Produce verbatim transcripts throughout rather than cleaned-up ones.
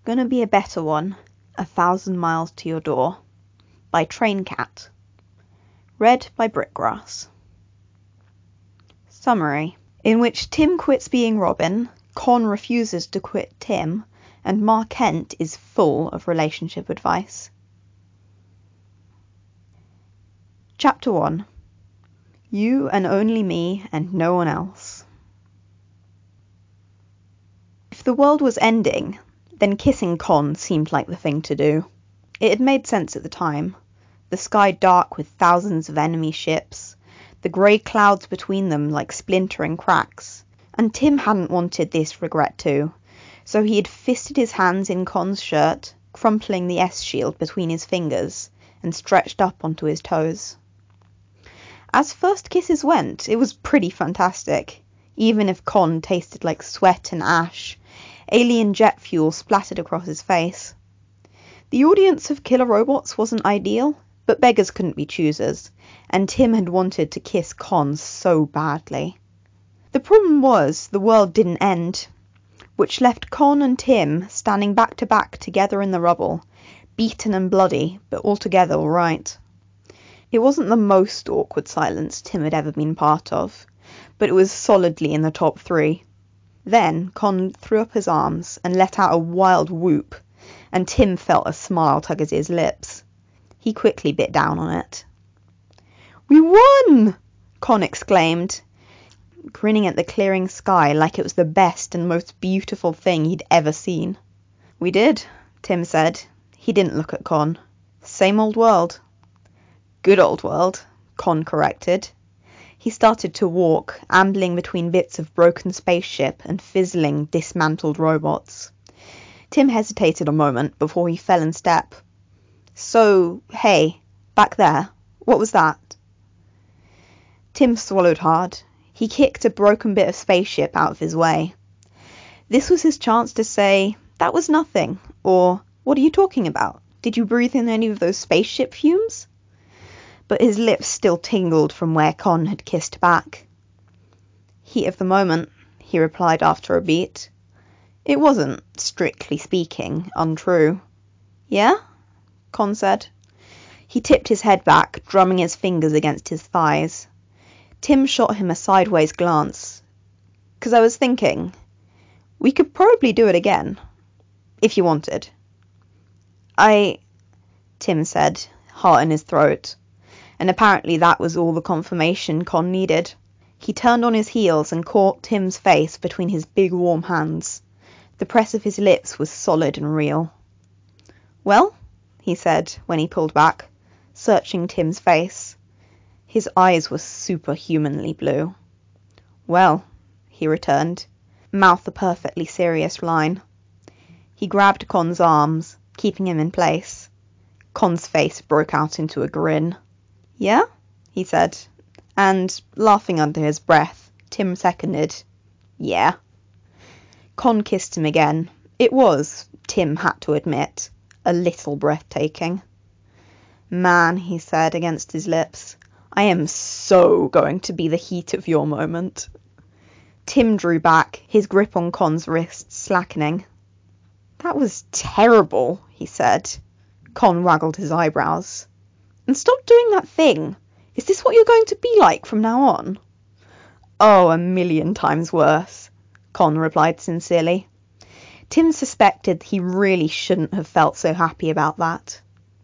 Gonna Be a Better One, A Thousand Miles to Your Door by Train Cat. Read by Brickgrass. Summary, in which Tim quits being Robin, Con refuses to quit Tim, and Ma Kent is full of relationship advice. Chapter one. You and only me and no one else. If the world was ending, then kissing Con seemed like the thing to do. It had made sense at the time. The sky dark with thousands of enemy ships, the grey clouds between them like splintering cracks. And Tim hadn't wanted this regret too, so he had fisted his hands in Con's shirt, crumpling the S-shield between his fingers, and stretched up onto his toes. As first kisses went, it was pretty fantastic, even if Con tasted like sweat and ash. Alien jet fuel splattered across his face. The audience of killer robots wasn't ideal, but beggars couldn't be choosers, and Tim had wanted to kiss Con so badly. The problem was the world didn't end, which left Con and Tim standing back to back together in the rubble, beaten and bloody, but altogether all right. It wasn't the most awkward silence Tim had ever been part of, but it was solidly in the top three. Then Con threw up his arms and let out a wild whoop, and Tim felt a smile tug at his lips. He quickly bit down on it. "We won!" Con exclaimed, grinning at the clearing sky like it was the best and most beautiful thing he'd ever seen. "We did," Tim said. He didn't look at Con. "Same old world." "Good old world," Con corrected. He started to walk, ambling between bits of broken spaceship and fizzling, dismantled robots. Tim hesitated a moment before he fell in step. "So, hey, back there, what was that?" Tim swallowed hard. He kicked a broken bit of spaceship out of his way. This was his chance to say, "That was nothing," or, "What are you talking about? Did you breathe in any of those spaceship fumes?" But his lips still tingled from where Con had kissed back. "Heat of the moment," he replied after a beat. "It wasn't, strictly speaking, untrue." "Yeah?" Con said. He tipped his head back, drumming his fingers against his thighs. Tim shot him a sideways glance. "'Cause I was thinking, we could probably do it again, if you wanted." I... Tim said, heart in his throat. And apparently that was all the confirmation Con needed. He turned on his heels and caught Tim's face between his big warm hands. The press of his lips was solid and real. "Well?" he said when he pulled back, searching Tim's face. His eyes were superhumanly blue. "Well," he returned, mouth a perfectly serious line. He grabbed Con's arms, keeping him in place. Con's face broke out into a grin. "Yeah?" he said, and, laughing under his breath, Tim seconded, "Yeah." Con kissed him again. It was, Tim had to admit, a little breathtaking. "Man," he said against his lips, "I am so going to be the heat of your moment." Tim drew back, his grip on Con's wrist slackening. "That was terrible," he said. Con waggled his eyebrows. "And stop doing that thing. Is this what you're going to be like from now on?" "Oh, a million times worse," Con replied sincerely. Tim suspected he really shouldn't have felt so happy about that.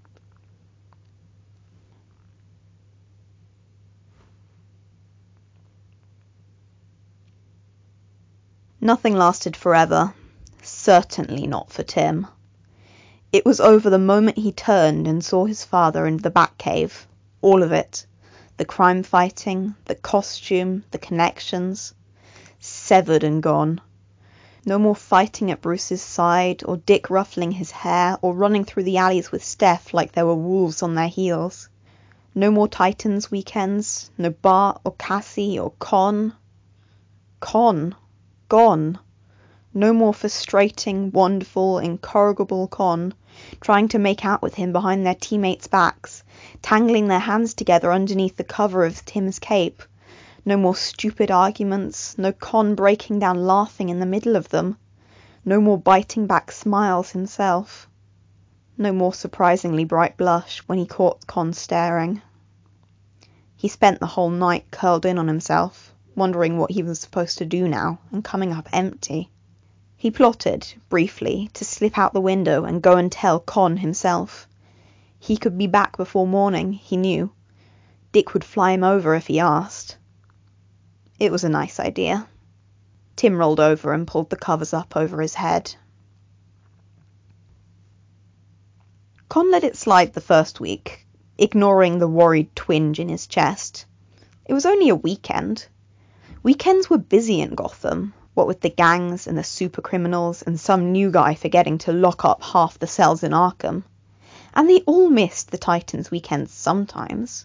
Nothing lasted forever. Certainly not for Tim. It was over the moment he turned and saw his father in the Batcave. All of it. The crime fighting, the costume, the connections. Severed and gone. No more fighting at Bruce's side, or Dick ruffling his hair, or running through the alleys with Steph like there were wolves on their heels. No more Titans weekends, no Bart or Cassie or Con. Con. Gone. No more frustrating, wonderful, incorrigible Con, trying to make out with him behind their teammates' backs, tangling their hands together underneath the cover of Tim's cape. No more stupid arguments, no Con breaking down laughing in the middle of them. No more biting back smiles himself. No more surprisingly bright blush when he caught Con staring. He spent the whole night curled in on himself, wondering what he was supposed to do now, and coming up empty. He plotted, briefly, to slip out the window and go and tell Con himself. He could be back before morning, he knew. Dick would fly him over if he asked. It was a nice idea. Tim rolled over and pulled the covers up over his head. Con let it slide the first week, ignoring the worried twinge in his chest. It was only a weekend. Weekends were busy in Gotham, what with the gangs and the super criminals and some new guy forgetting to lock up half the cells in Arkham. And they all missed the Titans' weekends sometimes.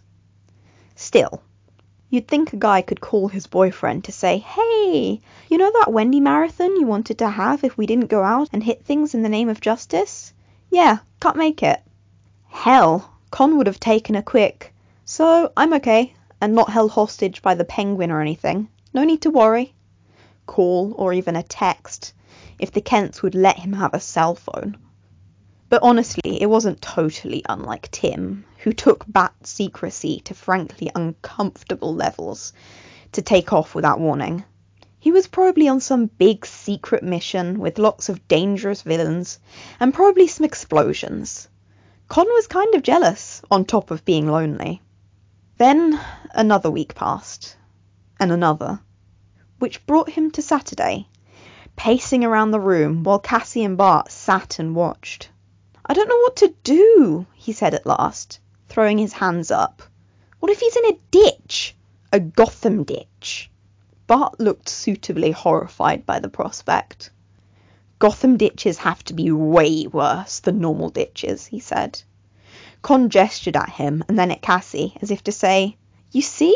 Still, you'd think a guy could call his boyfriend to say, "Hey, you know that Wendy marathon you wanted to have if we didn't go out and hit things in the name of justice? Yeah, can't make it." Hell, Con would have taken a quick, "So, I'm okay, and not held hostage by the Penguin or anything. No need to worry." Call, or even a text, if the Kents would let him have a cell phone. But honestly, it wasn't totally unlike Tim, who took bat secrecy to frankly uncomfortable levels to take off without warning. He was probably on some big secret mission with lots of dangerous villains, and probably some explosions. Con was kind of jealous, on top of being lonely. Then another week passed, and another, which brought him to Saturday, pacing around the room while Cassie and Bart sat and watched. "I don't know what to do," he said at last, throwing his hands up. "What if he's in a ditch? A Gotham ditch?" Bart looked suitably horrified by the prospect. "Gotham ditches have to be way worse than normal ditches," he said. Con gestured at him and then at Cassie, as if to say, "You see?"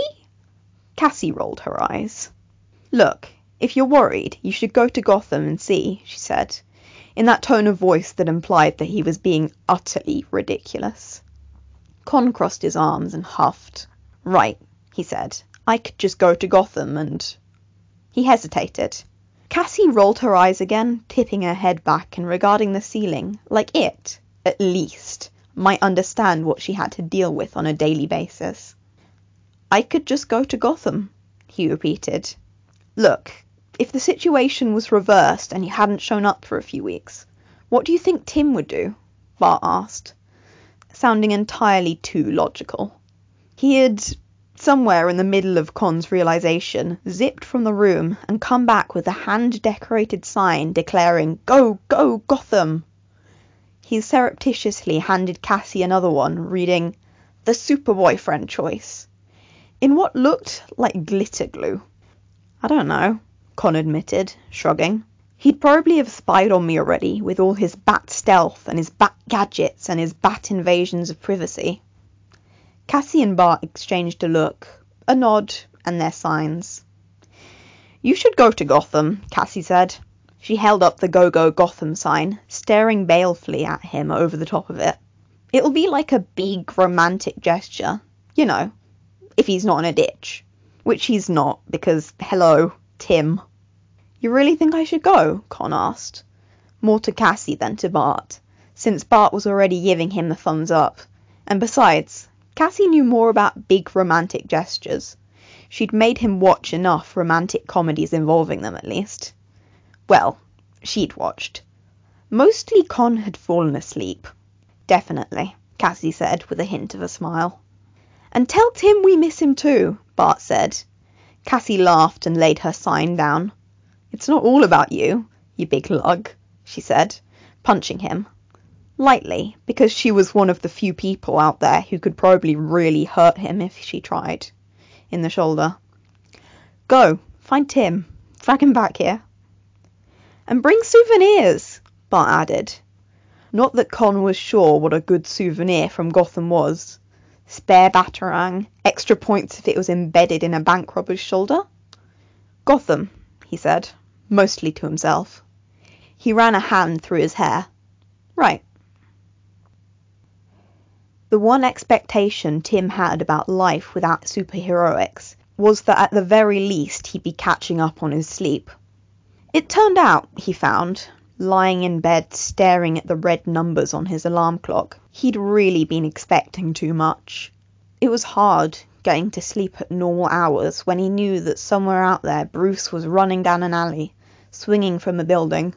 Cassie rolled her eyes. "Look, if you're worried, you should go to Gotham and see," she said, in that tone of voice that implied that he was being utterly ridiculous. Con crossed his arms and huffed. "Right," he said. "I could just go to Gotham and—" He hesitated. Cassie rolled her eyes again, tipping her head back and regarding the ceiling, like it, at least, might understand what she had to deal with on a daily basis. "I could just go to Gotham," he repeated. "Look, if the situation was reversed and you hadn't shown up for a few weeks, what do you think Tim would do?" Bart asked, sounding entirely too logical. He had, somewhere in the middle of Con's realization, zipped from the room and come back with a hand-decorated sign declaring, "Go, go, Gotham!" He surreptitiously handed Cassie another one, reading, "The Super Boyfriend choice," in what looked like glitter glue. "I don't know," Con admitted, shrugging. "He'd probably have spied on me already with all his bat stealth and his bat gadgets and his bat invasions of privacy." Cassie and Bart exchanged a look, a nod, and their signs. "You should go to Gotham," Cassie said. She held up the Go Go Gotham sign, staring balefully at him over the top of it. "It'll be like a big romantic gesture, you know, if he's not in a ditch. Which he's not, because, hello, Tim." "You really think I should go?" Con asked, more to Cassie than to Bart, since Bart was already giving him the thumbs up. And besides, Cassie knew more about big romantic gestures. She'd made him watch enough romantic comedies involving them, at least. Well, she'd watched. Mostly Con had fallen asleep. "Definitely," Cassie said with a hint of a smile. "And tell Tim we miss him too," Bart said. Cassie laughed and laid her sign down. "It's not all about you, you big lug," she said, punching him. Lightly, because she was one of the few people out there who could probably really hurt him if she tried. In the shoulder. "Go, find Tim. Drag him back here." "And bring souvenirs," Bart added. Not that Con was sure what a good souvenir from Gotham was. Spare Batarang, extra points if it was embedded in a bank robber's shoulder. "Gotham," he said, mostly to himself. He ran a hand through his hair. "Right." The one expectation Tim had about life without superheroics was that at the very least he'd be catching up on his sleep. It turned out, he found, lying in bed staring at the red numbers on his alarm clock. He'd really been expecting too much. It was hard getting to sleep at normal hours when he knew that somewhere out there Bruce was running down an alley, swinging from a building.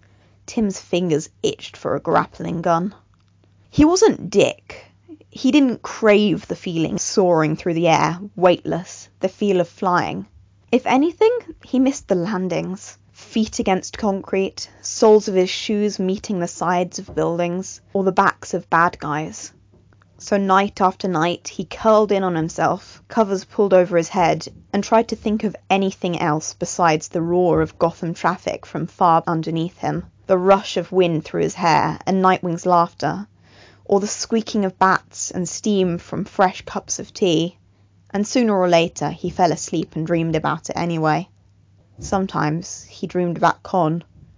Tim's fingers itched for a grappling gun. He wasn't Dick. He didn't crave the feeling soaring through the air, weightless, the feel of flying. If anything, he missed the landings. Feet against concrete, soles of his shoes meeting the sides of buildings, or the backs of bad guys. So night after night, he curled in on himself, covers pulled over his head, and tried to think of anything else besides the roar of Gotham traffic from far underneath him, the rush of wind through his hair, and Nightwing's laughter, or the squeaking of bats and steam from fresh cups of tea. And sooner or later, he fell asleep and dreamed about it anyway. Sometimes he dreamed about Con,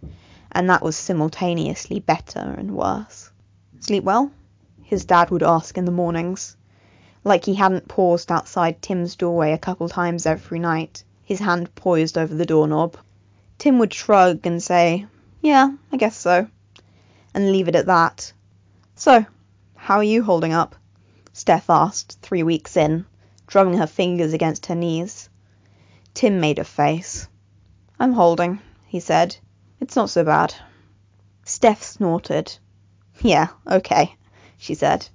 and that was simultaneously better and worse. Sleep well? His dad would ask in the mornings, like he hadn't paused outside Tim's doorway a couple times every night, his hand poised over the doorknob. Tim would shrug and say, "Yeah, I guess so," and leave it at that. "So, how are you holding up?" Steph asked, three weeks in, drumming her fingers against her knees. Tim made a face. "I'm holding," he said. "It's not so bad." Steph snorted. "Yeah, okay," she said.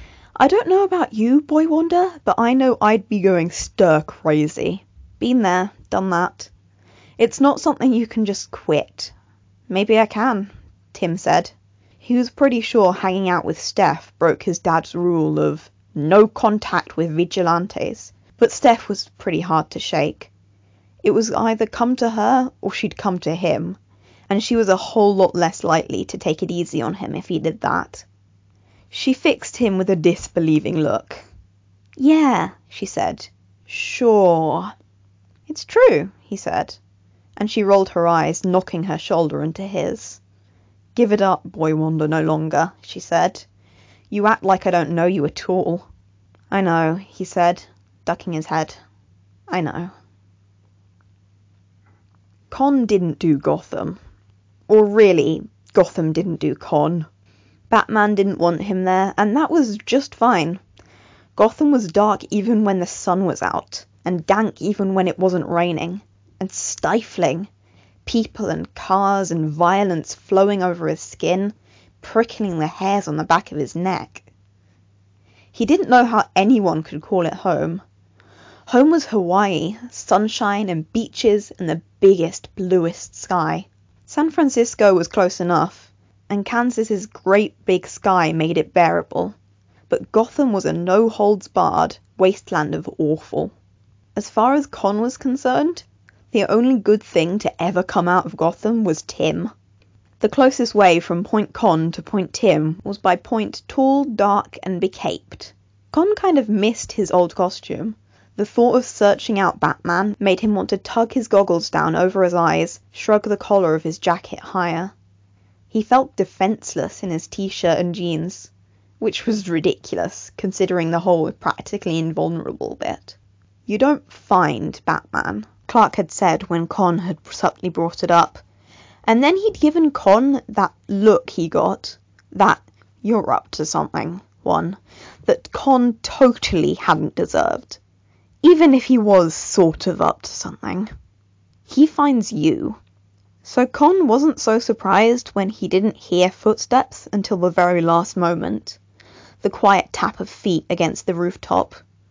"I don't know about you, Boy Wonder, but I know I'd be going stir crazy. Been there, done that. It's not something you can just quit." "Maybe I can," Tim said. He was pretty sure hanging out with Steph broke his dad's rule of no contact with vigilantes, but Steph was pretty hard to shake. It was either come to her or she'd come to him, and she was a whole lot less likely to take it easy on him if he did that. She fixed him with a disbelieving look. "Yeah," she said. "Sure." "It's true," he said, and she rolled her eyes, knocking her shoulder into his. "Give it up, Boy Wonder, no longer," she said. "You act like I don't know you at all." "I know," he said, ducking his head. "I know." Con didn't do Gotham. Or really, Gotham didn't do Con. Batman didn't want him there, and that was just fine. Gotham was dark even when the sun was out, and dank even when it wasn't raining, and stifling. People and cars and violence flowing over his skin, prickling the hairs on the back of his neck. He didn't know how anyone could call it home. Home was Hawaii, sunshine and beaches and the biggest, bluest sky. San Francisco was close enough, and Kansas's great big sky made it bearable. But Gotham was a no-holds-barred wasteland of awful. As far as Con was concerned, the only good thing to ever come out of Gotham was Tim. The closest way from Point Con to Point Tim was by Point Tall, Dark, and Becaped. Con kind of missed his old costume. The thought of searching out Batman made him want to tug his goggles down over his eyes, shrug the collar of his jacket higher. He felt defenseless in his t-shirt and jeans, which was ridiculous, considering the whole practically invulnerable bit. "You don't find Batman," Clark had said when Con had subtly brought it up. And then he'd given Con that look he got, that "you're up to something" one, that Con totally hadn't deserved. Even if he was sort of up to something. He finds you. So Con wasn't so surprised when he didn't hear footsteps until the very last moment. The quiet tap of feet against the rooftop.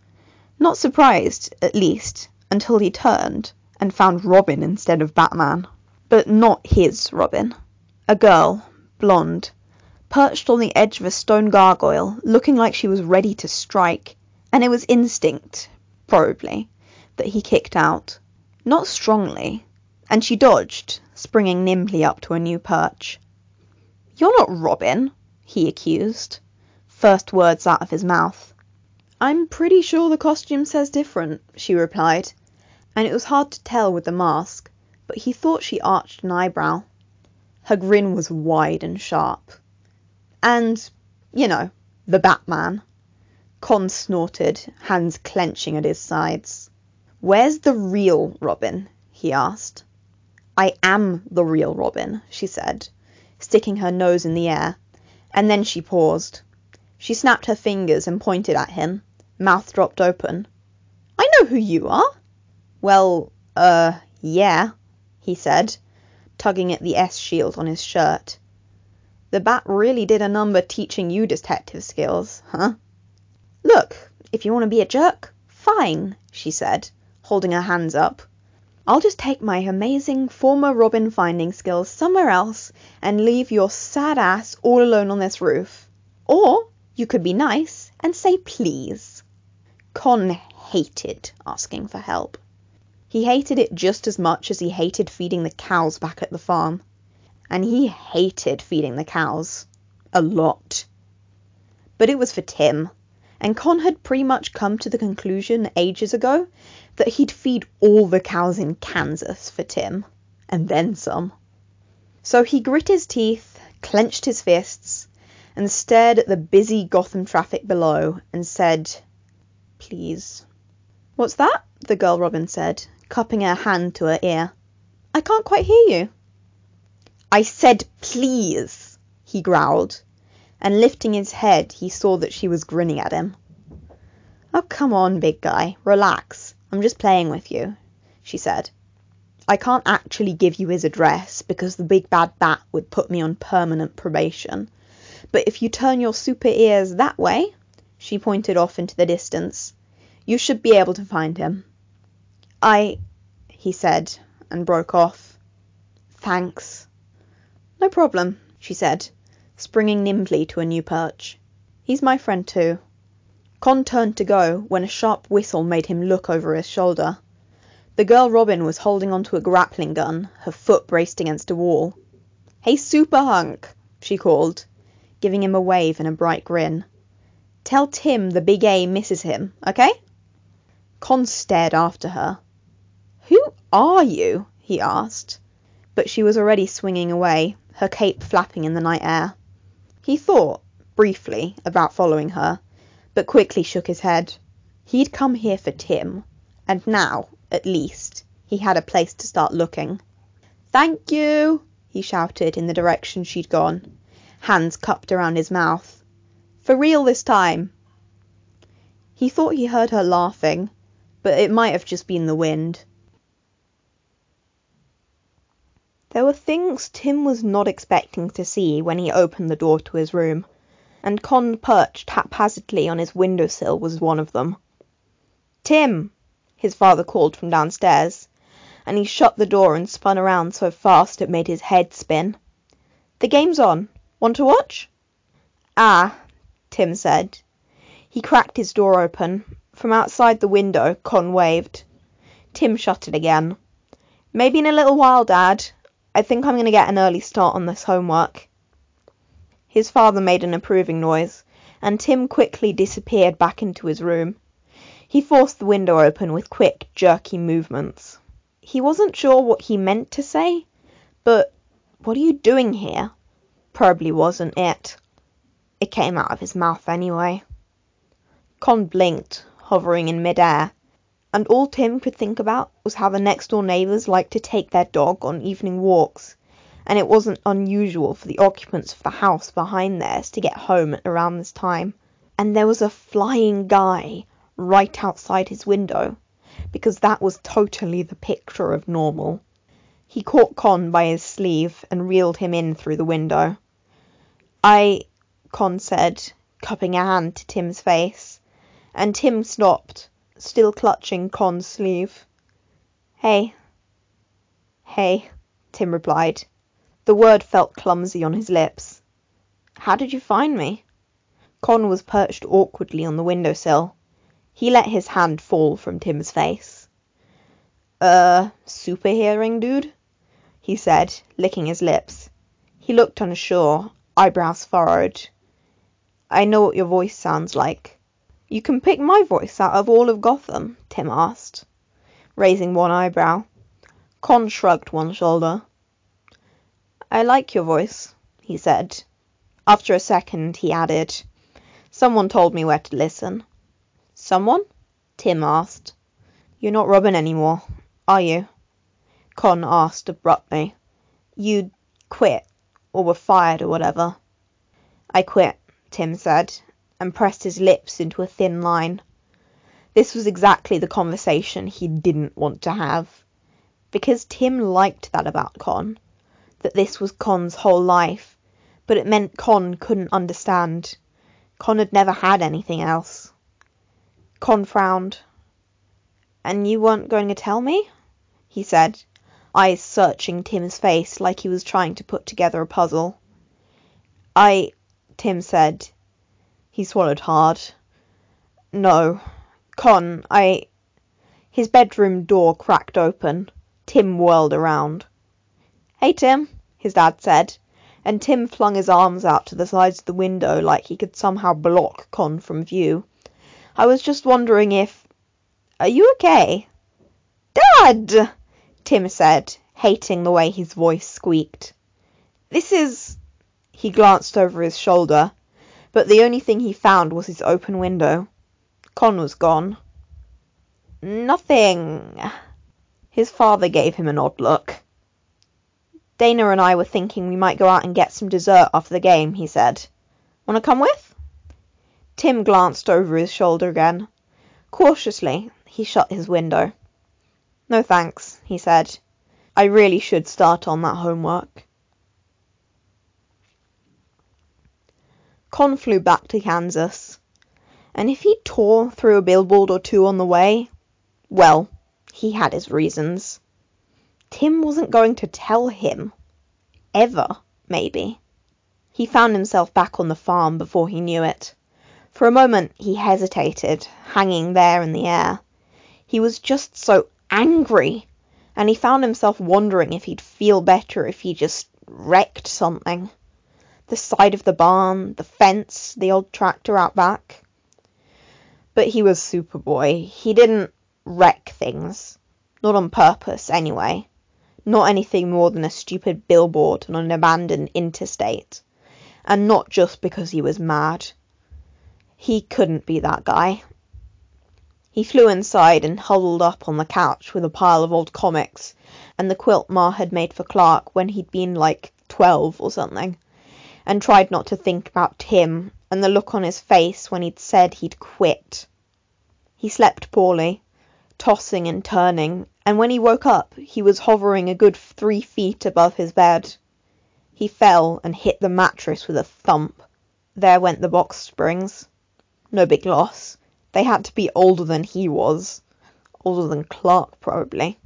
Not surprised, at least, until he turned and found Robin instead of Batman. But not his Robin. A girl, blonde, perched on the edge of a stone gargoyle, looking like she was ready to strike, and it was instinct, probably, that he kicked out. Not strongly, and she dodged, springing nimbly up to a new perch. "You're not Robin," he accused, first words out of his mouth. "I'm pretty sure the costume says different," she replied, and it was hard to tell with the mask, but he thought she arched an eyebrow. Her grin was wide and sharp. "And, you know, the Batman." Con snorted, hands clenching at his sides. "Where's the real Robin?" he asked. "I am the real Robin," she said, sticking her nose in the air, and then she paused. She snapped her fingers and pointed at him, mouth dropped open. "I know who you are." "Well, uh, yeah," he said, tugging at the S shield on his shirt. "The bat really did a number teaching you detective skills, huh?" "Look, if you want to be a jerk, fine," she said, holding her hands up. "I'll just take my amazing former Robin finding skills somewhere else and leave your sad ass all alone on this roof. Or you could be nice and say please." Con hated asking for help. He hated it just as much as he hated feeding the cows back at the farm. And he hated feeding the cows. A lot. But it was for Tim, and Con had pretty much come to the conclusion ages ago that he'd feed all the cows in Kansas for Tim, and then some. So he grit his teeth, clenched his fists, and stared at the busy Gotham traffic below and said, "Please." "What's that?" the girl Robin said, cupping her hand to her ear. "I can't quite hear you." "I said please," he growled, and lifting his head he saw that she was grinning at him. "Oh, come on, big guy, relax. I'm just playing with you," she said. "I can't actually give you his address because the big bad bat would put me on permanent probation. But if you turn your super ears that way," she pointed off into the distance, "you should be able to find him." I, he said, and broke off. "Thanks." "No problem," she said, springing nimbly to a new perch. "He's my friend too." Con turned to go when a sharp whistle made him look over his shoulder. The girl Robin was holding onto a grappling gun, her foot braced against a wall. "Hey, super hunk," she called, giving him a wave and a bright grin. "Tell Tim the big A misses him, okay?" Con stared after her. "Who are you?" he asked, but she was already swinging away, her cape flapping in the night air. He thought, briefly, about following her, but quickly shook his head. He'd come here for Tim, and now, at least, he had a place to start looking. "Thank you," he shouted in the direction she'd gone, hands cupped around his mouth. "For real this time." He thought he heard her laughing, but it might have just been the wind. There were things Tim was not expecting to see when he opened the door to his room, and Con perched haphazardly on his windowsill was one of them. "Tim!" his father called from downstairs, and he shut the door and spun around so fast it made his head spin. "The game's on. Want to watch?" "Ah," Tim said. He cracked his door open. From outside the window, Con waved. Tim shut it again. "Maybe in a little while, Dad. I think I'm going to get an early start on this homework." His father made an approving noise, and Tim quickly disappeared back into his room. He forced the window open with quick, jerky movements. He wasn't sure what he meant to say, but "What are you doing here?" probably wasn't it. It came out of his mouth anyway. Con blinked, hovering in mid-air, and all Tim could think about was how the next-door neighbours liked to take their dog on evening walks, and it wasn't unusual for the occupants of the house behind theirs to get home at around this time. And there was a flying guy right outside his window, because that was totally the picture of normal. He caught Con by his sleeve and reeled him in through the window. "I," Con said, cupping a hand to Tim's face, and Tim stopped, still clutching Con's sleeve. "Hey." "Hey," Tim replied. The word felt clumsy on his lips. "How did you find me?" Con was perched awkwardly on the windowsill. He let his hand fall from Tim's face. "Uh, super hearing, dude?" he said, licking his lips. He looked unsure, eyebrows furrowed. "I know what your voice sounds like." "You can pick my voice out of all of Gotham?" Tim asked, raising one eyebrow. Con shrugged one shoulder. "I like your voice," he said. After a second, he added, "Someone told me where to listen." "Someone?" Tim asked. "You're not Robin anymore, are you?" Con asked abruptly. "You quit, or were fired or whatever. I quit, Tim said, and pressed his lips into a thin line. This was exactly the conversation he didn't want to have. Because Tim liked that about Con, that this was Con's whole life, but it meant Con couldn't understand. Con had never had anything else. Con frowned. "And you weren't going to tell me?" he said, eyes searching Tim's face like he was trying to put together a puzzle. I, Tim said. He swallowed hard. No. Con, I... His bedroom door cracked open. Tim whirled around. "Hey, Tim," his dad said, and Tim flung his arms out to the sides of the window like he could somehow block Con from view. "I was just wondering if... Are you okay?" "Dad!" Tim said, hating the way his voice squeaked. "This is..." He glanced over his shoulder, but the only thing he found was his open window. Con was gone. "Nothing." His father gave him an odd look. "Dana and I were thinking we might go out and get some dessert after the game," he said. "Wanna come with?" Tim glanced over his shoulder again. Cautiously, he shut his window. "No thanks," he said. "I really should start on that homework." Con flew back to Kansas, and if he tore through a billboard or two on the way, well, he had his reasons. Tim wasn't going to tell him. Ever, maybe. He found himself back on the farm before he knew it. For a moment he hesitated, hanging there in the air. He was just so angry, and he found himself wondering if he'd feel better if he just wrecked something. The side of the barn, the fence, the old tractor out back. But he was Superboy. He didn't wreck things. Not on purpose, anyway. Not anything more than a stupid billboard on an abandoned interstate. And not just because he was mad. He couldn't be that guy. He flew inside and huddled up on the couch with a pile of old comics and the quilt Ma had made for Clark when he'd been like twelve or something, and tried not to think about Tim and the look on his face when he'd said he'd quit. He slept poorly, tossing and turning, and when he woke up he was hovering a good three feet above his bed. He fell and hit the mattress with a thump. There went the box springs. No big loss. They had to be older than he was. Older than Clark, probably.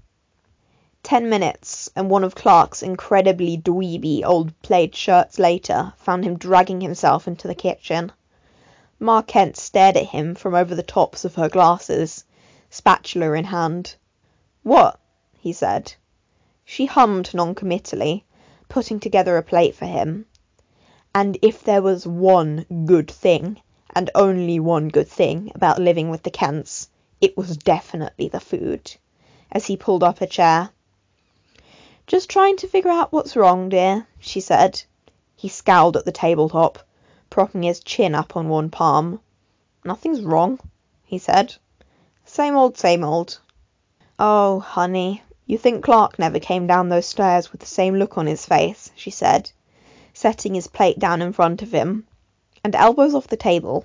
Ten minutes, and one of Clark's incredibly dweeby old plaid shirts later found him dragging himself into the kitchen. Ma Kent stared at him from over the tops of her glasses, spatula in hand. "What?" he said. She hummed noncommittally, putting together a plate for him. And if there was one good thing, and only one good thing, about living with the Kents, it was definitely the food, as he pulled up a chair. "Just trying to figure out what's wrong, dear," she said. He scowled at the tabletop, propping his chin up on one palm. "Nothing's wrong," he said. "Same old, same old." "Oh, honey, you think Clark never came down those stairs with the same look on his face," she said, setting his plate down in front of him, and elbows off the table.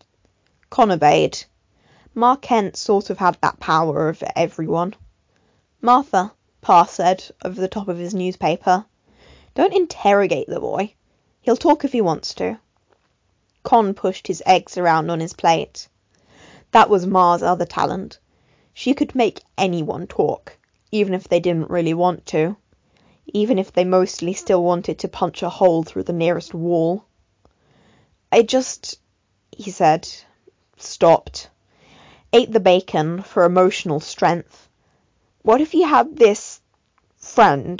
Con obeyed. Ma Kent sort of had that power over everyone. "Martha," Pa said, over the top of his newspaper, "don't interrogate the boy. He'll talk if he wants to." Con pushed his eggs around on his plate. That was Ma's other talent. She could make anyone talk, even if they didn't really want to. Even if they mostly still wanted to punch a hole through the nearest wall. "I just," he said, stopped, ate the bacon for emotional strength. "What if you had this friend?"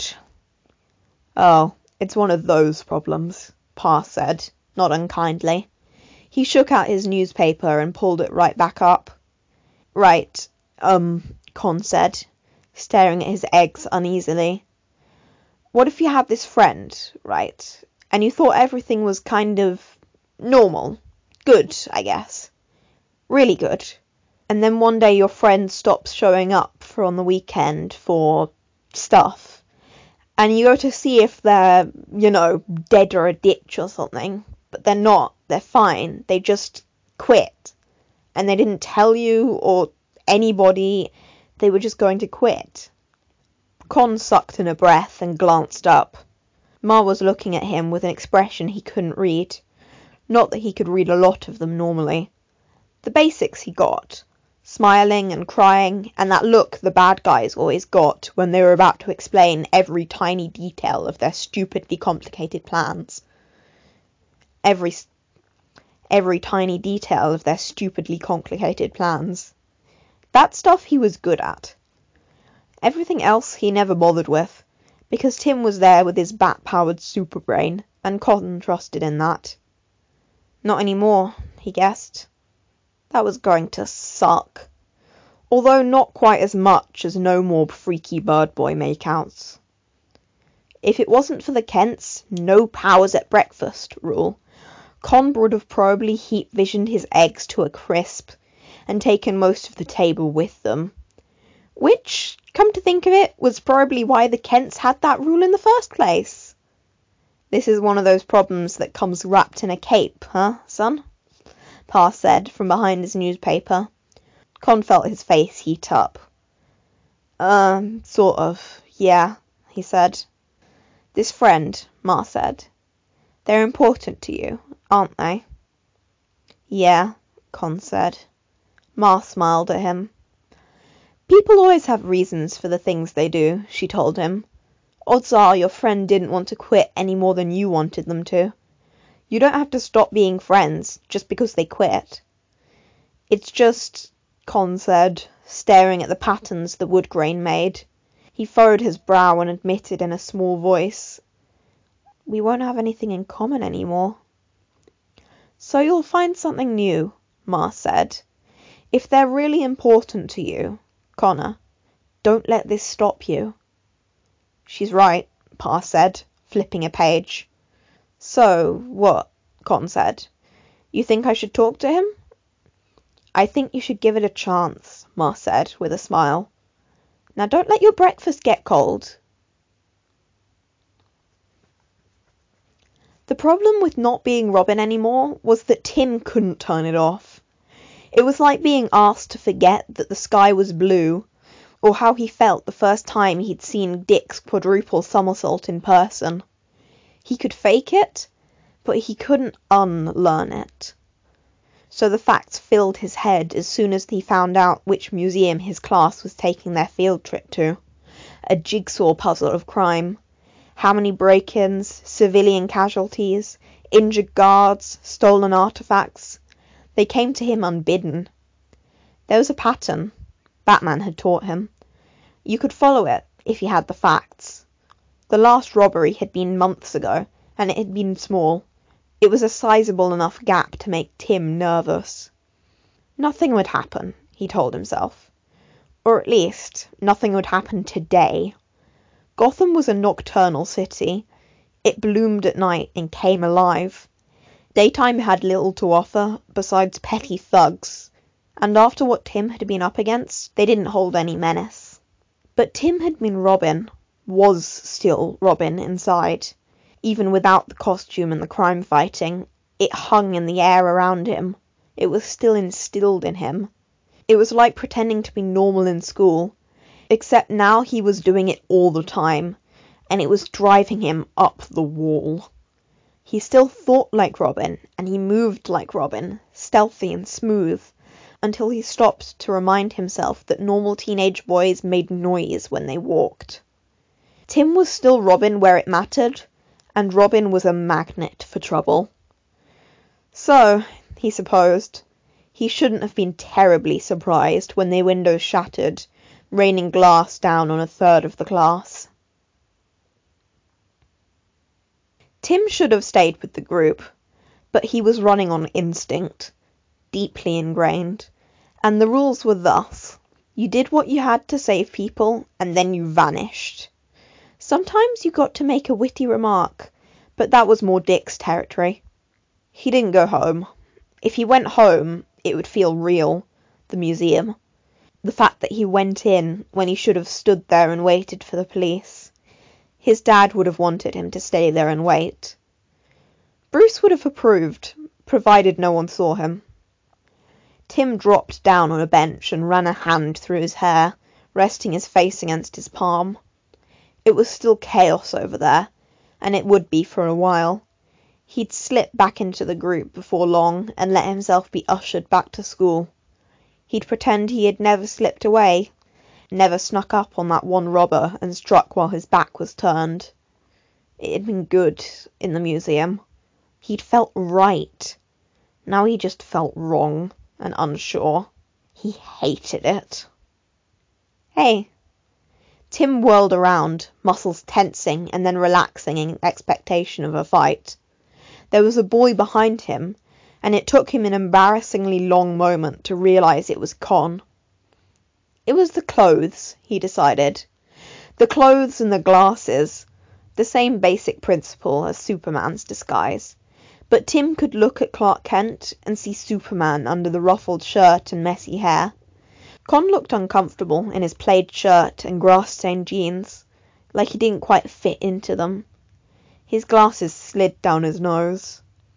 "Oh, it's one of those problems," Pa said, not unkindly. He shook out his newspaper and pulled it right back up. "Right, um," Con said, staring at his eggs uneasily. "What if you had this friend, right, and you thought everything was kind of normal, good, I guess, really good, and then one day your friend stops showing up for on the weekend for stuff, and you go to see if they're, you know, dead or a ditch or something, but they're not. They're fine. They just quit. And they didn't tell you or anybody. They were just going to quit. Con sucked in a breath and glanced up. Ma was looking at him with an expression he couldn't read. Not that he could read a lot of them normally. The basics he got. Smiling and crying, and that look the bad guys always got when they were about to explain every tiny detail of their stupidly complicated plans. Every, every tiny detail of their stupidly complicated plans. That stuff he was good at. Everything else he never bothered with, because Tim was there with his bat-powered super brain, and Cotton trusted in that. Not anymore, he guessed. That was going to suck. Although not quite as much as no more freaky bird boy makeouts. If it wasn't for the Kents, no powers at breakfast rule, Con would have probably heat visioned his eggs to a crisp and taken most of the table with them. Which, come to think of it, was probably why the Kents had that rule in the first place. This is one of those problems that comes wrapped in a cape, huh, son? Pa said from behind his newspaper. Con felt his face heat up. Um, sort of, yeah, he said. This friend, Ma said. They're important to you, aren't they? Yeah, Con said. Ma smiled at him. People always have reasons for the things they do, she told him. Odds are your friend didn't want to quit any more than you wanted them to. You don't have to stop being friends just because they quit. It's just, Con said, staring at the patterns the wood grain made. He furrowed his brow and admitted in a small voice, we won't have anything in common anymore. So you'll find something new, Ma said. If they're really important to you, Connor, don't let this stop you. She's right, Pa said, flipping a page. So, what? Con said. You think I should talk to him? I think you should give it a chance, Ma said, with a smile. Now don't let your breakfast get cold. The problem with not being Robin anymore was that Tim couldn't turn it off. It was like being asked to forget that the sky was blue, or how he felt the first time he'd seen Dick's quadruple somersault in person. He could fake it, but he couldn't unlearn it. So the facts filled his head as soon as he found out which museum his class was taking their field trip to. A jigsaw puzzle of crime. How many break-ins, civilian casualties, injured guards, stolen artifacts. They came to him unbidden. There was a pattern. Batman had taught him. You could follow it if you had the facts. The last robbery had been months ago, and it had been small. It was a sizable enough gap to make Tim nervous. Nothing would happen, he told himself. Or at least, nothing would happen today. Gotham was a nocturnal city. It bloomed at night and came alive. Daytime had little to offer besides petty thugs, and after what Tim had been up against, they didn't hold any menace. But Tim had been Robin, was still Robin inside. Even without the costume and the crime fighting, it hung in the air around him. It was still instilled in him. It was like pretending to be normal in school, except now he was doing it all the time, and it was driving him up the wall. He still thought like Robin, and he moved like Robin, stealthy and smooth, until he stopped to remind himself that normal teenage boys made noise when they walked. Tim was still Robin where it mattered, and Robin was a magnet for trouble. So, he supposed, he shouldn't have been terribly surprised when their windows shattered, raining glass down on a third of the class. Tim should have stayed with the group, but he was running on instinct, deeply ingrained, and the rules were thus. You did what you had to save people, and then you vanished. Sometimes you got to make a witty remark, but that was more Dick's territory. He didn't go home. If he went home, it would feel real, the museum. The fact that he went in when he should have stood there and waited for the police. His dad would have wanted him to stay there and wait. Bruce would have approved, provided no one saw him. Tim dropped down on a bench and ran a hand through his hair, resting his face against his palm. It was still chaos over there, and it would be for a while. He'd slip back into the group before long and let himself be ushered back to school. He'd pretend he had never slipped away, never snuck up on that one robber and struck while his back was turned. It had been good in the museum. He'd felt right. Now he just felt wrong and unsure. He hated it. Hey. Tim whirled around, muscles tensing and then relaxing in expectation of a fight. There was a boy behind him, and it took him an embarrassingly long moment to realize it was Con. It was the clothes, he decided. The clothes and the glasses. The same basic principle as Superman's disguise. But Tim could look at Clark Kent and see Superman under the ruffled shirt and messy hair. Con looked uncomfortable in his plaid shirt and grass-stained jeans, like he didn't quite fit into them. His glasses slid down his nose.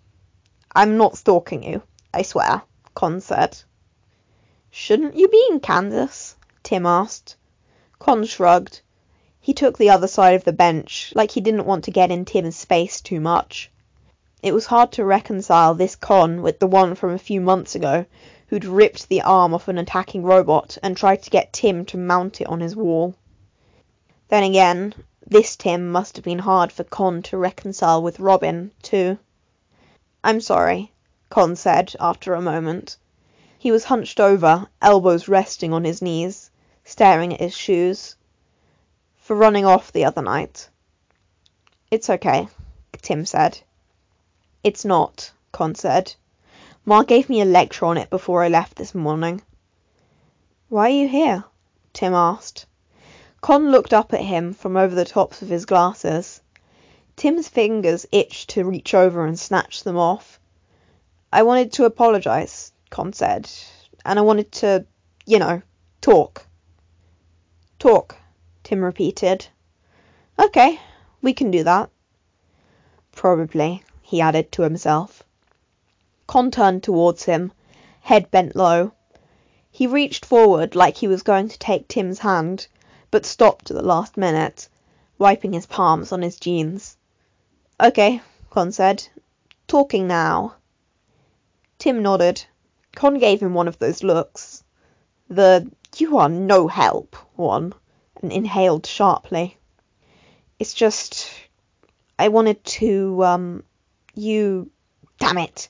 "I'm not stalking you, I swear," Con said. "Shouldn't you be in Kansas?" Tim asked. Con shrugged. He took the other side of the bench, like he didn't want to get in Tim's space too much. It was hard to reconcile this Con with the one from a few months ago who'd ripped the arm off an attacking robot and tried to get Tim to mount it on his wall. Then again, this Tim must have been hard for Con to reconcile with Robin, too. "I'm sorry," Con said after a moment. He was hunched over, elbows resting on his knees, staring at his shoes. "For running off the other night." "It's okay," Tim said. "It's not," Con said. "Ma gave me a lecture on it before I left this morning." "Why are you here?" Tim asked. Con looked up at him from over the tops of his glasses. Tim's fingers itched to reach over and snatch them off. "I wanted to apologize," Con said. "And I wanted to, you know, talk." "Talk," Tim repeated. "Okay, we can do that." "Probably," he added to himself. Con turned towards him, head bent low. He reached forward like he was going to take Tim's hand, but stopped at the last minute, wiping his palms on his jeans. "Okay," Con said. "Talking now." Tim nodded. Con gave him one of those looks. The "you are no help" one, and inhaled sharply. "It's just... I wanted to, um... you... damn it!"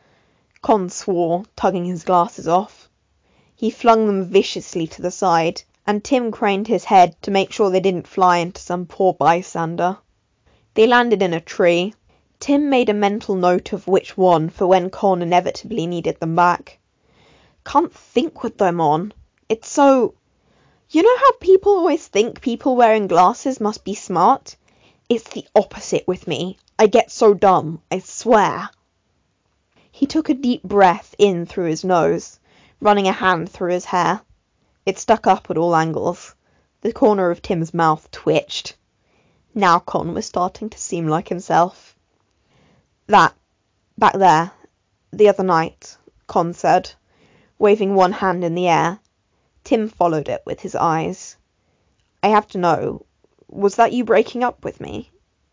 Con swore, tugging his glasses off. He flung them viciously to the side, and Tim craned his head to make sure they didn't fly into some poor bystander. They landed in a tree. Tim made a mental note of which one for when Con inevitably needed them back. "Can't think with them on. It's so... You know how people always think people wearing glasses must be smart? It's the opposite with me. I get so dumb, I swear." He took a deep breath in through his nose, running a hand through his hair. It stuck up at all angles. The corner of Tim's mouth twitched. Now Con was starting to seem like himself. "That, back there, the other night," Con said, waving one hand in the air. Tim followed it with his eyes. "I have to know, was that you breaking up with me?"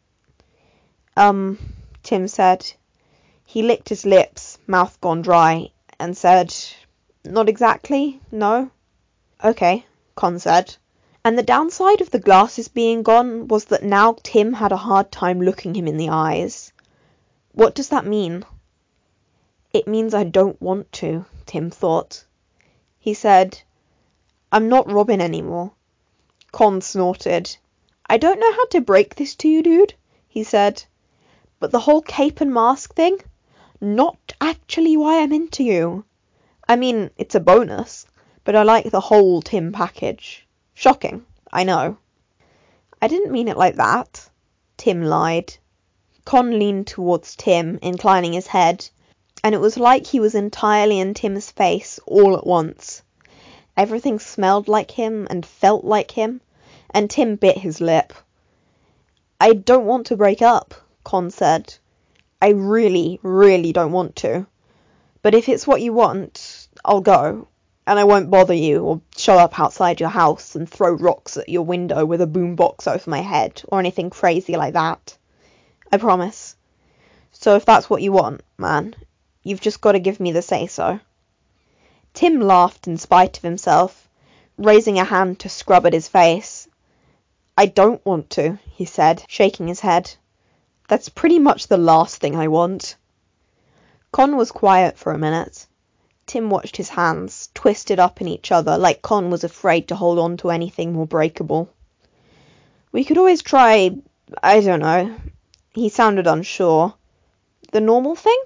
Um, Tim said. He licked his lips, mouth gone dry, and said, "Not exactly, no." "Okay," Con said. And the downside of the glasses being gone was that now Tim had a hard time looking him in the eyes. What does that mean? It means I don't want to, Tim thought. He said, "I'm not Robin anymore." Con snorted. "I don't know how to break this to you, dude," he said, "but the whole cape and mask thing, not actually why I'm into you. I mean, it's a bonus, but I like the whole Tim package. Shocking, I know." "I didn't mean it like that," Tim lied. Con leaned towards Tim, inclining his head, and it was like he was entirely in Tim's face all at once. Everything smelled like him and felt like him, and Tim bit his lip. I don't want to break up, Con said. I really, really don't want to. But if it's what you want, I'll go. And I won't bother you or show up outside your house and throw rocks at your window with a boombox over my head or anything crazy like that. I promise. So if that's what you want, man, you've just got to give me the say-so. Tim laughed in spite of himself, raising a hand to scrub at his face. I don't want to, he said, shaking his head. That's pretty much the last thing I want. Con was quiet for a minute. Tim watched his hands, twisted up in each other, like Con was afraid to hold on to anything more breakable. We could always try, I don't know. He sounded unsure. The normal thing?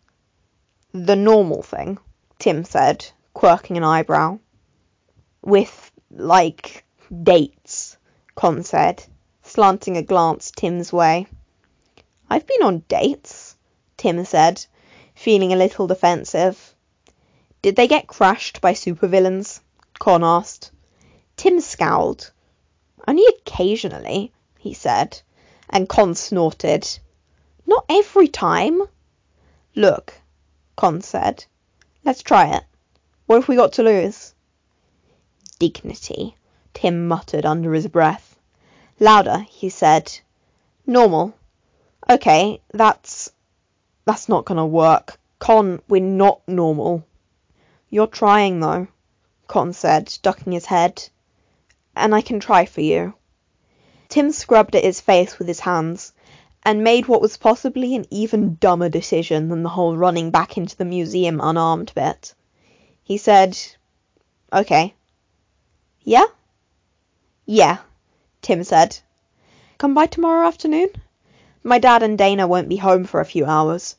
The normal thing, Tim said, quirking an eyebrow. With, like, dates, Con said, slanting a glance Tim's way. I've been on dates, Tim said, feeling a little defensive. Did they get crashed by supervillains? Con asked. Tim scowled. Only occasionally, he said, and Con snorted. Not every time. Look, Con said, let's try it. What have we got to lose? Dignity, Tim muttered under his breath. Louder, he said. Normal. Okay, that's... that's not gonna work. Con, we're not normal. You're trying, though, Con said, ducking his head. And I can try for you. Tim scrubbed at his face with his hands, and made what was possibly an even dumber decision than the whole running back into the museum unarmed bit. He said, okay. Yeah? Yeah, Tim said. Come by tomorrow afternoon? My dad and Dana won't be home for a few hours.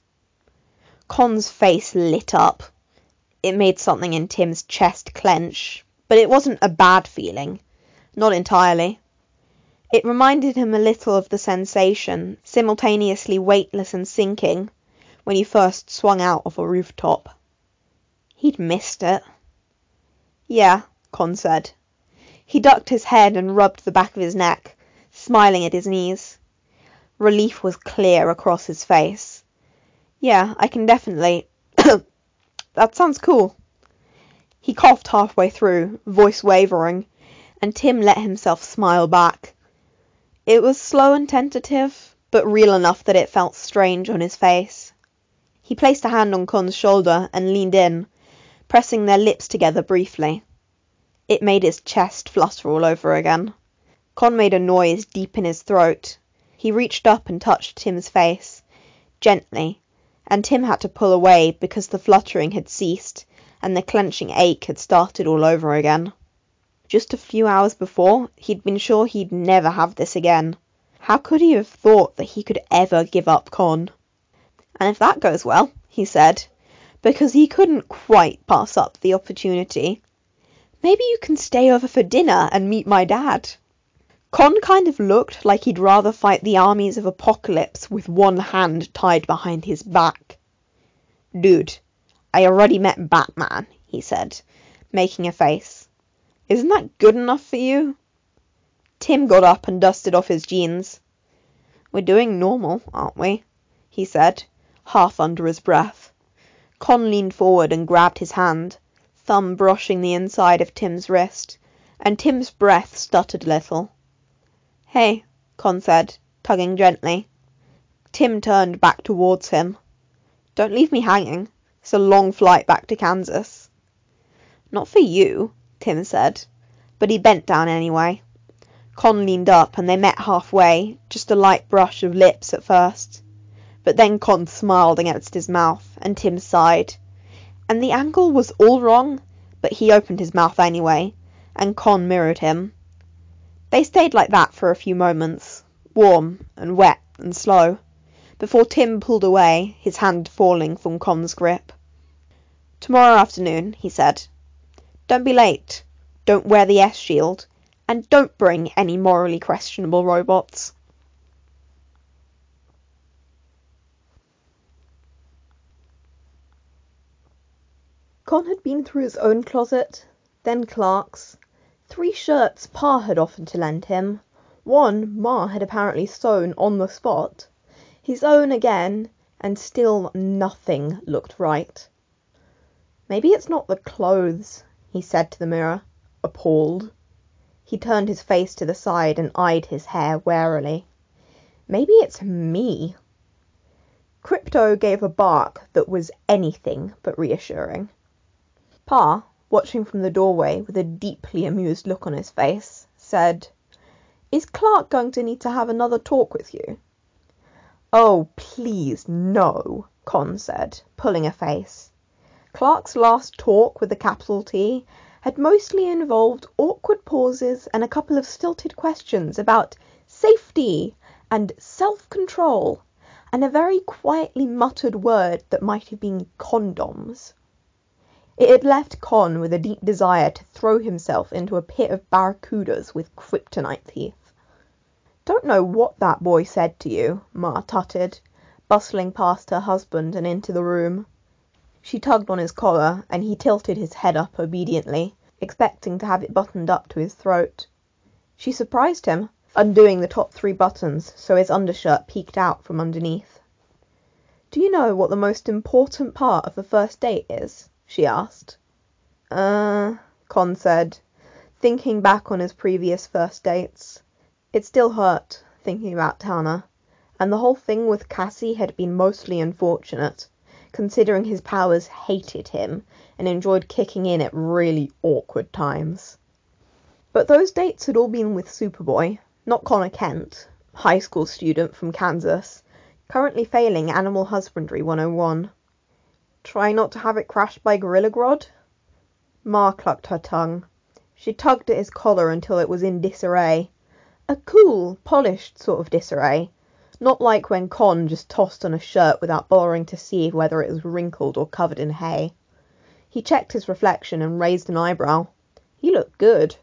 Con's face lit up. It made something in Tim's chest clench, but it wasn't a bad feeling. Not entirely. It reminded him a little of the sensation, simultaneously weightless and sinking, when he first swung out of a rooftop. He'd missed it. Yeah, Con said. He ducked his head and rubbed the back of his neck, smiling at his knees. Relief was clear across his face. Yeah, I can definitely... That sounds cool. He coughed halfway through, voice wavering, and Tim let himself smile back. It was slow and tentative, but real enough that it felt strange on his face. He placed a hand on Con's shoulder and leaned in, pressing their lips together briefly. It made his chest flutter all over again. Con made a noise deep in his throat. He reached up and touched Tim's face, gently, and Tim had to pull away because the fluttering had ceased and the clenching ache had started all over again. Just a few hours before, he'd been sure he'd never have this again. How could he have thought that he could ever give up Con? And if that goes well, he said, because he couldn't quite pass up the opportunity, maybe you can stay over for dinner and meet my dad. Con kind of looked like he'd rather fight the armies of Apocalypse with one hand tied behind his back. Dude, I already met Batman, he said, making a face. Isn't that good enough for you? Tim got up and dusted off his jeans. We're doing normal, aren't we? He said, half under his breath. Con leaned forward and grabbed his hand, thumb brushing the inside of Tim's wrist, and Tim's breath stuttered a little. Hey, Con said, tugging gently. Tim turned back towards him. Don't leave me hanging. It's a long flight back to Kansas. Not for you, Tim said, but he bent down anyway. Con leaned up and they met halfway, just a light brush of lips at first. But then Con smiled against his mouth, and Tim sighed. And the angle was all wrong, but he opened his mouth anyway, and Con mirrored him. They stayed like that for a few moments, warm and wet and slow, before Tim pulled away, his hand falling from Con's grip. Tomorrow afternoon, he said. Don't be late, don't wear the S-shield, and don't bring any morally questionable robots. Con had been through his own closet, then Clark's, three shirts Pa had offered to lend him, One Ma had apparently sewn on the spot, his own again, and still nothing looked right. "Maybe it's not the clothes," he said to the mirror, appalled. He turned his face to the side and eyed his hair warily. "Maybe it's me." Crypto gave a bark that was anything but reassuring. Pa, watching from the doorway with a deeply amused look on his face, said, "Is Clark going to need to have another talk with you?" "Oh, please, no," Con said, pulling a face. Clark's last talk with a capital T had mostly involved awkward pauses and a couple of stilted questions about safety and self-control, and a very quietly muttered word that might have been condoms. It had left Con with a deep desire to throw himself into a pit of barracudas with kryptonite teeth. "Don't know what that boy said to you," Ma tutted, bustling past her husband and into the room. She tugged on his collar, and he tilted his head up obediently, expecting to have it buttoned up to his throat. She surprised him, undoing the top three buttons so his undershirt peeked out from underneath. "Do you know what the most important part of the first date is?" she asked. Uh, Con said, thinking back on his previous first dates. It still hurt, thinking about Tana, and the whole thing with Cassie had been mostly unfortunate, considering his powers hated him and enjoyed kicking in at really awkward times. But those dates had all been with Superboy, not Connor Kent, high school student from Kansas, currently failing Animal Husbandry one oh one. "Try not to have it crashed by Gorilla Grodd?" Ma clucked her tongue. She tugged at his collar until it was in disarray. A cool, polished sort of disarray. Not like when Con just tossed on a shirt without bothering to see whether it was wrinkled or covered in hay. He checked his reflection and raised an eyebrow. He looked good.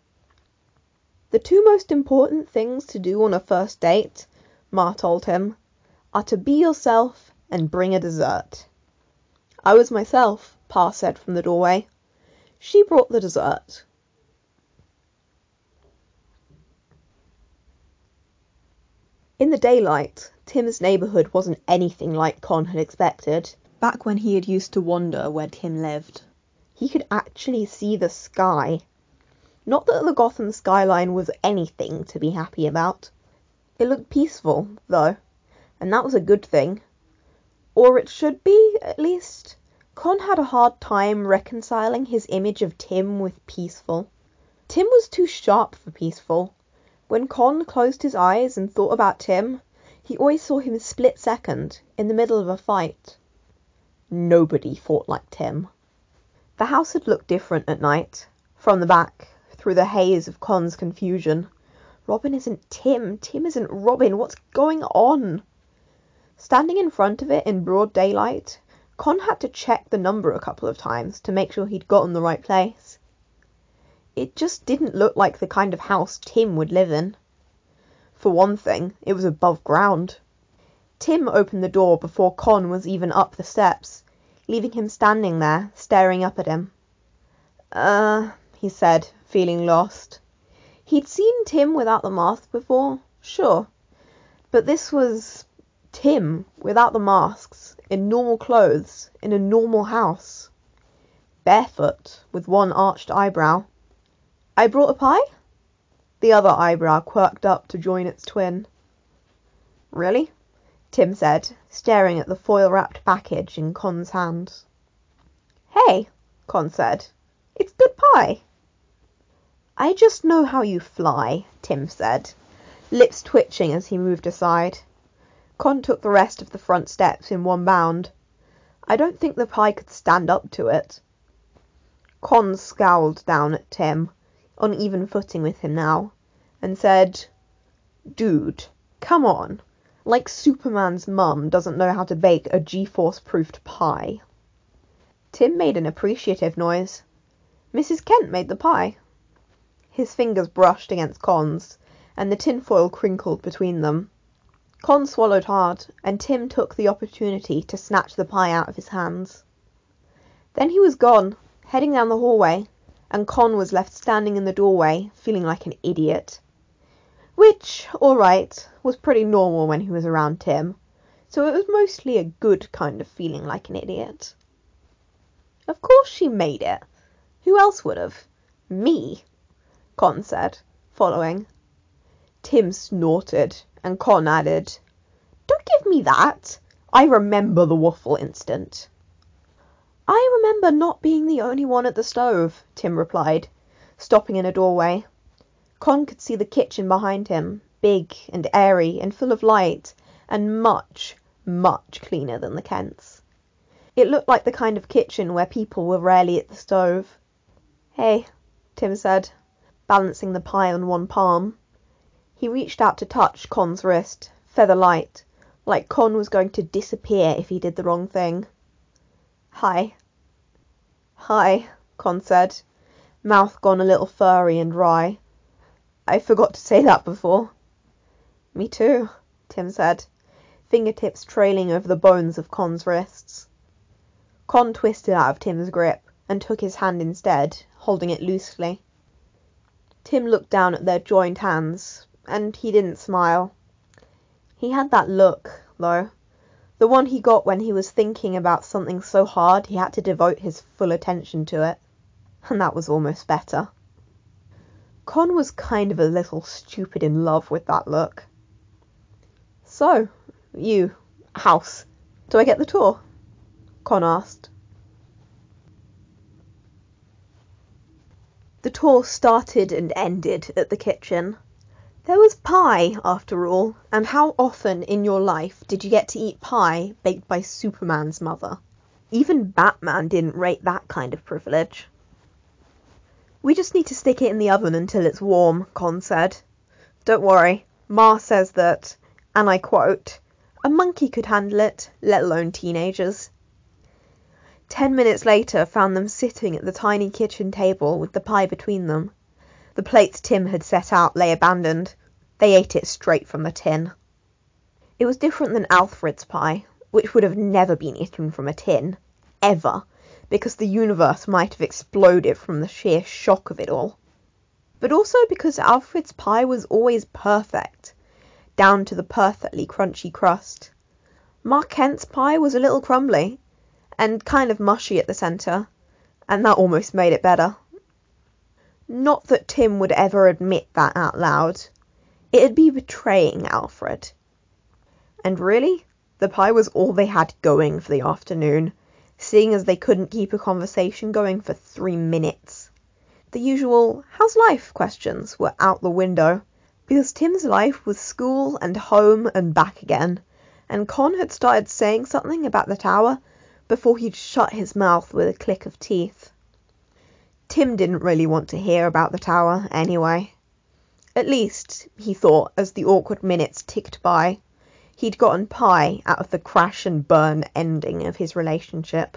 "The two most important things to do on a first date," Ma told him, "are to be yourself and bring a dessert." "I was myself," Pa said from the doorway. "She brought the dessert." In the daylight, Tim's neighborhood wasn't anything like Con had expected, back when he had used to wonder where Tim lived. He could actually see the sky. Not that the Gotham skyline was anything to be happy about. It looked peaceful, though, and that was a good thing. Or it should be, at least. Con had a hard time reconciling his image of Tim with peaceful. Tim was too sharp for peaceful. When Con closed his eyes and thought about Tim, he always saw him split second, in the middle of a fight. Nobody fought like Tim. The house had looked different at night. From the back, through the haze of Con's confusion. Robin isn't Tim. Tim isn't Robin. What's going on? Standing in front of it in broad daylight, Con had to check the number a couple of times to make sure he'd gotten the right place. It just didn't look like the kind of house Tim would live in. For one thing, it was above ground. Tim opened the door before Con was even up the steps, leaving him standing there, staring up at him. Uh, he said, feeling lost. He'd seen Tim without the mask before, sure. But this was Tim without the masks, in normal clothes, in a normal house. Barefoot, with one arched eyebrow. "I brought a pie?" The other eyebrow quirked up to join its twin. "Really?" Tim said, staring at the foil-wrapped package in Con's hands. "Hey," Con said, "it's good pie." "I just know how you fly," Tim said, lips twitching as he moved aside. Con took the rest of the front steps in one bound. "I don't think the pie could stand up to it." Con scowled down at Tim, on even footing with him now, and said, "Dude, come on. Like Superman's mum doesn't know how to bake a G-force-proofed pie." Tim made an appreciative noise. "Missus Kent made the pie." His fingers brushed against Con's, and the tinfoil crinkled between them. Con swallowed hard, and Tim took the opportunity to snatch the pie out of his hands. Then he was gone, heading down the hallway, and Con was left standing in the doorway, feeling like an idiot. Which, alright, was pretty normal when he was around Tim, so it was mostly a good kind of feeling like an idiot. Of course she made it. Who else would have? Me, Con said, following. Tim snorted, and Con added, "Don't give me that. I remember the waffle incident." "I remember not being the only one at the stove," Tim replied, stopping in a doorway. Con could see the kitchen behind him, big and airy and full of light, and much, much cleaner than the Kents'. It looked like the kind of kitchen where people were rarely at the stove. "Hey," Tim said, balancing the pie on one palm. He reached out to touch Con's wrist, feather light, like Con was going to disappear if he did the wrong thing. "Hi." "Hi," Con said, mouth gone a little furry and dry. "I forgot to say that before." "Me too," Tim said, fingertips trailing over the bones of Con's wrists. Con twisted out of Tim's grip and took his hand instead, holding it loosely. Tim looked down at their joined hands, and he didn't smile. He had that look, though, the one he got when he was thinking about something so hard he had to devote his full attention to it, and that was almost better. Con was kind of a little stupid in love with that look. "So, you, house, do I get the tour?" Con asked. The tour started and ended at the kitchen. There was pie, after all, and how often in your life did you get to eat pie baked by Superman's mother? Even Batman didn't rate that kind of privilege. "We just need to stick it in the oven until it's warm," Con said. "Don't worry, Ma says that, and I quote, a monkey could handle it, let alone teenagers." Ten minutes later found them sitting at the tiny kitchen table with the pie between them. The plates Tim had set out lay abandoned. They ate it straight from the tin. It was different than Alfred's pie, which would have never been eaten from a tin, ever, because the universe might have exploded from the sheer shock of it all. But also because Alfred's pie was always perfect, down to the perfectly crunchy crust. Ma Kent's pie was a little crumbly, and kind of mushy at the centre, and that almost made it better. Not that Tim would ever admit that out loud. It'd be betraying Alfred. And really, the pie was all they had going for the afternoon, seeing as they couldn't keep a conversation going for three minutes. The usual "how's life?" questions were out the window, because Tim's life was school and home and back again, and Con had started saying something about the tower before he'd shut his mouth with a click of teeth. Tim didn't really want to hear about the tower anyway. At least, he thought, as the awkward minutes ticked by, he'd gotten pie out of the crash and burn ending of his relationship.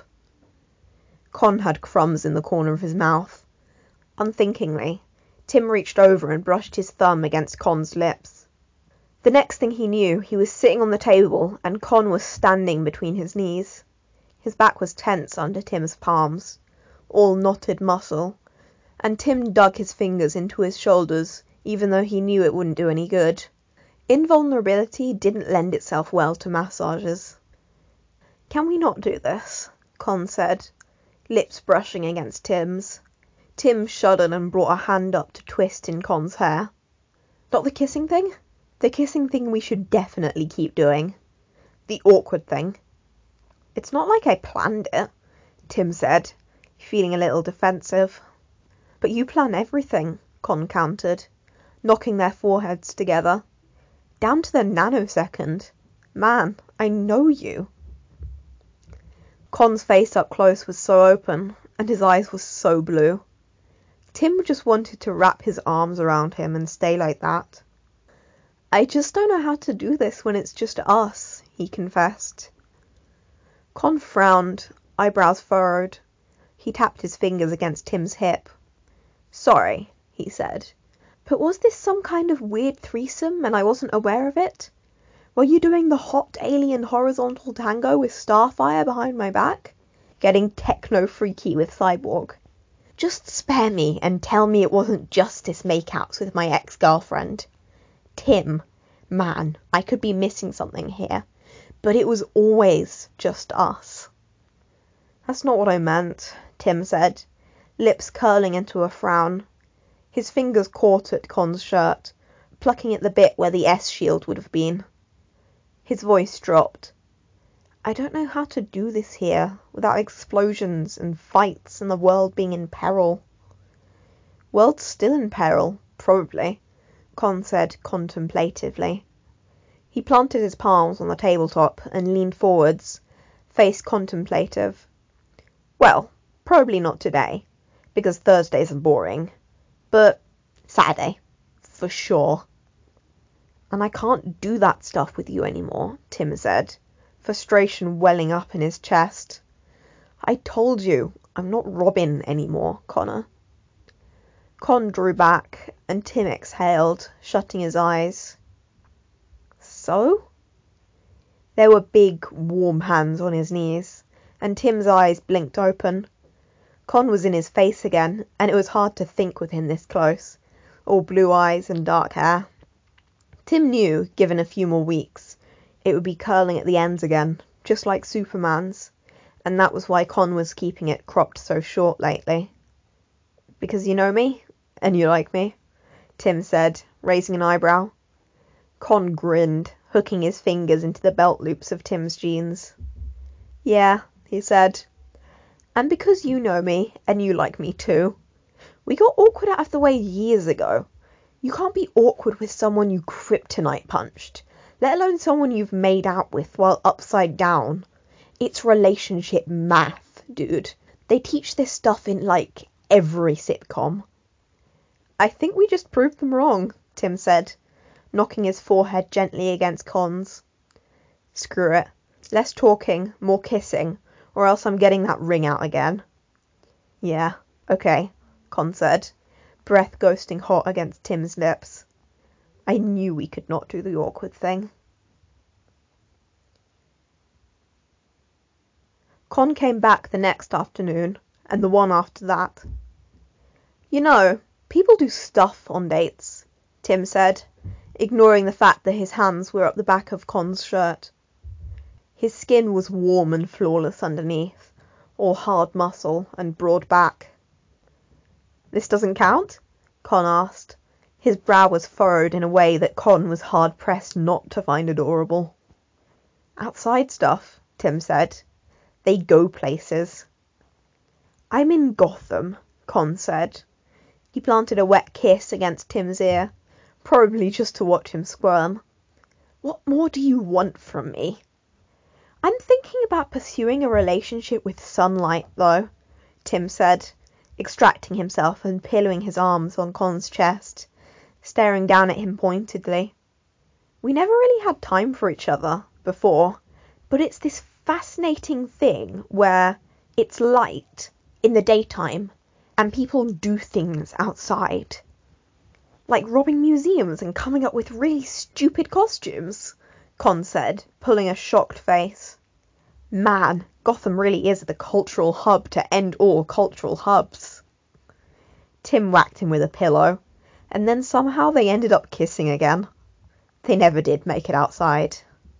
Con had crumbs in the corner of his mouth. Unthinkingly, Tim reached over and brushed his thumb against Con's lips. The next thing he knew, he was sitting on the table and Con was standing between his knees. His back was tense under Tim's palms, all knotted muscle, and Tim dug his fingers into his shoulders, even though he knew it wouldn't do any good. Invulnerability didn't lend itself well to massages. "Can we not do this?" Con said, lips brushing against Tim's. Tim shuddered and brought a hand up to twist in Con's hair. "Not the kissing thing? The kissing thing we should definitely keep doing. The awkward thing." "It's not like I planned it," Tim said, feeling a little defensive. "But you plan everything," Con countered, knocking their foreheads together. "Down to the nanosecond. Man, I know you." Con's face up close was so open, and his eyes were so blue. Tim just wanted to wrap his arms around him and stay like that. "I just don't know how to do this when it's just us," he confessed. Con frowned, eyebrows furrowed. He tapped his fingers against Tim's hip. "Sorry," he said, "but was this some kind of weird threesome and I wasn't aware of it? Were you doing the hot alien horizontal tango with Starfire behind my back? Getting techno-freaky with Cyborg? Just spare me and tell me it wasn't justice makeouts with my ex-girlfriend. Tim. Man, I could be missing something here. But it was always just us. That's not what I meant, Tim said, lips curling into a frown. His fingers caught at Con's shirt, plucking at the bit where the S shield would have been. His voice dropped. I don't know how to do this here without explosions and fights and the world being in peril. World's still in peril, probably, Con said contemplatively. He planted his palms on the tabletop and leaned forwards, face contemplative. Well, probably not today, because Thursdays are boring, but Saturday, for sure. And I can't do that stuff with you anymore, Tim said, frustration welling up in his chest. I told you, I'm not Robin anymore, Connor. Con drew back, and Tim exhaled, shutting his eyes. So? There were big, warm hands on his knees, and Tim's eyes blinked open. Con was in his face again, and it was hard to think with him this close, all blue eyes and dark hair. Tim knew, given a few more weeks, it would be curling at the ends again, just like Superman's, and that was why Con was keeping it cropped so short lately. Because you know me, and you like me, Tim said, raising an eyebrow. Con grinned, hooking his fingers into the belt loops of Tim's jeans. Yeah, he said. And because you know me, and you like me too. We got awkward out of the way years ago. You can't be awkward with someone you kryptonite punched, let alone someone you've made out with while upside down. It's relationship math, dude. They teach this stuff in, like, every sitcom. I think we just proved them wrong, Tim said, knocking his forehead gently against Con's. Screw it. Less talking, more kissing, or else I'm getting that ring out again. Yeah, okay, Con said, breath ghosting hot against Tim's lips. I knew we could not do the awkward thing. Con came back the next afternoon, and the one after that. You know, people do stuff on dates, Tim said, ignoring the fact that his hands were up the back of Con's shirt. His skin was warm and flawless underneath, all hard muscle and broad back. This doesn't count? Con asked. His brow was furrowed in a way that Con was hard-pressed not to find adorable. Outside stuff, Tim said. They go places. I'm in Gotham, Con said. He planted a wet kiss against Tim's ear, probably just to watch him squirm. What more do you want from me? I'm thinking about pursuing a relationship with sunlight, though, Tim said, extracting himself and pillowing his arms on Con's chest, staring down at him pointedly. We never really had time for each other before, but it's this fascinating thing where it's light in the daytime and people do things outside. Like robbing museums and coming up with really stupid costumes, Con said, pulling a shocked face. Man, Gotham really is the cultural hub to end all cultural hubs. Tim whacked him with a pillow, and then somehow they ended up kissing again. They never did make it outside.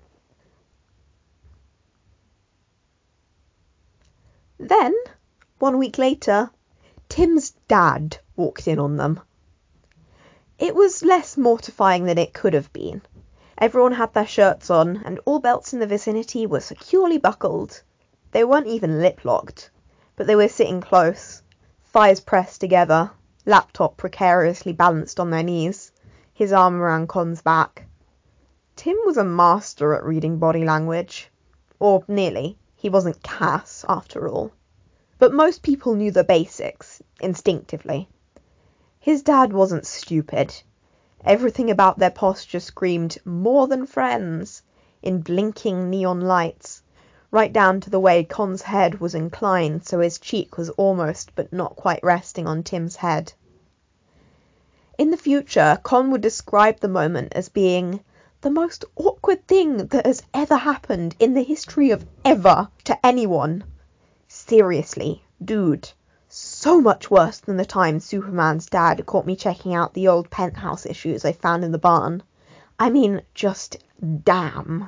Then, one week later, Tim's dad walked in on them. It was less mortifying than it could have been. Everyone had their shirts on, and all belts in the vicinity were securely buckled. They weren't even lip-locked, but they were sitting close, thighs pressed together, laptop precariously balanced on their knees, his arm around Con's back. Tim was a master at reading body language. Or nearly. He wasn't Cass, after all. But most people knew the basics, instinctively. His dad wasn't stupid. Everything about their posture screamed more than friends, in blinking neon lights, right down to the way Con's head was inclined so his cheek was almost but not quite resting on Tim's head. In the future, Con would describe the moment as being the most awkward thing that has ever happened in the history of ever to anyone. Seriously, dude. So much worse than the time Superman's dad caught me checking out the old Penthouse issues I found in the barn, I mean, just damn.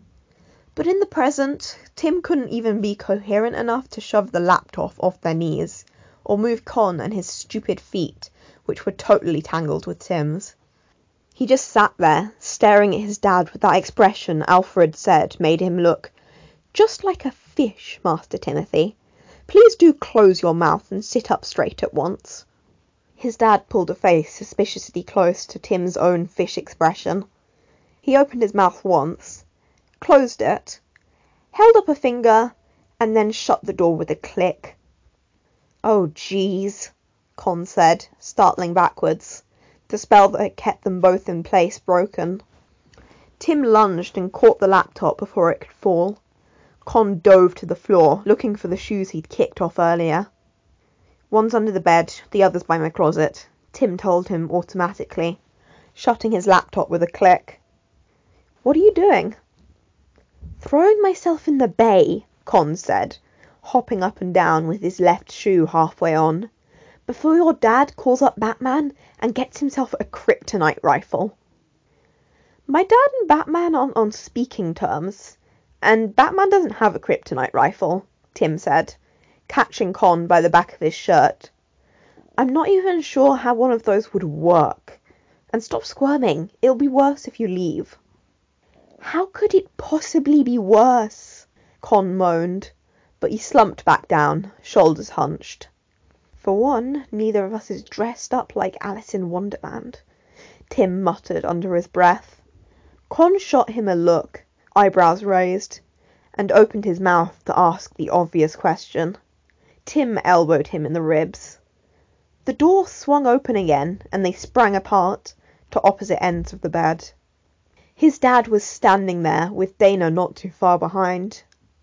But in the present, Tim couldn't even be coherent enough to shove the laptop off their knees, or move Con and his stupid feet, which were totally tangled with Tim's. He just sat there, staring at his dad with that expression Alfred said made him look just like a fish, Master Timothy. Please do close your mouth and sit up straight at once. His dad pulled a face suspiciously close to Tim's own fish expression. He opened his mouth once, closed it, held up a finger, and then shut the door with a click. "Oh, jeez," Con said, startling backwards, the spell that had kept them both in place broken. Tim lunged and caught the laptop before it could fall. Con dove to the floor, looking for the shoes he'd kicked off earlier. "One's under the bed, the other's by my closet," Tim told him automatically, shutting his laptop with a click. "What are you doing?" "Throwing myself in the bay," Con said, hopping up and down with his left shoe halfway on, "before your dad calls up Batman and gets himself a kryptonite rifle." "My dad and Batman aren't on speaking terms, and Batman doesn't have a kryptonite rifle," Tim said, catching Con by the back of his shirt. "I'm not even sure how one of those would work. And stop squirming, it'll be worse if you leave." "How could it possibly be worse?" Con moaned, but he slumped back down, shoulders hunched. "For one, neither of us is dressed up like Alice in Wonderland," Tim muttered under his breath. Con shot him a look, eyebrows raised, and opened his mouth to ask the obvious question. Tim elbowed him in the ribs. The door swung open again, and they sprang apart to opposite ends of the bed. His dad was standing there, with Dana not too far behind.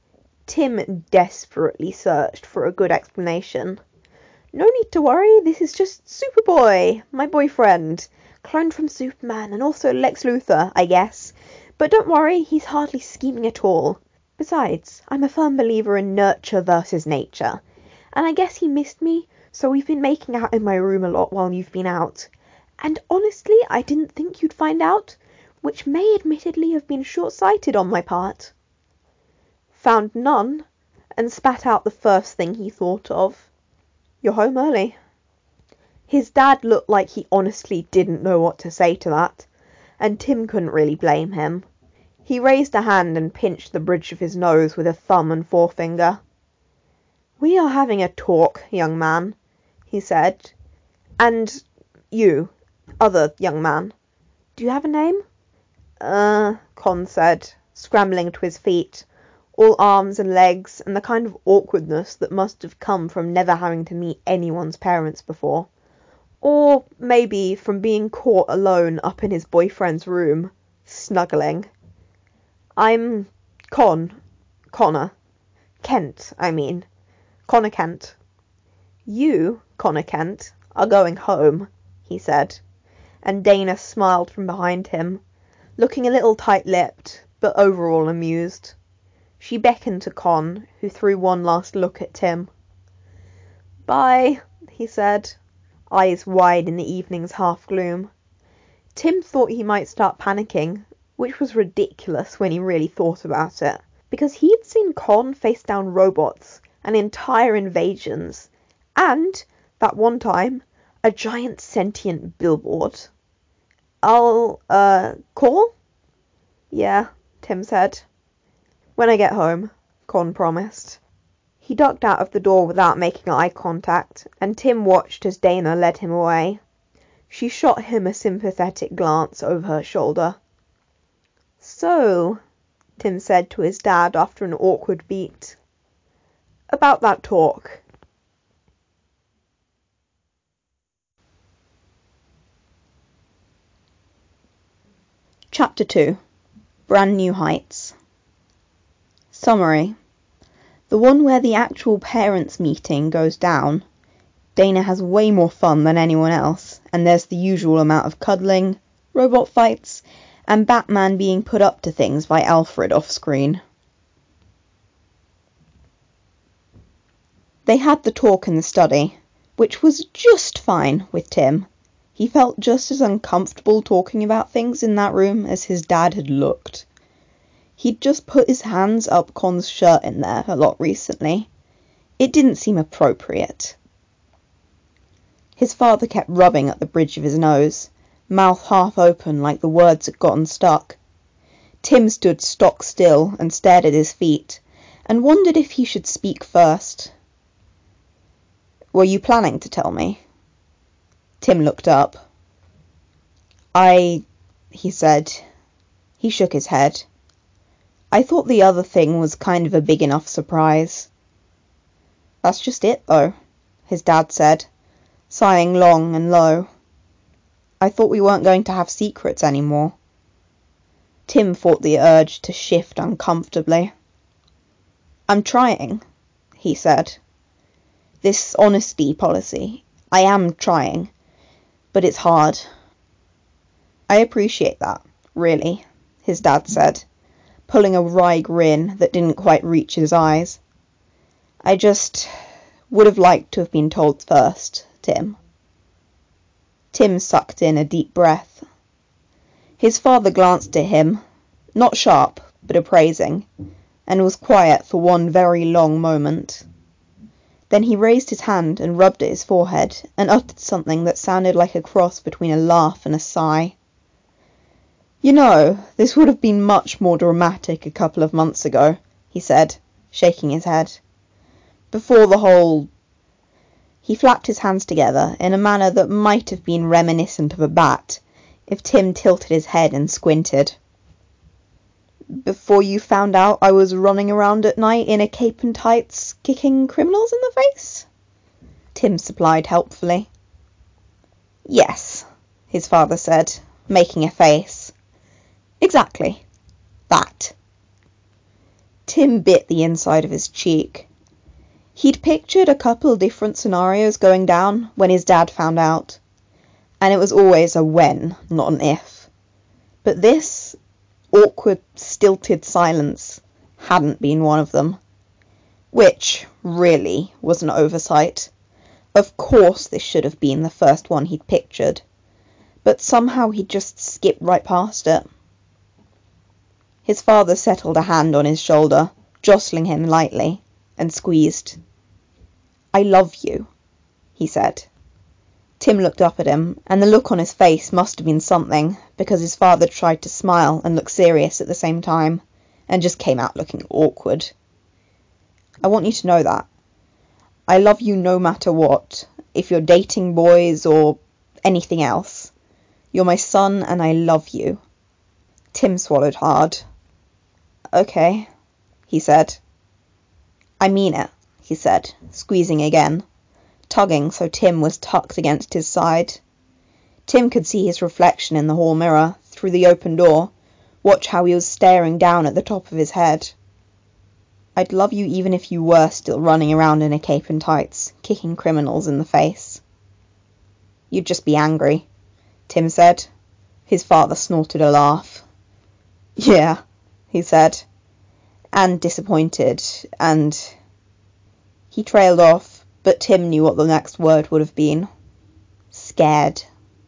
Tim desperately searched for a good explanation. "No need to worry, this is just Superboy, my boyfriend. Cloned from Superman and also Lex Luthor, I guess. But don't worry, he's hardly scheming at all. Besides, I'm a firm believer in nurture versus nature. And I guess he missed me, so we've been making out in my room a lot while you've been out. And honestly, I didn't think you'd find out, which may admittedly have been short-sighted on my part." Found none, and spat out the first thing he thought of. "You're home early." His dad looked like he honestly didn't know what to say to that, and Tim couldn't really blame him. He raised a hand and pinched the bridge of his nose with a thumb and forefinger. "We are having a talk, young man," he said. "And you, other young man. Do you have a name?" Uh, Con said, scrambling to his feet, all arms and legs, and the kind of awkwardness that must have come from never having to meet anyone's parents before. Or maybe from being caught alone up in his boyfriend's room, snuggling. "I'm Con. Connor. Kent, I mean. Connor Kent." "You, Connor Kent, are going home," he said, and Dana smiled from behind him, looking a little tight-lipped, but overall amused. She beckoned to Con, who threw one last look at Tim. "Bye," he said, eyes wide in the evening's half-gloom. Tim thought he might start panicking, which was ridiculous when he really thought about it, because he'd seen Con face down robots and entire invasions, and, that one time, a giant sentient billboard. "I'll, uh, call?" "Yeah," Tim said. "When I get home," Con promised. He ducked out of the door without making eye contact, and Tim watched as Dana led him away. She shot him a sympathetic glance over her shoulder. "So," Tim said to his dad after an awkward beat, "about that talk." Chapter two. Brand New Heights. Summary. The one where the actual parents' meeting goes down. Dana has way more fun than anyone else, and there's the usual amount of cuddling, robot fights, and Batman being put up to things by Alfred off-screen. They had the talk in the study, which was just fine with Tim. He felt just as uncomfortable talking about things in that room as his dad had looked. He'd just put his hands up Con's shirt in there a lot recently. It didn't seem appropriate. His father kept rubbing at the bridge of his nose, mouth half open like the words had gotten stuck. Tim stood stock still and stared at his feet, and wondered if he should speak first. "Were you planning to tell me?" Tim looked up. I... he said. He shook his head. "I thought the other thing was kind of a big enough surprise." "That's just it, though," his dad said, sighing long and low. "I thought we weren't going to have secrets anymore." Tim fought the urge to shift uncomfortably. "I'm trying," he said. "This honesty policy, I am trying, but it's hard." "I appreciate that, really," his dad said, pulling a wry grin that didn't quite reach his eyes. "I just would have liked to have been told first, Tim." Tim sucked in a deep breath. His father glanced at him, not sharp, but appraising, and was quiet for one very long moment. Then he raised his hand and rubbed at his forehead and uttered something that sounded like a cross between a laugh and a sigh. "You know, this would have been much more dramatic a couple of months ago," he said, shaking his head. "Before the whole..." He flapped his hands together in a manner that might have been reminiscent of a bat, if Tim tilted his head and squinted. "Before you found out I was running around at night in a cape and tights, kicking criminals in the face?" Tim supplied helpfully. "Yes," his father said, making a face. "Exactly. That." Tim bit the inside of his cheek. He'd pictured a couple different scenarios going down when his dad found out, and it was always a when, not an if. But this awkward, stilted silence hadn't been one of them, which, really, was an oversight. Of course this should have been the first one he'd pictured, but somehow he'd just skipped right past it. His father settled a hand on his shoulder, jostling him lightly, and squeezed. "I love you," he said. Tim looked up at him, and the look on his face must have been something, because his father tried to smile and look serious at the same time, and just came out looking awkward. "I want you to know that. I love you no matter what, if you're dating boys or anything else. You're my son and I love you." Tim swallowed hard. "Okay," he said. "I mean it," he said, squeezing again, tugging so Tim was tucked against his side. Tim could see his reflection in the hall mirror, through the open door, watch how he was staring down at the top of his head. "I'd love you even if you were still running around in a cape and tights, kicking criminals in the face." "You'd just be angry," Tim said. His father snorted a laugh. "Yeah," he said, "and disappointed, and..." He trailed off, but Tim knew what the next word would have been. "Scared."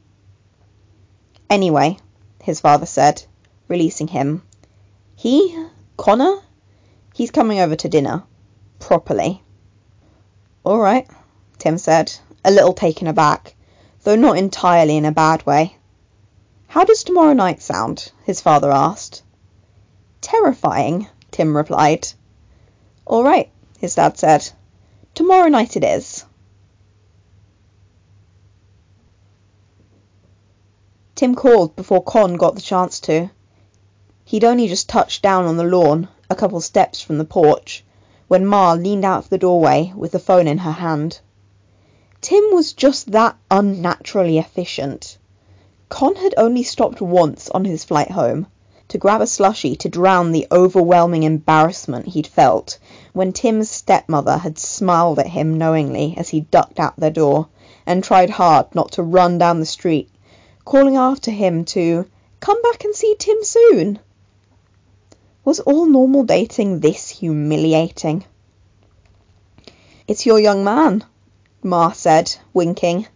"Anyway," his father said, releasing him. "He? Connor? He's coming over to dinner. Properly." "All right," Tim said, a little taken aback, though not entirely in a bad way. "How does tomorrow night sound?" his father asked. "Terrifying," Tim replied. "All right," his dad said. "Tomorrow night it is." Tim called before Con got the chance to. He'd only just touched down on the lawn, a couple steps from the porch, when Ma leaned out of the doorway with the phone in her hand. Tim was just that unnaturally efficient. Con had only stopped once on his flight home, to grab a slushie to drown the overwhelming embarrassment he'd felt when Tim's stepmother had smiled at him knowingly as he ducked out their door and tried hard not to run down the street, calling after him to come back and see Tim soon. Was all normal dating this humiliating? "It's your young man," Ma said, winking,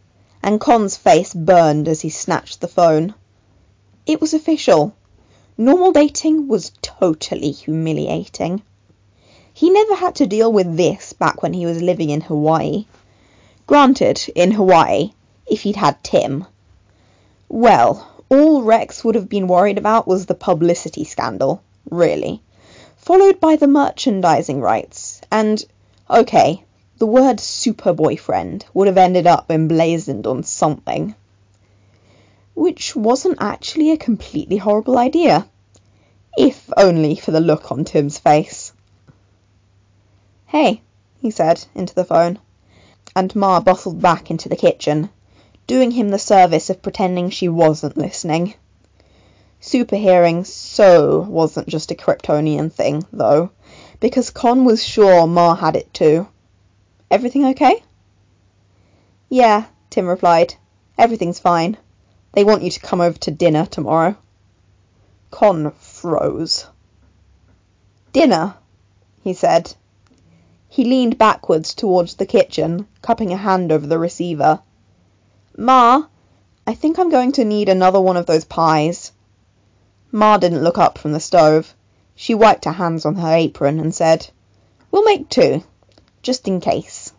and Con's face burned as he snatched the phone. It was official. Normal dating was totally humiliating. He never had to deal with this back when he was living in Hawaii. Granted, in Hawaii, if he'd had Tim. Well, all Rex would have been worried about was the publicity scandal, really. Followed by the merchandising rights, and, okay, the word super boyfriend would have ended up emblazoned on something. Which wasn't actually a completely horrible idea. If only for the look on Tim's face. "Hey," he said into the phone, and Ma bustled back into the kitchen, doing him the service of pretending she wasn't listening. Super hearing so wasn't just a Kryptonian thing, though, because Con was sure Ma had it too. "Everything okay?" "Yeah," Tim replied. "Everything's fine. They want you to come over to dinner tomorrow." Con froze. "Dinner?" he said. He leaned backwards towards the kitchen, cupping a hand over the receiver. "Ma, I think I'm going to need another one of those pies." Ma didn't look up from the stove. She wiped her hands on her apron and said, "We'll make two, just in case."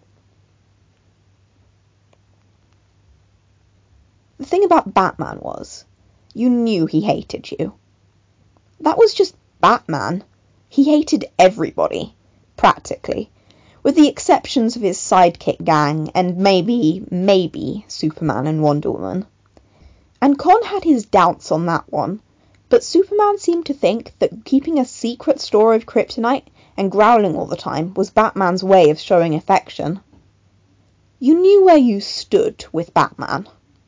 The thing about Batman was, you knew he hated you. That was just Batman. He hated everybody, practically, with the exceptions of his sidekick gang and maybe, maybe Superman and Wonder Woman. And Con had his doubts on that one, but Superman seemed to think that keeping a secret store of kryptonite and growling all the time was Batman's way of showing affection. You knew where you stood with Batman.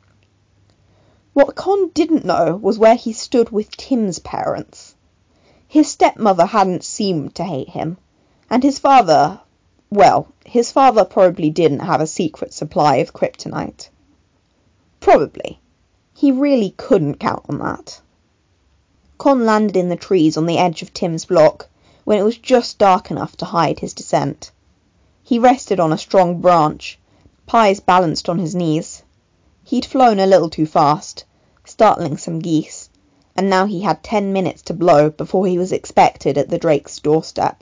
What Con didn't know was where he stood with Tim's parents. His stepmother hadn't seemed to hate him, and his father, well, his father probably didn't have a secret supply of kryptonite. Probably. He really couldn't count on that. Con landed in the trees on the edge of Tim's block when it was just dark enough to hide his descent. He rested on a strong branch, pies balanced on his knees. He'd flown a little too fast, startling some geese, and now he had ten minutes to blow before he was expected at the Drake's doorstep.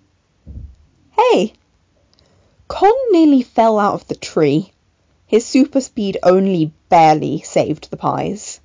"Hey!" Con nearly fell out of the tree. His super speed only barely saved the pies.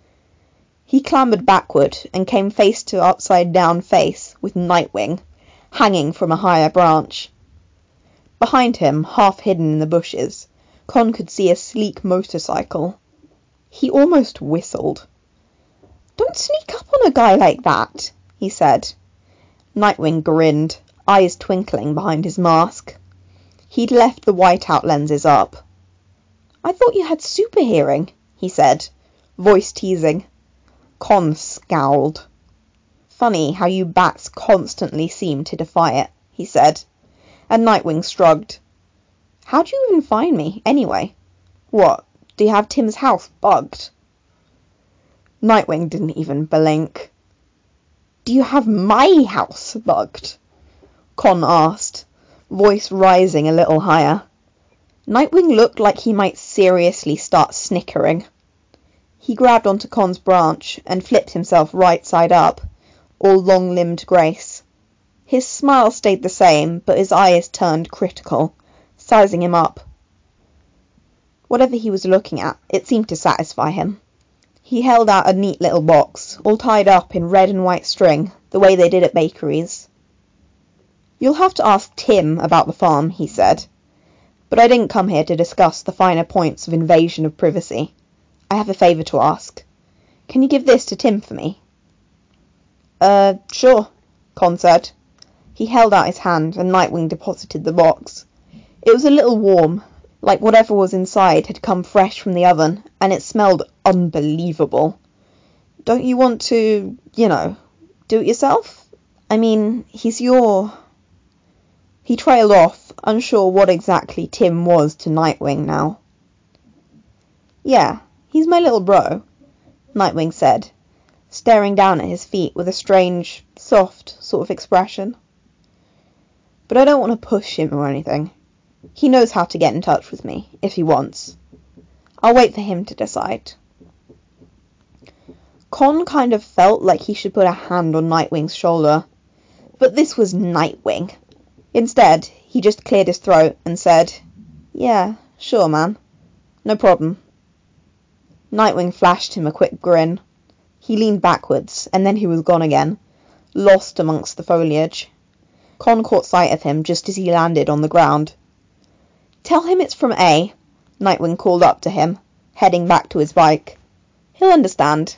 He clambered backward and came face to upside down face with Nightwing, hanging from a higher branch. Behind him, half hidden in the bushes, Con could see a sleek motorcycle. He almost whistled. "Don't sneak up on a guy like that," he said. Nightwing grinned, eyes twinkling behind his mask. He'd left the whiteout lenses up. "I thought you had super hearing," he said, voice teasing. Con scowled. "Funny how you bats constantly seem to defy it," he said, and Nightwing shrugged. "How'd you even find me, anyway? What, do you have Tim's house bugged?" Nightwing didn't even blink. "Do you have my house bugged?" Con asked, voice rising a little higher. Nightwing looked like he might seriously start snickering. He grabbed onto Con's branch and flipped himself right side up, all long-limbed grace. His smile stayed the same, but his eyes turned critical, sizing him up. Whatever he was looking at, it seemed to satisfy him. He held out a neat little box, all tied up in red and white string, the way they did at bakeries. "You'll have to ask Tim about the farm," he said. "But I didn't come here to discuss the finer points of invasion of privacy. I have a favour to ask. Can you give this to Tim for me?" Uh, sure, Con said. He held out his hand and Nightwing deposited the box. It was a little warm, like whatever was inside had come fresh from the oven, and it smelled unbelievable. "Don't you want to, you know, do it yourself? I mean, he's your..." He trailed off, unsure what exactly Tim was to Nightwing now. "Yeah, he's my little bro," Nightwing said, staring down at his feet with a strange, soft sort of expression. "But I don't want to push him or anything. He knows how to get in touch with me, if he wants. I'll wait for him to decide. Con kind of felt like he should put a hand on Nightwing's shoulder, but this was Nightwing. Instead, he just cleared his throat and said, "Yeah, sure, man. No problem." Nightwing flashed him a quick grin. He leaned backwards, and then he was gone again, lost amongst the foliage. Con caught sight of him just as he landed on the ground. "Tell him it's from A," Nightwing called up to him, heading back to his bike. "He'll understand."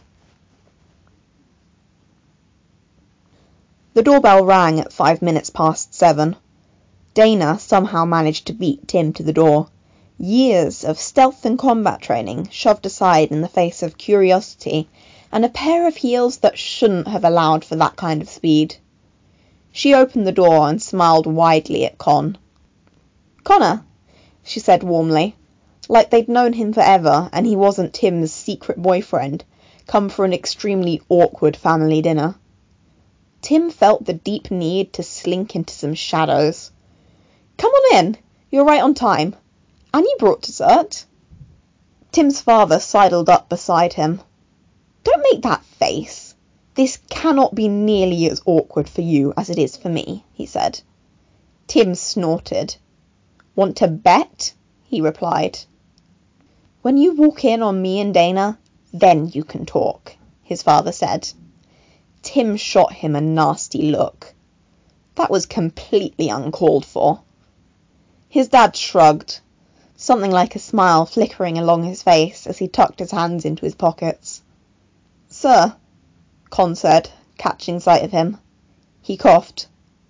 The doorbell rang at five minutes past seven. Dana somehow managed to beat Tim to the door. Years of stealth and combat training shoved aside in the face of curiosity and a pair of heels that shouldn't have allowed for that kind of speed. She opened the door and smiled widely at Con. "Connor," she said warmly, like they'd known him forever and he wasn't Tim's secret boyfriend, come for an extremely awkward family dinner. Tim felt the deep need to slink into some shadows. "Come on in. You're right on time. And you brought dessert." Tim's father sidled up beside him. "Don't make that face. This cannot be nearly as awkward for you as it is for me," he said. Tim snorted. "Want to bet?" he replied. "When you walk in on me and Dana, then you can talk," his father said. Tim shot him a nasty look. That was completely uncalled for. His dad shrugged, something like a smile flickering along his face as he tucked his hands into his pockets. "Sir," Con said, catching sight of him. He coughed.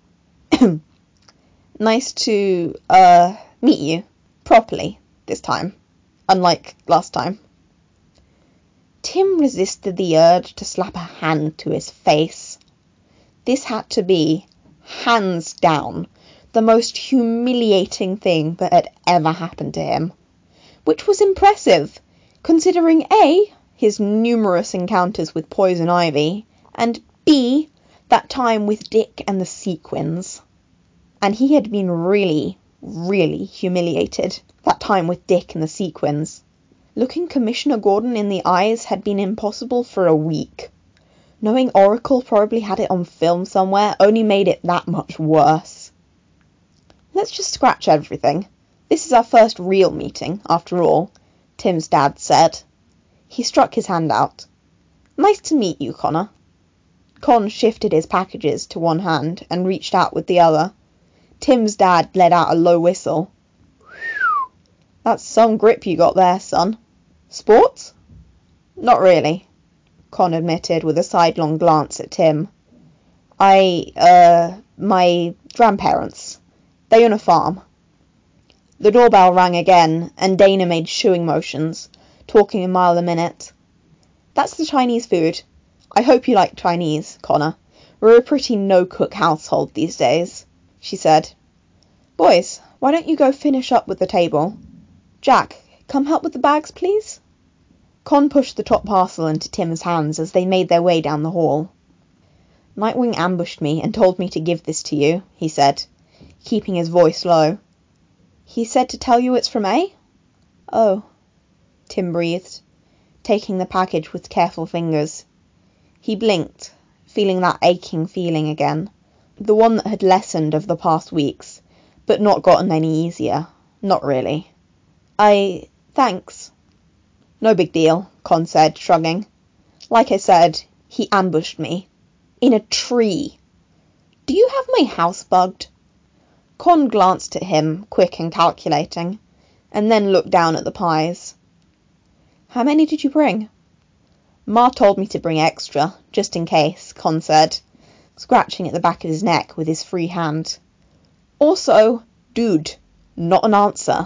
"Nice to, uh, meet you. Properly, this time. Unlike last time." Tim resisted the urge to slap a hand to his face. This had to be, hands down, the most humiliating thing that had ever happened to him. Which was impressive, considering A, his numerous encounters with Poison Ivy, and B, that time with Dick and the Sequins. And he had been really, really humiliated, that time with Dick and the Sequins. Looking Commissioner Gordon in the eyes had been impossible for a week. Knowing Oracle probably had it on film somewhere only made it that much worse. "Let's just scratch everything. This is our first real meeting, after all," Tim's dad said. He struck his hand out. "Nice to meet you, Connor." Con shifted his packages to one hand and reached out with the other. Tim's dad let out a low whistle. "Whew. That's some grip you got there, son. Sports?" "Not really," Con admitted with a sidelong glance at Tim. I, uh, my grandparents. They own a farm." The doorbell rang again, and Dana made shooing motions, talking a mile a minute. "That's the Chinese food. I hope you like Chinese, Connor. We're a pretty no-cook household these days," she said. "Boys, why don't you go finish up with the table? Jack, come help with the bags, please?" Con pushed the top parcel into Tim's hands as they made their way down the hall. "Nightwing ambushed me and told me to give this to you," he said, keeping his voice low. "He said to tell you it's from A?" "Oh," Tim breathed, taking the package with careful fingers. He blinked, feeling that aching feeling again, the one that had lessened over the past weeks, but not gotten any easier. Not really. I... thanks." "No big deal," Con said, shrugging. "Like I said, he ambushed me. In a tree. Do you have my house bugged?" Con glanced at him, quick and calculating, and then looked down at the pies. "How many did you bring?" "Ma told me to bring extra, just in case," Con said, scratching at the back of his neck with his free hand. "Also, dude, not an answer."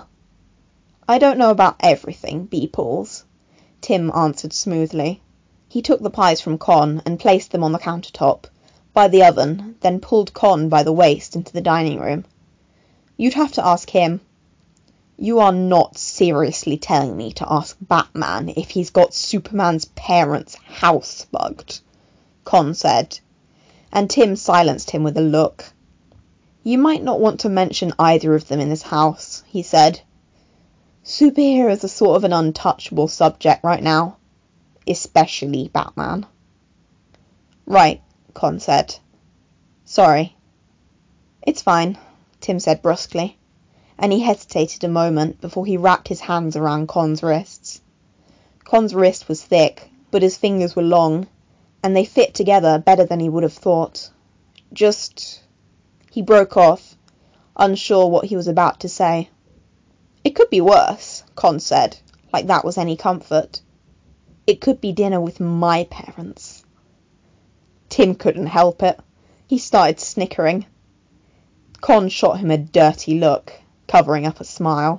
"I don't know about everything, Beeples," Tim answered smoothly. He took the pies from Con and placed them on the countertop, by the oven, then pulled Con by the waist into the dining room. "You'd have to ask him." "You are not seriously telling me to ask Batman if he's got Superman's parents' house bugged?" Con said, and Tim silenced him with a look. "You might not want to mention either of them in this house," he said. Superheroes are sort of an untouchable subject right now. Especially Batman. Right, Con said. Sorry. It's fine, Tim said brusquely, and he hesitated a moment before he wrapped his hands around Con's wrists. Con's wrist was thick, but his fingers were long, and they fit together better than he would have thought. Just... He broke off, unsure what he was about to say. It could be worse, Con said, like that was any comfort. It could be dinner with my parents. Tim couldn't help it. He started snickering. Con shot him a dirty look, covering up a smile.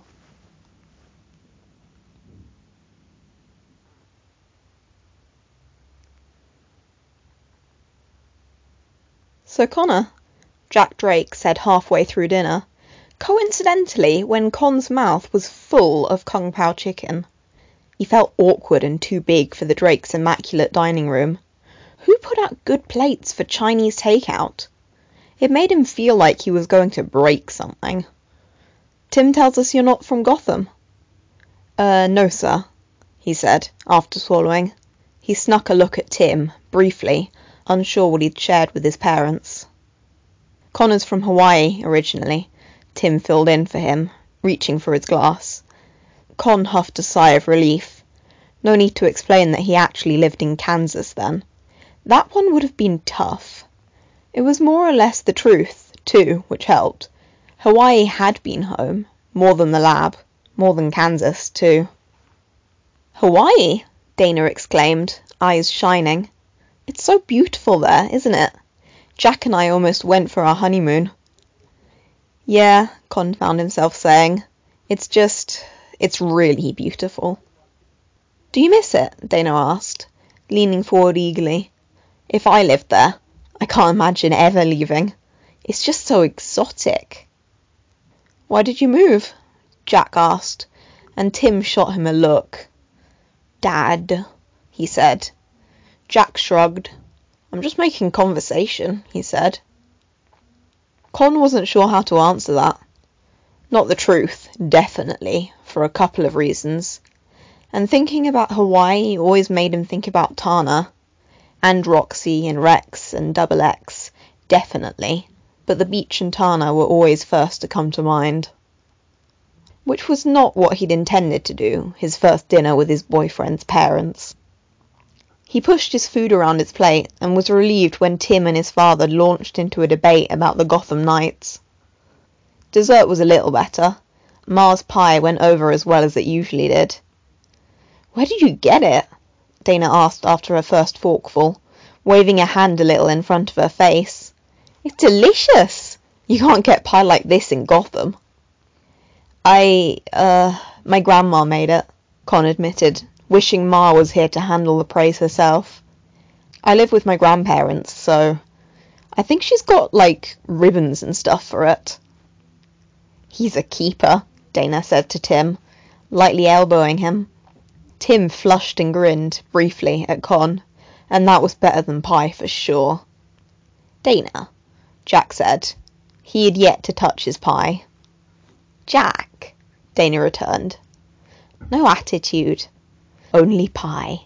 So Connor, Jack Drake said halfway through dinner, coincidentally when Con's mouth was full of Kung Pao chicken. He felt awkward and too big for the Drakes' immaculate dining room. Who put out good plates for Chinese takeout? It made him feel like he was going to break something. Tim tells us you're not from Gotham. Uh, no, sir, he said, after swallowing. He snuck a look at Tim, briefly, unsure what he'd shared with his parents. Connor's from Hawaii, originally, Tim filled in for him, reaching for his glass. Con huffed a sigh of relief. No need to explain that he actually lived in Kansas then. That one would have been tough. It was more or less the truth, too, which helped. Hawaii had been home, more than the lab, more than Kansas, too. Hawaii! Dana exclaimed, eyes shining. It's so beautiful there, isn't it? Jack and I almost went for our honeymoon. Yeah, Con found himself saying. It's just... It's really beautiful. Do you miss it? Dana asked, leaning forward eagerly. If I lived there, I can't imagine ever leaving. It's just so exotic. Why did you move? Jack asked, and Tim shot him a look. Dad, he said. Jack shrugged. I'm just making conversation, he said. Con wasn't sure how to answer that. Not the truth, definitely, for a couple of reasons. And thinking about Hawaii always made him think about Tana. And Roxy and Rex and Double X, definitely. But the beach and Tana were always first to come to mind. Which was not what he'd intended to do, his first dinner with his boyfriend's parents. He pushed his food around his plate and was relieved when Tim and his father launched into a debate about the Gotham Knights. Dessert was a little better. Mars pie went over as well as it usually did. Where did you get it? Dana asked after her first forkful, waving her hand a little in front of her face. It's delicious! You can't get pie like this in Gotham. I, uh, my grandma made it, Con admitted, wishing Ma was here to handle the praise herself. I live with my grandparents, so I think she's got, like, ribbons and stuff for it. He's a keeper, Dana said to Tim, lightly elbowing him. Tim flushed and grinned, briefly, at Con, and that was better than pie for sure. Dana, Jack said. He had yet to touch his pie. Jack, Dana returned. No attitude. Only pie.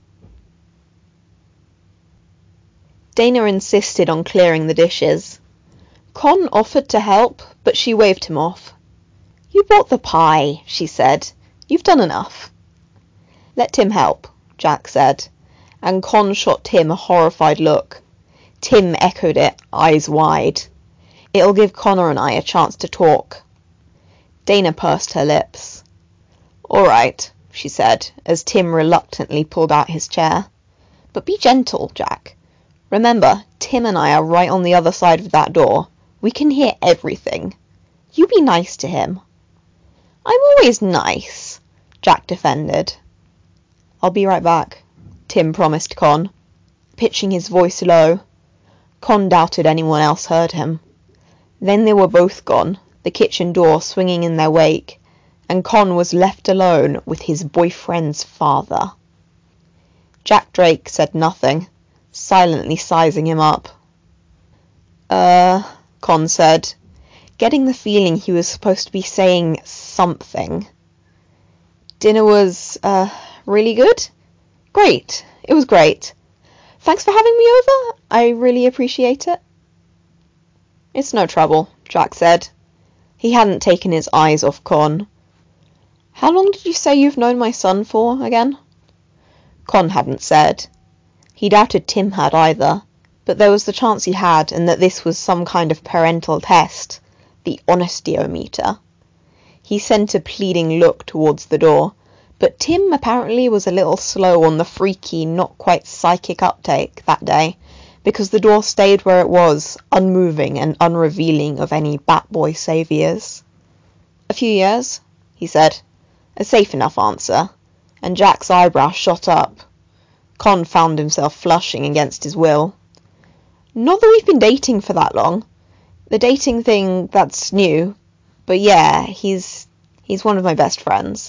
Dana insisted on clearing the dishes. Con offered to help, but she waved him off. You bought the pie, she said. You've done enough. Let Tim help, Jack said, and Con shot Tim a horrified look. Tim echoed it, eyes wide. It'll give Connor and I a chance to talk. Dana pursed her lips. All right, she said, as Tim reluctantly pulled out his chair. But be gentle, Jack. Remember, Tim and I are right on the other side of that door. We can hear everything. You be nice to him. I'm always nice, Jack defended. I'll be right back, Tim promised Con, pitching his voice low. Con doubted anyone else heard him. Then they were both gone, the kitchen door swinging in their wake, and Con was left alone with his boyfriend's father. Jack Drake said nothing, silently sizing him up. Uh, Con said, getting the feeling he was supposed to be saying something. Dinner was, uh, really good? Great. It was great. Thanks for having me over. I really appreciate it. It's no trouble, Jack said. He hadn't taken his eyes off Con. How long did you say you've known my son for, again? Con hadn't said. He doubted Tim had either, but there was the chance he had, and that this was some kind of parental test, the honestyometer. He sent a pleading look towards the door, but Tim apparently was a little slow on the freaky, not quite psychic uptake that day, because the door stayed where it was, unmoving and unrevealing of any Bat-Boy saviours. A few years, he said. A safe enough answer, and Jack's eyebrow shot up. Con found himself flushing against his will. Not that we've been dating for that long. The dating thing, that's new. But yeah, he's he's one of my best friends.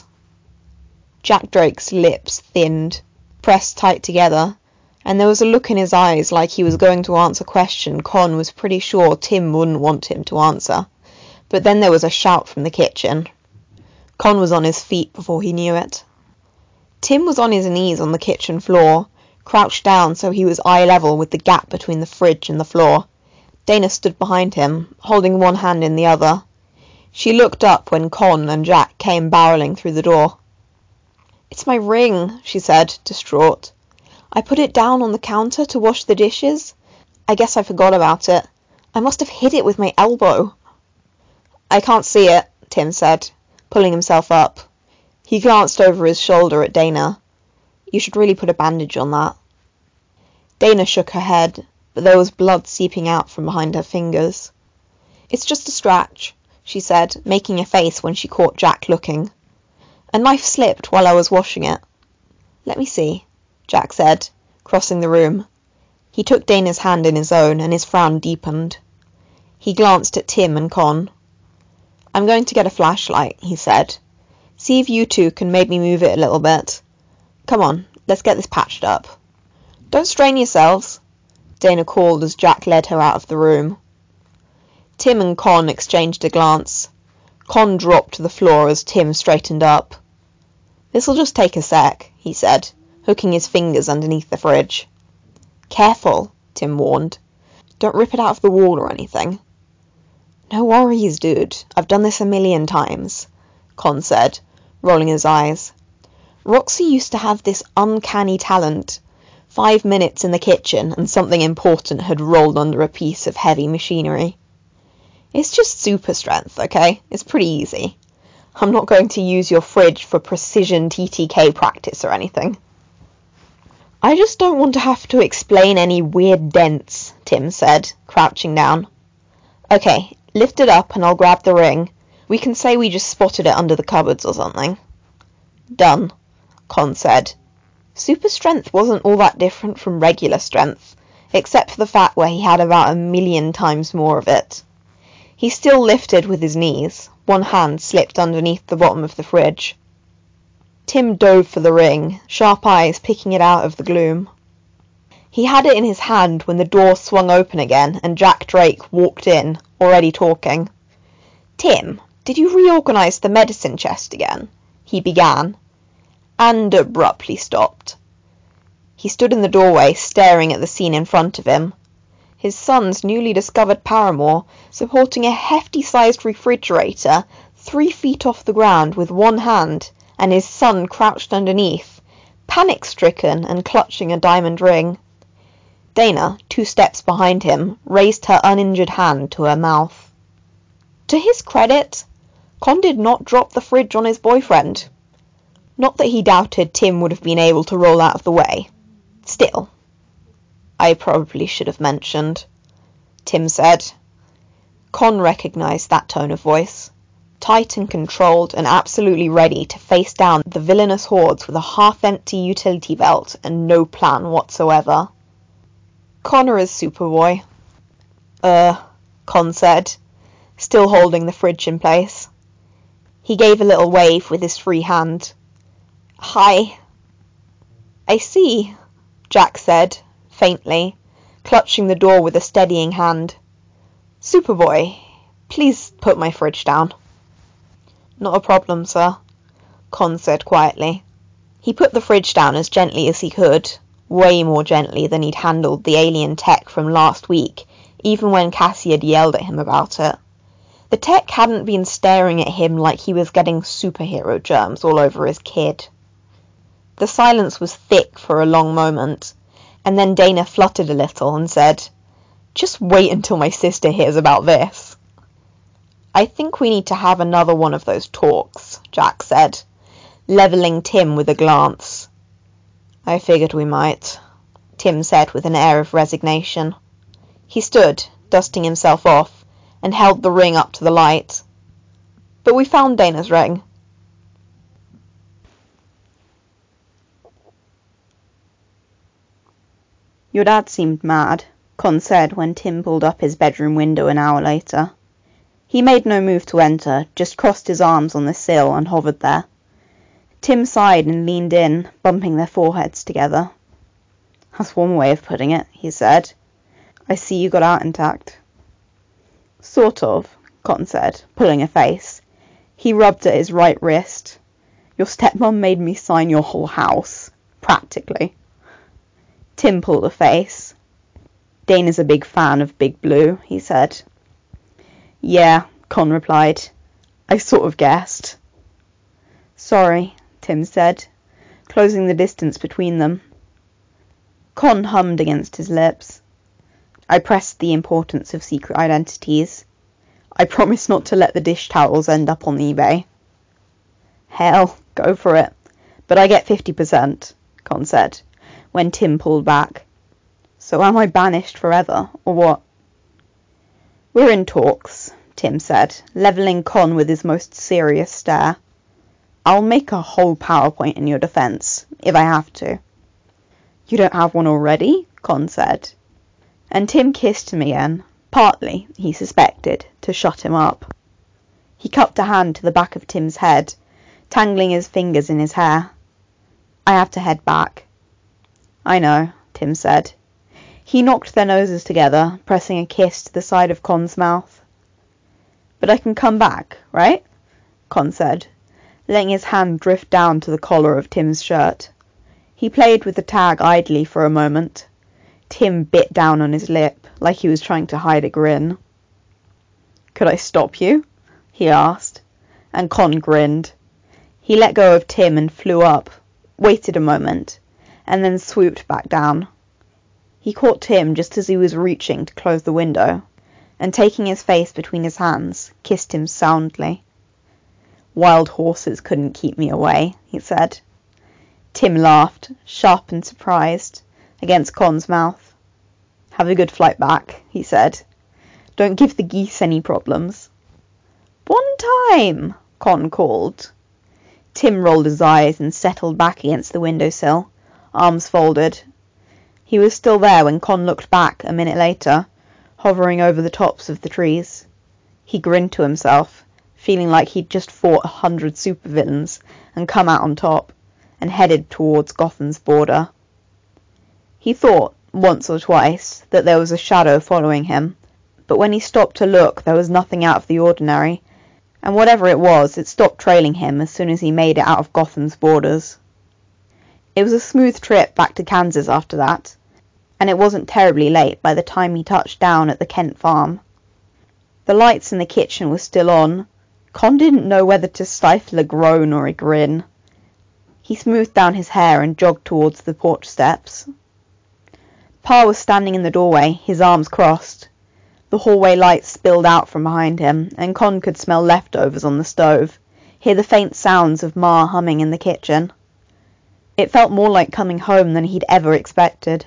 Jack Drake's lips thinned, pressed tight together, and there was a look in his eyes like he was going to answer a question Con was pretty sure Tim wouldn't want him to answer. But then there was a shout from the kitchen. Con was on his feet before he knew it. Tim was on his knees on the kitchen floor, crouched down so he was eye level with the gap between the fridge and the floor. Dana stood behind him, holding one hand in the other. She looked up when Con and Jack came barreling through the door. It's my ring, she said, distraught. I put it down on the counter to wash the dishes. I guess I forgot about it. I must have hit it with my elbow. I can't see it, Tim said, pulling himself up. He glanced over his shoulder at Dana. You should really put a bandage on that. Dana shook her head, but there was blood seeping out from behind her fingers. It's just a scratch, she said, making a face when she caught Jack looking. A knife slipped while I was washing it. Let me see, Jack said, crossing the room. He took Dana's hand in his own, and his frown deepened. He glanced at Tim and Con. I'm going to get a flashlight, he said. See if you two can maybe move it a little bit. Come on, let's get this patched up. Don't strain yourselves, Dana called as Jack led her out of the room. Tim and Con exchanged a glance. Con dropped to the floor as Tim straightened up. This'll just take a sec, he said, hooking his fingers underneath the fridge. Careful, Tim warned. Don't rip it out of the wall or anything. No worries, dude. I've done this a million times, Con said, rolling his eyes. Roxy used to have this uncanny talent. Five minutes in the kitchen and something important had rolled under a piece of heavy machinery. It's just super strength, okay? It's pretty easy. I'm not going to use your fridge for precision T T K practice or anything. I just don't want to have to explain any weird dents, Tim said, crouching down. Okay, lift it up and I'll grab the ring. We can say we just spotted it under the cupboards or something. Done, Con said. Super strength wasn't all that different from regular strength, except for the fact where he had about a million times more of it. He still lifted with his knees. One hand slipped underneath the bottom of the fridge. Tim dove for the ring, sharp eyes picking it out of the gloom. He had it in his hand when the door swung open again and Jack Drake walked in, already talking. Tim, did you reorganize the medicine chest again? He began, and abruptly stopped. He stood in the doorway, staring at the scene in front of him. His son's newly discovered paramour, supporting a hefty-sized refrigerator three feet off the ground with one hand, and his son crouched underneath, panic-stricken and clutching a diamond ring. Dana, two steps behind him, raised her uninjured hand to her mouth. To his credit, Con did not drop the fridge on his boyfriend. Not that he doubted Tim would have been able to roll out of the way. Still, I probably should have mentioned, Tim said. Con recognised that tone of voice, tight and controlled and absolutely ready to face down the villainous hordes with a half-empty utility belt and no plan whatsoever. Connor is Superboy. Uh, Con said, still holding the fridge in place. He gave a little wave with his free hand. Hi. I see, Jack said, faintly, clutching the door with a steadying hand. Superboy, please put my fridge down. Not a problem, sir. Con said quietly. He put the fridge down as gently as he could, way more gently than he'd handled the alien tech from last week, even when Cassie had yelled at him about it. The tech hadn't been staring at him like he was getting superhero germs all over his kid. The silence was thick for a long moment, and then Dana fluttered a little and said, "Just wait until my sister hears about this." "I think we need to have another one of those talks," Jack said, levelling Tim with a glance. "I figured we might," Tim said with an air of resignation. He stood, dusting himself off, and held the ring up to the light. "But we found Dana's ring." "Your dad seemed mad," Con said when Tim pulled up his bedroom window an hour later. He made no move to enter, just crossed his arms on the sill and hovered there. Tim sighed and leaned in, bumping their foreheads together. "That's one way of putting it," he said. "I see you got out intact." "Sort of," Con said, pulling a face. He rubbed at his right wrist. "Your stepmom made me sign your whole house. Practically." Tim pulled a face. "Dana's a big fan of Big Blue," he said. "Yeah," Con replied. "I sort of guessed." "Sorry," Tim said, closing the distance between them. Con hummed against his lips. "I pressed the importance of secret identities. I promise not to let the dish towels end up on eBay." "Hell, go for it. But I get fifty percent, Con said, when Tim pulled back. "So am I banished forever, or what?" "We're in talks," Tim said, levelling Con with his most serious stare. "I'll make a whole PowerPoint in your defense, if I have to." "You don't have one already?" Con said. And Tim kissed him again, partly, he suspected, to shut him up. He cupped a hand to the back of Tim's head, tangling his fingers in his hair. "I have to head back." "I know," Tim said. He knocked their noses together, pressing a kiss to the side of Con's mouth. "But I can come back, right?" Con said, letting his hand drift down to the collar of Tim's shirt. He played with the tag idly for a moment. Tim bit down on his lip, like he was trying to hide a grin. "Could I stop you?" he asked, and Con grinned. He let go of Tim and flew up, waited a moment, and then swooped back down. He caught Tim just as he was reaching to close the window, and taking his face between his hands, kissed him soundly. "Wild horses couldn't keep me away," he said. Tim laughed, sharp and surprised, against Con's mouth. "Have a good flight back," he said. "Don't give the geese any problems." "One time," Con called. Tim rolled his eyes and settled back against the windowsill, arms folded. He was still there when Con looked back a minute later, hovering over the tops of the trees. He grinned to himself, feeling like he'd just fought a hundred supervillains and come out on top, and headed towards Gotham's border. He thought, once or twice, that there was a shadow following him, but when he stopped to look there was nothing out of the ordinary, and whatever it was, it stopped trailing him as soon as he made it out of Gotham's borders. It was a smooth trip back to Kansas after that, and it wasn't terribly late by the time he touched down at the Kent farm. The lights in the kitchen were still on. Con didn't know whether to stifle a groan or a grin. He smoothed down his hair and jogged towards the porch steps. Pa was standing in the doorway, his arms crossed. The hallway lights spilled out from behind him, and Con could smell leftovers on the stove, hear the faint sounds of Ma humming in the kitchen. It felt more like coming home than he'd ever expected.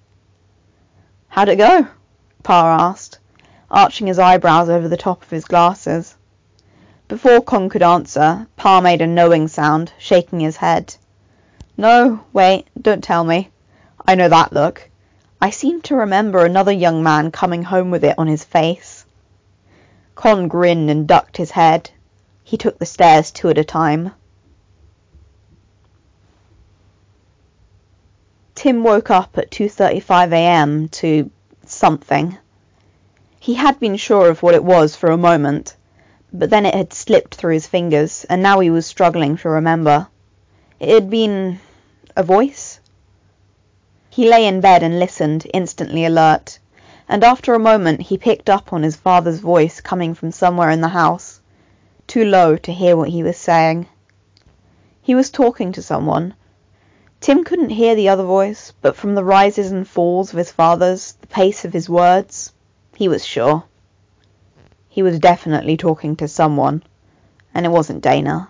"How'd it go?" Pa asked, arching his eyebrows over the top of his glasses. Before Con could answer, Pa made a knowing sound, shaking his head. "No, wait, don't tell me. I know that look. I seem to remember another young man coming home with it on his face." Con grinned and ducked his head. He took the stairs two at a time. Tim woke up at two thirty-five a m to something. He had been sure of what it was for a moment, but then it had slipped through his fingers, and now he was struggling to remember. It had been a voice? He lay in bed and listened, instantly alert, and after a moment he picked up on his father's voice coming from somewhere in the house, too low to hear what he was saying. He was talking to someone. Tim couldn't hear the other voice, but from the rises and falls of his father's, the pace of his words, he was sure. He was definitely talking to someone, and it wasn't Dana.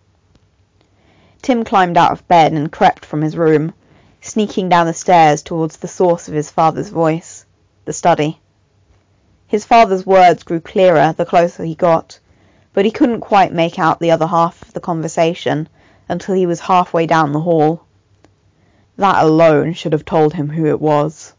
Tim climbed out of bed and crept from his room, sneaking down the stairs towards the source of his father's voice, the study. His father's words grew clearer the closer he got, but he couldn't quite make out the other half of the conversation until he was halfway down the hall. That alone should have told him who it was.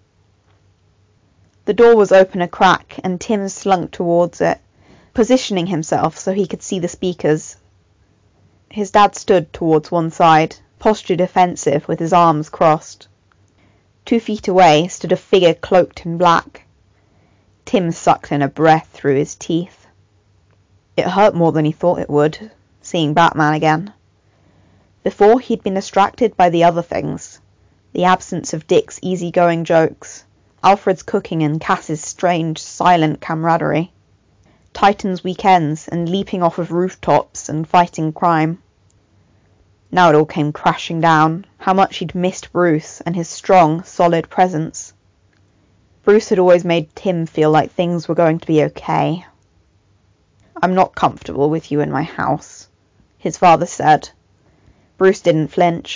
The door was open a crack, and Tim slunk towards it, positioning himself so he could see the speakers. His dad stood towards one side, postured defensive with his arms crossed. Two feet away stood a figure cloaked in black. Tim sucked in a breath through his teeth. It hurt more than he thought it would, seeing Batman again. Before, he'd been distracted by the other things, the absence of Dick's easygoing jokes, Alfred's cooking and Cass's strange, silent camaraderie, Titan's weekends and leaping off of rooftops and fighting crime. Now it all came crashing down, how much he'd missed Bruce and his strong, solid presence. Bruce had always made Tim feel like things were going to be okay. "I'm not comfortable with you in my house," his father said. Bruce didn't flinch.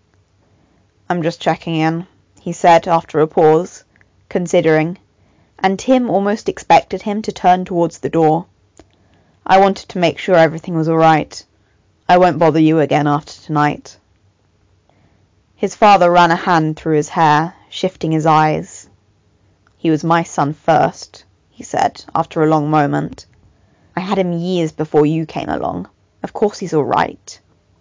"I'm just checking in," he said after a pause, considering, and Tim almost expected him to turn towards the door. "I wanted to make sure everything was all right. I won't bother you again after tonight." His father ran a hand through his hair, shifting his eyes. "He was my son first," he said after a long moment. "I had him years before you came along. Of course he's all right."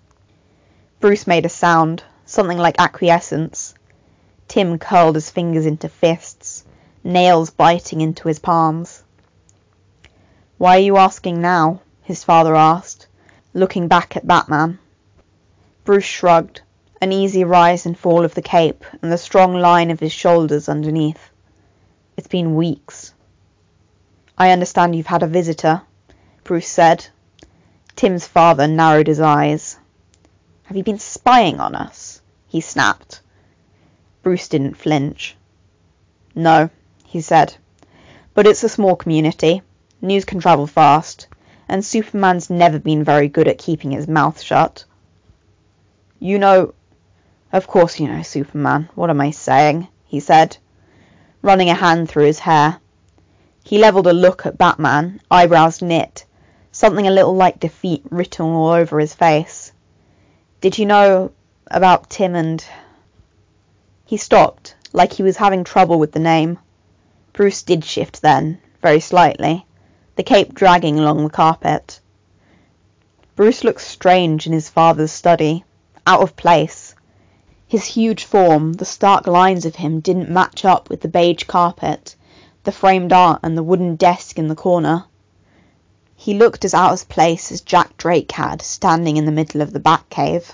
Bruce made a sound, something like acquiescence. Tim curled his fingers into fists, nails biting into his palms. "Why are you asking now?" his father asked, looking back at Batman. Bruce shrugged, an easy rise and fall of the cape and the strong line of his shoulders underneath. "It's been weeks." "I understand you've had a visitor," Bruce said. Tim's father narrowed his eyes. "Have you been spying on us?" he snapped. Bruce didn't flinch. "No," he said, "but it's a small community. News can travel fast, and Superman's never been very good at keeping his mouth shut." "You know—" "Of course you know Superman. What am I saying?" he said, running a hand through his hair. He levelled a look at Batman, eyebrows knit, something a little like defeat written all over his face. "Did you know about Tim and—" He stopped, like he was having trouble with the name. Bruce did shift then, very slightly, the cape dragging along the carpet. Bruce looked strange in his father's study, out of place. His huge form, the stark lines of him didn't match up with the beige carpet, the framed art and the wooden desk in the corner. He looked as out of place as Jack Drake had, standing in the middle of the Batcave.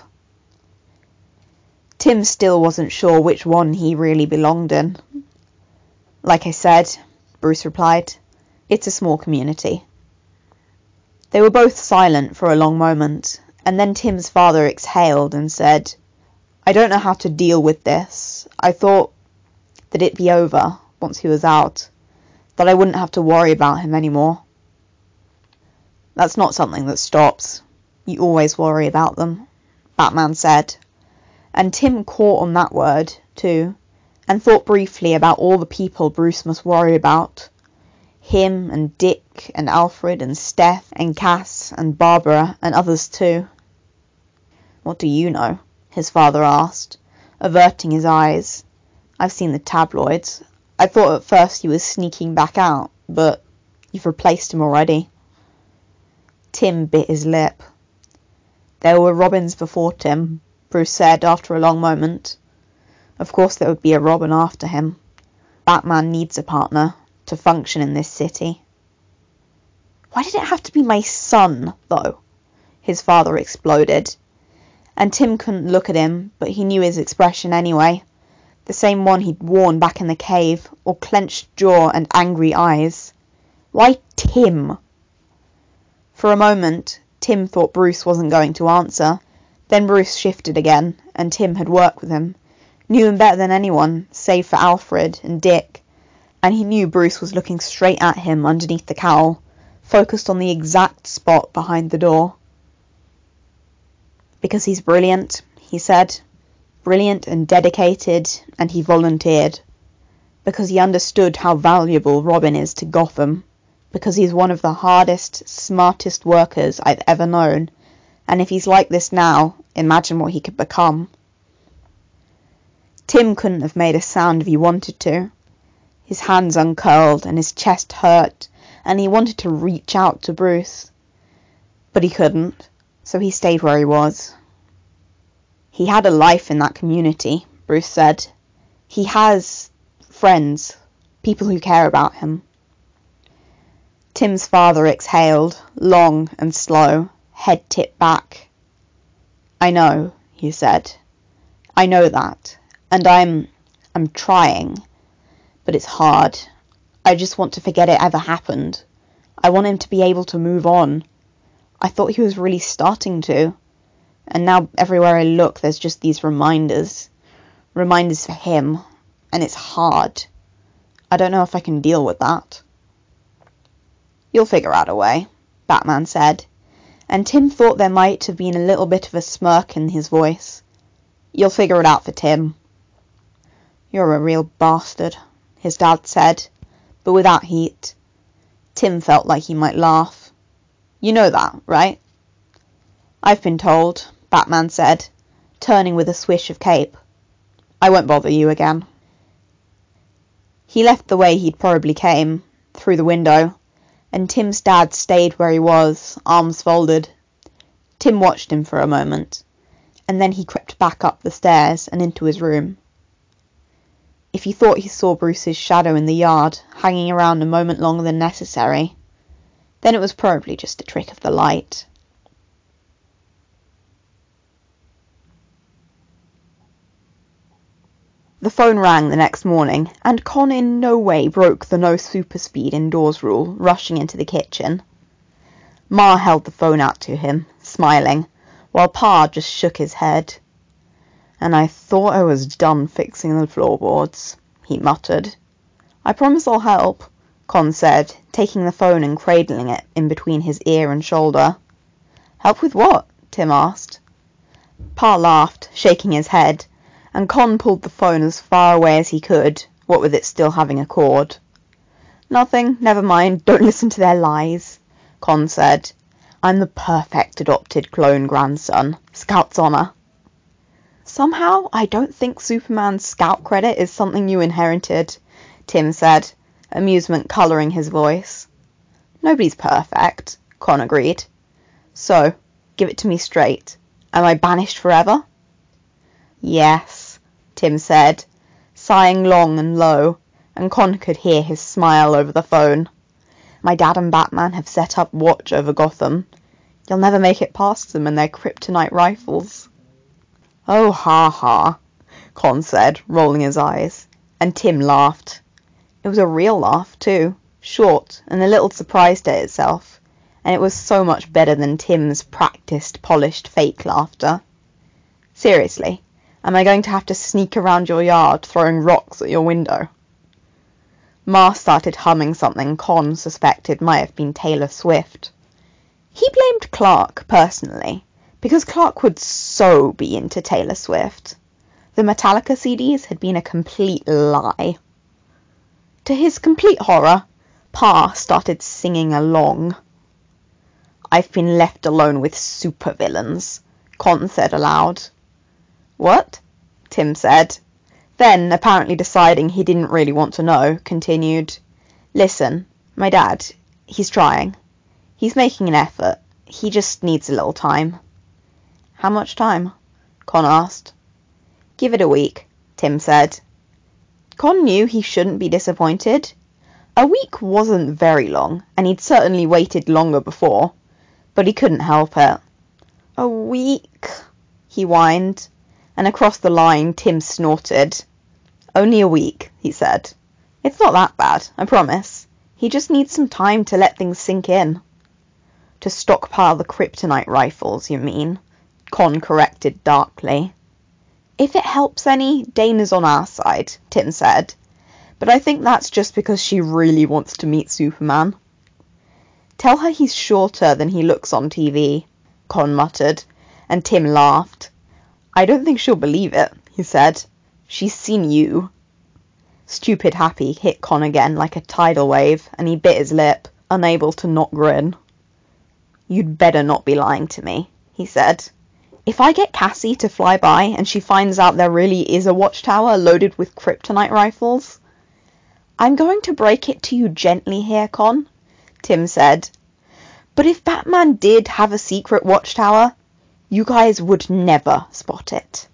Tim still wasn't sure which one he really belonged in. "Like I said," Bruce replied, "it's a small community." They were both silent for a long moment, and then Tim's father exhaled and said, "I don't know how to deal with this. I thought that it'd be over once he was out, that I wouldn't have to worry about him anymore." "That's not something that stops. You always worry about them," Batman said. And Tim caught on that word, too, and thought briefly about all the people Bruce must worry about. Him and Dick and Alfred and Steph and Cass and Barbara and others too. "What do you know?" his father asked, averting his eyes. "I've seen the tabloids. I thought at first he was sneaking back out, but you've replaced him already." Tim bit his lip. "There were Robins before Tim," Bruce said after a long moment. "Of course there would be a Robin after him. Batman needs a partner to function in this city." Why did it have to be my son, though? His father exploded. And Tim couldn't look at him, but he knew his expression anyway. The same one he'd worn back in the cave, all clenched jaw and angry eyes. Why Tim? For a moment, Tim thought Bruce wasn't going to answer. Then Bruce shifted again, and Tim had worked with him. Knew him better than anyone, save for Alfred and Dick. And he knew Bruce was looking straight at him underneath the cowl, focused on the exact spot behind the door. Because he's brilliant, he said. Brilliant and dedicated, and he volunteered. Because he understood how valuable Robin is to Gotham. Because he's one of the hardest, smartest workers I've ever known. And if he's like this now, imagine what he could become. Tim couldn't have made a sound if he wanted to. His hands uncurled and his chest hurt, and he wanted to reach out to Bruce. But he couldn't, so he stayed where he was. He had a life in that community, Bruce said. He has friends, people who care about him. Tim's father exhaled, long and slow, head tipped back. I know, he said. I know that, and I'm... I'm trying. But it's hard. I just want to forget it ever happened. I want him to be able to move on. I thought he was really starting to. And now everywhere I look, there's just these reminders. Reminders for him. And it's hard. I don't know if I can deal with that. You'll figure out a way, Batman said. And Tim thought there might have been a little bit of a smirk in his voice. You'll figure it out for Tim. You're a real bastard, his dad said, but without heat. Tim felt like he might laugh. You know that, right? I've been told, Batman said, turning with a swish of cape. I won't bother you again. He left the way he'd probably came, through the window, and Tim's dad stayed where he was, arms folded. Tim watched him for a moment, and then he crept back up the stairs and into his room. If he thought he saw Bruce's shadow in the yard, hanging around a moment longer than necessary, then it was probably just a trick of the light. The phone rang the next morning, and Con in no way broke the no super speed indoors rule, rushing into the kitchen. Ma held the phone out to him, smiling, while Pa just shook his head. And I thought I was done fixing the floorboards, he muttered. I promise I'll help, Con said, taking the phone and cradling it in between his ear and shoulder. Help with what? Tim asked. Pa laughed, shaking his head, and Con pulled the phone as far away as he could, what with it still having a cord. Nothing, never mind, don't listen to their lies, Con said. I'm the perfect adopted clone grandson. Scout's honour. Somehow, I don't think Superman's scout credit is something you inherited, Tim said, amusement colouring his voice. Nobody's perfect, Con agreed. So, give it to me straight. Am I banished forever? Yes, Tim said, sighing long and low, and Con could hear his smile over the phone. My dad and Batman have set up watch over Gotham. You'll never make it past them and their kryptonite rifles. Oh, ha ha, Con said, rolling his eyes, and Tim laughed. It was a real laugh, too, short and a little surprised at itself, and it was so much better than Tim's practiced, polished fake laughter. Seriously, am I going to have to sneak around your yard throwing rocks at your window? Ma started humming something Con suspected might have been Taylor Swift. He blamed Clark, personally, because Clark would so be into Taylor Swift. The Metallica C Ds had been a complete lie. To his complete horror, Pa started singing along. I've been left alone with supervillains, Con said aloud. What? Tim said. Then, apparently deciding he didn't really want to know, continued. Listen, my dad, he's trying. He's making an effort. He just needs a little time. How much time? Con asked. Give it a week, Tim said. Con knew he shouldn't be disappointed. A week wasn't very long, and he'd certainly waited longer before, but he couldn't help it. A week, he whined, and across the line Tim snorted. Only a week, he said. It's not that bad, I promise. He just needs some time to let things sink in. To stockpile the kryptonite rifles, you mean? Con corrected darkly. If it helps any, Dana's on our side, Tim said. But I think that's just because she really wants to meet Superman. Tell her he's shorter than he looks on T V, Con muttered, and Tim laughed. I don't think she'll believe it, he said. She's seen you. Stupid Happy hit Con again like a tidal wave, and he bit his lip, unable to not grin. You'd better not be lying to me, he said. If I get Cassie to fly by and she finds out there really is a watchtower loaded with kryptonite rifles... I'm going to break it to you gently here, Con, Tim said. But if Batman did have a secret watchtower, you guys would never spot it.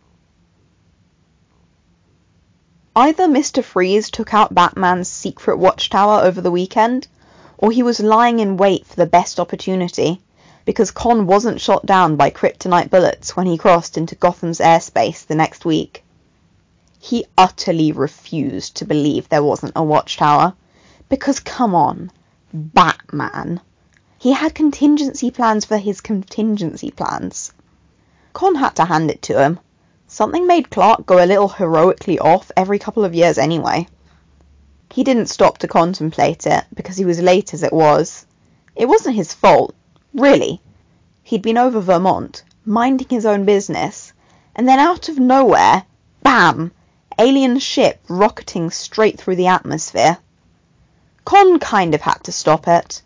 Either Mister Freeze took out Batman's secret watchtower over the weekend, or he was lying in wait for the best opportunity, because Con wasn't shot down by kryptonite bullets when he crossed into Gotham's airspace the next week. He utterly refused to believe there wasn't a watchtower, because come on, Batman. He had contingency plans for his contingency plans. Con had to hand it to him. Something made Clark go a little heroically off every couple of years anyway. He didn't stop to contemplate it, because he was late as it was. It wasn't his fault, really. He'd been over Vermont, minding his own business, and then out of nowhere, bam! Alien ship rocketing straight through the atmosphere. Con kind of had to stop it.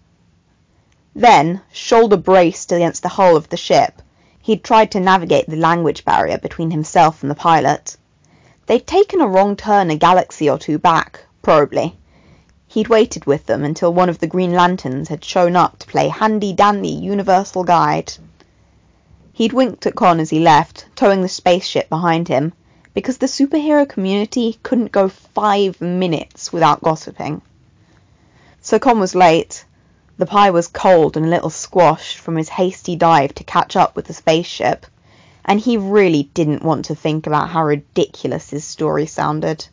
Then, shoulder braced against the hull of the ship, he'd tried to navigate the language barrier between himself and the pilot. They'd taken a wrong turn a galaxy or two back, probably. He'd waited with them until one of the Green Lanterns had shown up to play handy-dandy universal guide. He'd winked at Con as he left, towing the spaceship behind him, because the superhero community couldn't go five minutes without gossiping. So Con was late. The pie was cold and a little squashed from his hasty dive to catch up with the spaceship, and he really didn't want to think about how ridiculous his story sounded.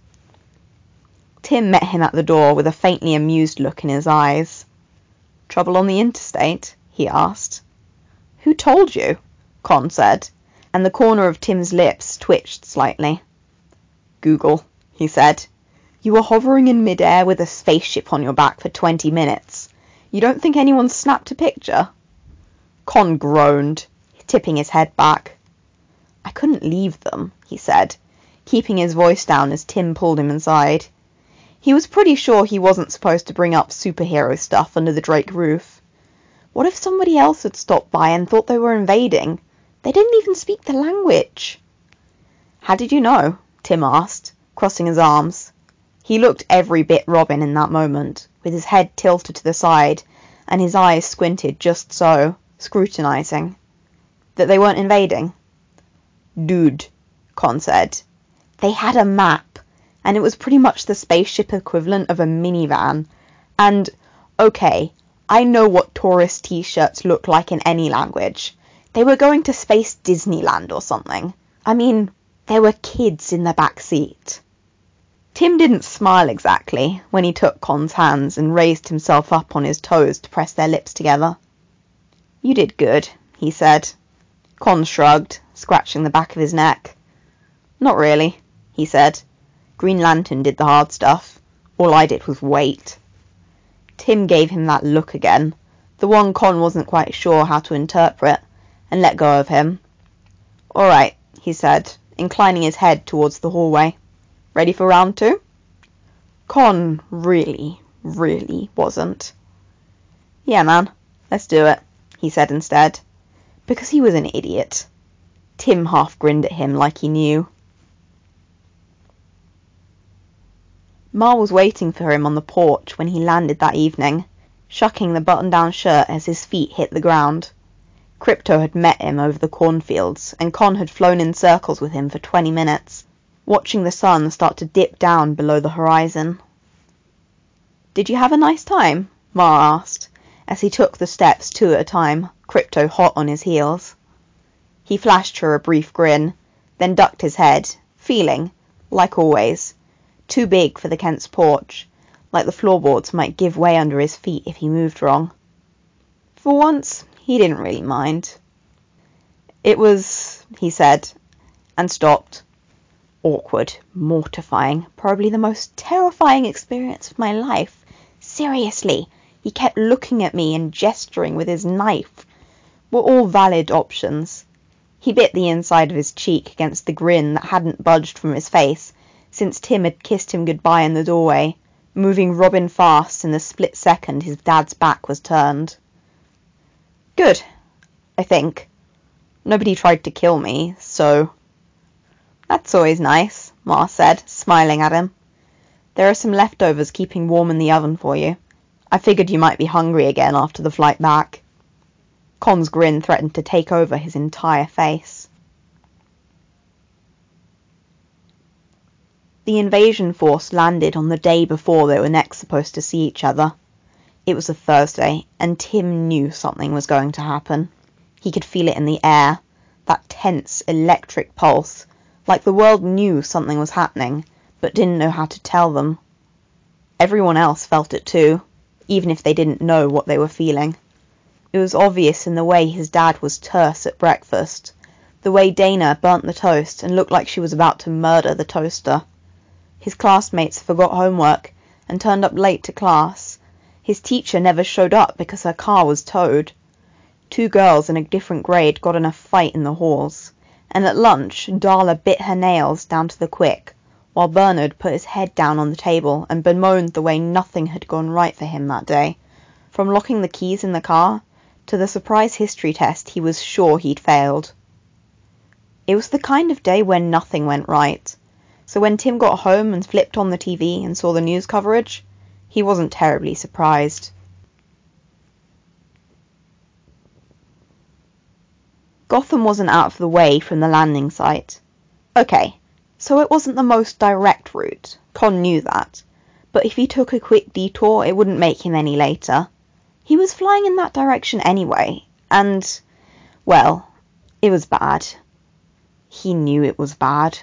Tim met him at the door with a faintly amused look in his eyes. Trouble on the interstate? He asked. Who told you? Con said, and the corner of Tim's lips twitched slightly. Google, he said. You were hovering in midair with a spaceship on your back for twenty minutes. You don't think anyone snapped a picture? Con groaned, tipping his head back. I couldn't leave them, he said, keeping his voice down as Tim pulled him inside. He was pretty sure he wasn't supposed to bring up superhero stuff under the Drake roof. What if somebody else had stopped by and thought they were invading? They didn't even speak the language. How did you know? Tim asked, crossing his arms. He looked every bit Robin in that moment, with his head tilted to the side and his eyes squinted just so, scrutinizing. That they weren't invading? Dude, Con said. They had a map, and it was pretty much the spaceship equivalent of a minivan. And, okay, I know what tourist t-shirts look like in any language. They were going to Space Disneyland or something. I mean, there were kids in the back seat. Tim didn't smile exactly when he took Con's hands and raised himself up on his toes to press their lips together. You did good, he said. Con shrugged, scratching the back of his neck. Not really, he said. Green Lantern did the hard stuff. All I did was wait. Tim gave him that look again, the one Con wasn't quite sure how to interpret, and let go of him. All right, he said, inclining his head towards the hallway. Ready for round two? Con really, really wasn't. Yeah, man, let's do it, he said instead, because he was an idiot. Tim half grinned at him like he knew. Ma was waiting for him on the porch when he landed that evening, shucking the button-down shirt as his feet hit the ground. Krypto had met him over the cornfields, and Con had flown in circles with him for twenty minutes, watching the sun start to dip down below the horizon. Did you have a nice time? Ma asked, as he took the steps two at a time, Crypto hot on his heels. He flashed her a brief grin, then ducked his head, feeling, like always, too big for the Kent's porch, like the floorboards might give way under his feet if he moved wrong. For once, he didn't really mind. It was, he said, and stopped. Awkward, mortifying, probably the most terrifying experience of my life. Seriously, he kept looking at me and gesturing with his knife. Were all valid options. He bit the inside of his cheek against the grin that hadn't budged from his face since Tim had kissed him goodbye in the doorway, moving Robin fast in the split second his dad's back was turned. Good, I think. Nobody tried to kill me, so... That's always nice, Ma said, smiling at him. There are some leftovers keeping warm in the oven for you. I figured you might be hungry again after the flight back. Con's grin threatened to take over his entire face. The invasion force landed on the day before they were next supposed to see each other. It was a Thursday, and Tim knew something was going to happen. He could feel it in the air, that tense, electric pulse, like the world knew something was happening, but didn't know how to tell them. Everyone else felt it too, even if they didn't know what they were feeling. It was obvious in the way his dad was terse at breakfast, the way Dana burnt the toast and looked like she was about to murder the toaster. His classmates forgot homework and turned up late to class. His teacher never showed up because her car was towed. Two girls in a different grade got in a fight in the halls, and at lunch Darla bit her nails down to the quick, while Bernard put his head down on the table and bemoaned the way nothing had gone right for him that day, from locking the keys in the car to the surprise history test he was sure he'd failed. It was the kind of day when nothing went right, so when Tim got home and flipped on the T V and saw the news coverage, he wasn't terribly surprised. Gotham wasn't out of the way from the landing site. Okay, so it wasn't the most direct route, Con knew that, but if he took a quick detour it wouldn't make him any later. He was flying in that direction anyway, and, well, it was bad. He knew it was bad.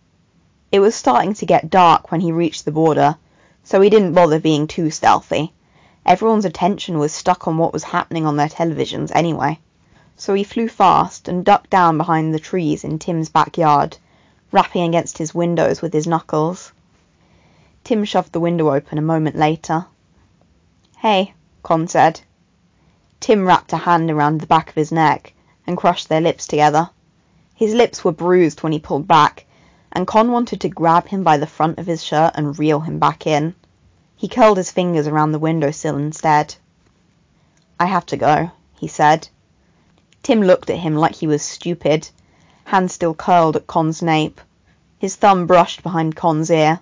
It was starting to get dark when he reached the border, so he didn't bother being too stealthy. Everyone's attention was stuck on what was happening on their televisions anyway. So he flew fast and ducked down behind the trees in Tim's backyard, rapping against his windows with his knuckles. Tim shoved the window open a moment later. Hey, Con said. Tim wrapped a hand around the back of his neck and crushed their lips together. His lips were bruised when he pulled back, and Con wanted to grab him by the front of his shirt and reel him back in. He curled his fingers around the windowsill instead. I have to go, he said. Tim looked at him like he was stupid, hand still curled at Con's nape. His thumb brushed behind Con's ear.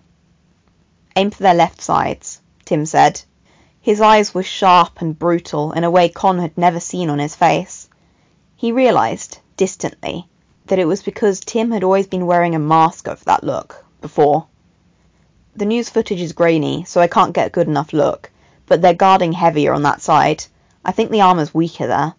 Aim for their left sides, Tim said. His eyes were sharp and brutal in a way Con had never seen on his face. He realised, distantly, that it was because Tim had always been wearing a mask over that look, before. The news footage is grainy, so I can't get a good enough look, but they're guarding heavier on that side. I think the armour's weaker there.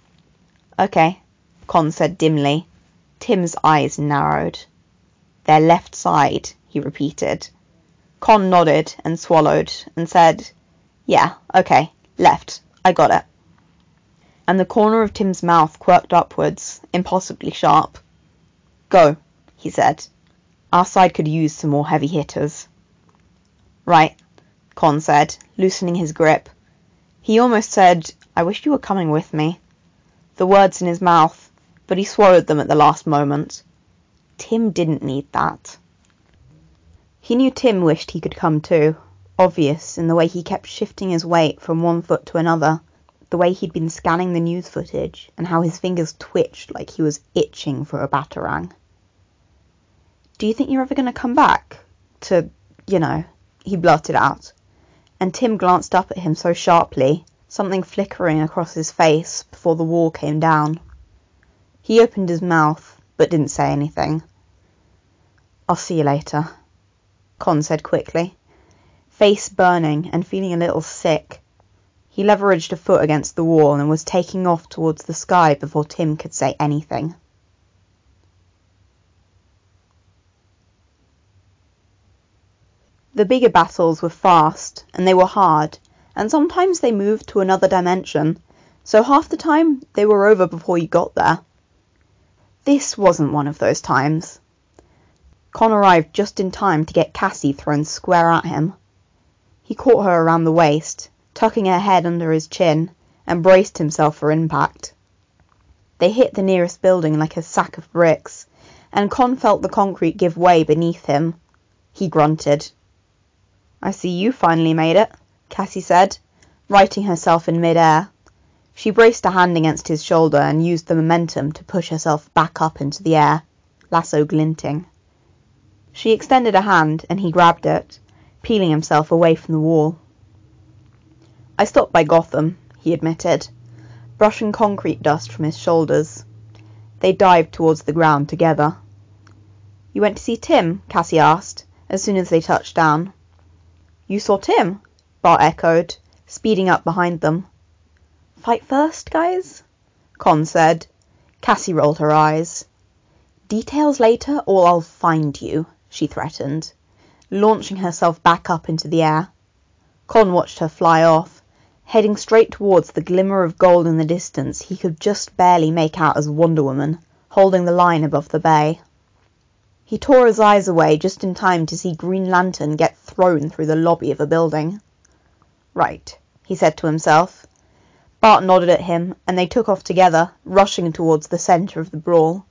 Okay, Con said dimly. Tim's eyes narrowed. Their left side, he repeated. Con nodded and swallowed and said, yeah, okay, left, I got it. And the corner of Tim's mouth quirked upwards, impossibly sharp. Go, he said. Our side could use some more heavy hitters. Right, Con said, loosening his grip. He almost said, I wish you were coming with me. The words in his mouth, but he swallowed them at the last moment. Tim didn't need that. He knew Tim wished he could come too, obvious in the way he kept shifting his weight from one foot to another, the way he'd been scanning the news footage, and how his fingers twitched like he was itching for a batarang. Do you think you're ever going to come back? To, you know, he blurted out, and Tim glanced up at him so sharply, something flickering across his face before the wall came down. He opened his mouth, but didn't say anything. I'll see you later, Con said quickly. face burning and feeling a little sick. He leveraged a foot against the wall and was taking off towards the sky before Tim could say anything. The bigger battles were fast, and they were hard, and sometimes they moved to another dimension, so half the time they were over before you got there. This wasn't one of those times. Con arrived just in time to get Cassie thrown square at him. He caught her around the waist, tucking her head under his chin, and braced himself for impact. They hit the nearest building like a sack of bricks, and Con felt the concrete give way beneath him. He grunted. "I see you finally made it," Cassie said, righting herself in mid-air. She braced a hand against his shoulder and used the momentum to push herself back up into the air, lasso glinting. She extended a hand and he grabbed it, peeling himself away from the wall. "I stopped by Gotham," he admitted, brushing concrete dust from his shoulders. They dived towards the ground together. "You went to see Tim?" Cassie asked, as soon as they touched down. "You saw Tim?" Bart echoed, speeding up behind them. "Fight first, guys?" Con said. Cassie rolled her eyes. "Details later, or I'll find you," she threatened, launching herself back up into the air. Con watched her fly off, heading straight towards the glimmer of gold in the distance he could just barely make out as Wonder Woman, holding the line above the bay. He tore his eyes away just in time to see Green Lantern get thrown through the lobby of a building. "Right," he said to himself. Bart nodded at him, and they took off together, rushing towards the centre of the brawl.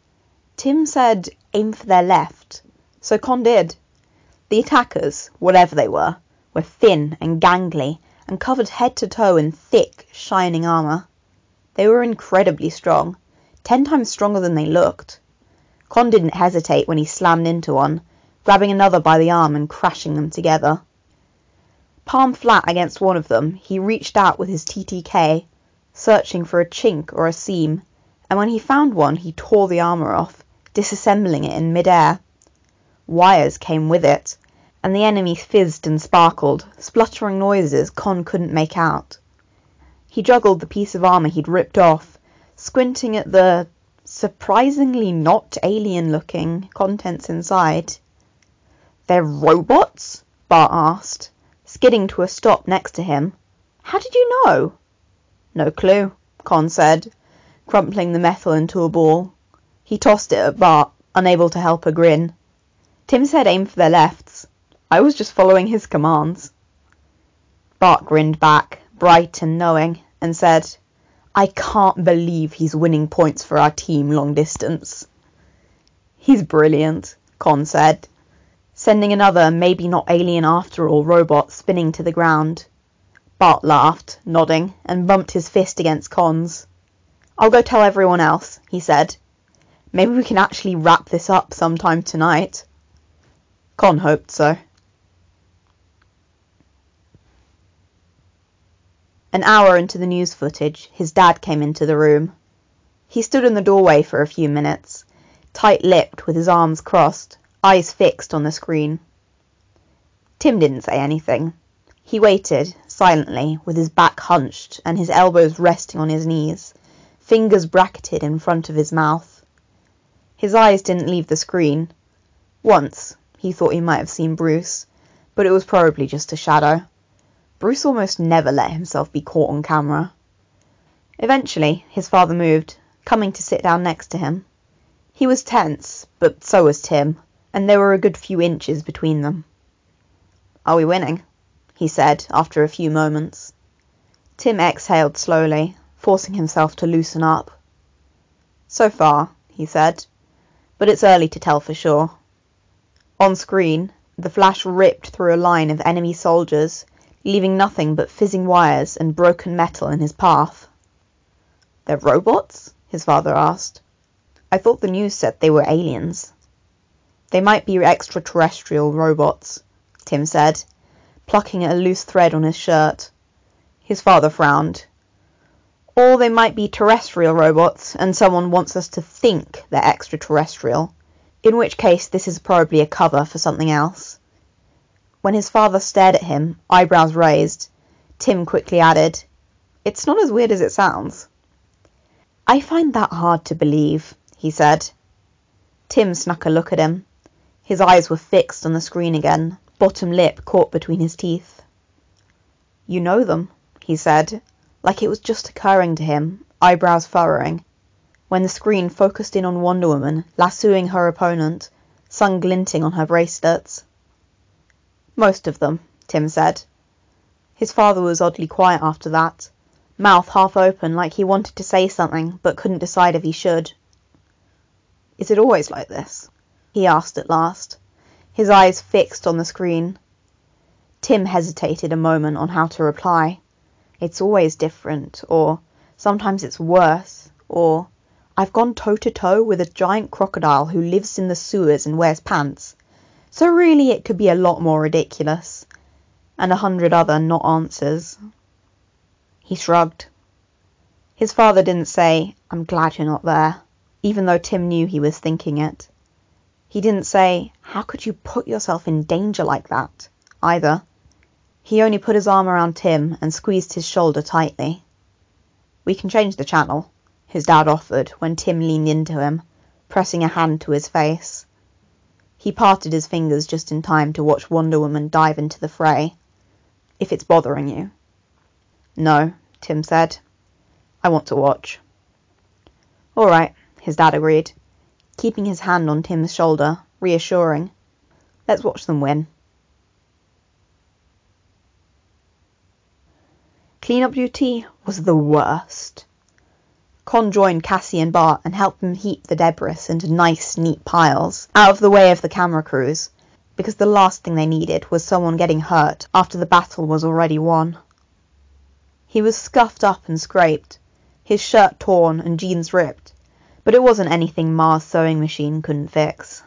Tim said, "Aim for their left," so Con did. The attackers, whatever they were, were thin and gangly, and covered head to toe in thick, shining armour. They were incredibly strong, ten times stronger than they looked. Con didn't hesitate when he slammed into one, grabbing another by the arm and crashing them together. Palm flat against one of them, he reached out with his T T K, searching for a chink or a seam, and when he found one he tore the armour off, disassembling it in mid-air. Wires came with it, and the enemy fizzed and sparkled, spluttering noises Con couldn't make out. He juggled the piece of armour he'd ripped off, squinting at the surprisingly not alien-looking contents inside. "They're robots?" Bart asked, skidding to a stop next to him. "How did you know?" "No clue," Con said, crumpling the metal into a ball. He tossed it at Bart, unable to help a grin. "Tim said aim for their lefts. I was just following his commands." Bart grinned back, bright and knowing, and said, "I can't believe he's winning points for our team long distance." "He's brilliant," Con said, sending another maybe not alien after all robot spinning to the ground. Bart laughed, nodding, and bumped his fist against Con's. "I'll go tell everyone else," he said. "Maybe we can actually wrap this up sometime tonight." Con hoped so. An hour into the news footage, his dad came into the room. He stood in the doorway for a few minutes, tight-lipped with his arms crossed, eyes fixed on the screen. Tim didn't say anything. He waited, silently, with his back hunched and his elbows resting on his knees, fingers bracketed in front of his mouth. His eyes didn't leave the screen. Once, he thought he might have seen Bruce, but it was probably just a shadow. Bruce almost never let himself be caught on camera. Eventually, his father moved, coming to sit down next to him. He was tense, but so was Tim, and there were a good few inches between them. "Are we winning?" he said after a few moments. Tim exhaled slowly, forcing himself to loosen up. "So far," he said, "but it's early to tell for sure." On screen, the flash ripped through a line of enemy soldiers, leaving nothing but fizzing wires and broken metal in his path. "They're robots?" his father asked. "I thought the news said they were aliens." "They might be extraterrestrial robots," Tim said, plucking at a loose thread on his shirt. His father frowned. "Or they might be terrestrial robots, and someone wants us to think they're extraterrestrial, in which case this is probably a cover for something else." When his father stared at him, eyebrows raised, Tim quickly added, "It's not as weird as it sounds." "I find that hard to believe," he said. Tim snuck a look at him. His eyes were fixed on the screen again, bottom lip caught between his teeth. "You know them," he said, like it was just occurring to him, eyebrows furrowing, when the screen focused in on Wonder Woman lassoing her opponent, sun glinting on her bracelets. "Most of them," Tim said. His father was oddly quiet after that, mouth half open like he wanted to say something but couldn't decide if he should. "Is it always like this?" he asked at last, his eyes fixed on the screen. Tim hesitated a moment on how to reply. "It's always different," or "sometimes it's worse," or "I've gone toe-to-toe with a giant crocodile who lives in the sewers and wears pants, so really it could be a lot more ridiculous," and a hundred other not answers. He shrugged. His father didn't say, "I'm glad you're not there," even though Tim knew he was thinking it. He didn't say, "How could you put yourself in danger like that?" either. He only put his arm around Tim and squeezed his shoulder tightly. "We can change the channel," his dad offered when Tim leaned into him, pressing a hand to his face. He parted his fingers just in time to watch Wonder Woman dive into the fray. "If it's bothering you." "No," Tim said. "I want to watch." "All right," his dad agreed, keeping his hand on Tim's shoulder, reassuring. "Let's watch them win." Cleanup duty was the worst. Con joined Cassie and Bart and helped them heap the debris into nice, neat piles, out of the way of the camera crews, because the last thing they needed was someone getting hurt after the battle was already won. He was scuffed up and scraped, his shirt torn and jeans ripped, but it wasn't anything Ma's sewing machine couldn't fix.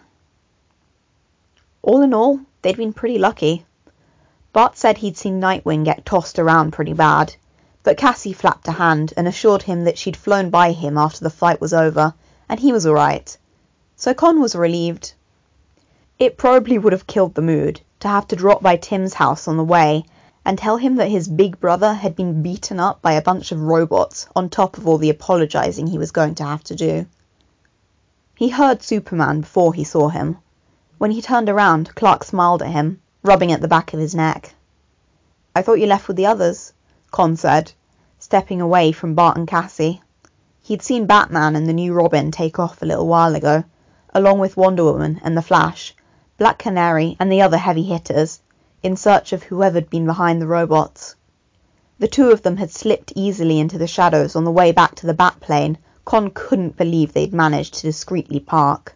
All in all, they'd been pretty lucky. Bart said he'd seen Nightwing get tossed around pretty bad, but Cassie flapped a hand and assured him that she'd flown by him after the fight was over, and he was alright. So Con was relieved. It probably would have killed the mood to have to drop by Tim's house on the way and tell him that his big brother had been beaten up by a bunch of robots on top of all the apologizing he was going to have to do. He heard Superman before he saw him. When he turned around, Clark smiled at him, rubbing at the back of his neck. "I thought you left with the others," Con said, stepping away from Bart and Cassie. He'd seen Batman and the new Robin take off a little while ago, along with Wonder Woman and the Flash, Black Canary and the other heavy hitters, in search of whoever'd been behind the robots. The two of them had slipped easily into the shadows on the way back to the Batplane. Con couldn't believe they'd managed to discreetly park.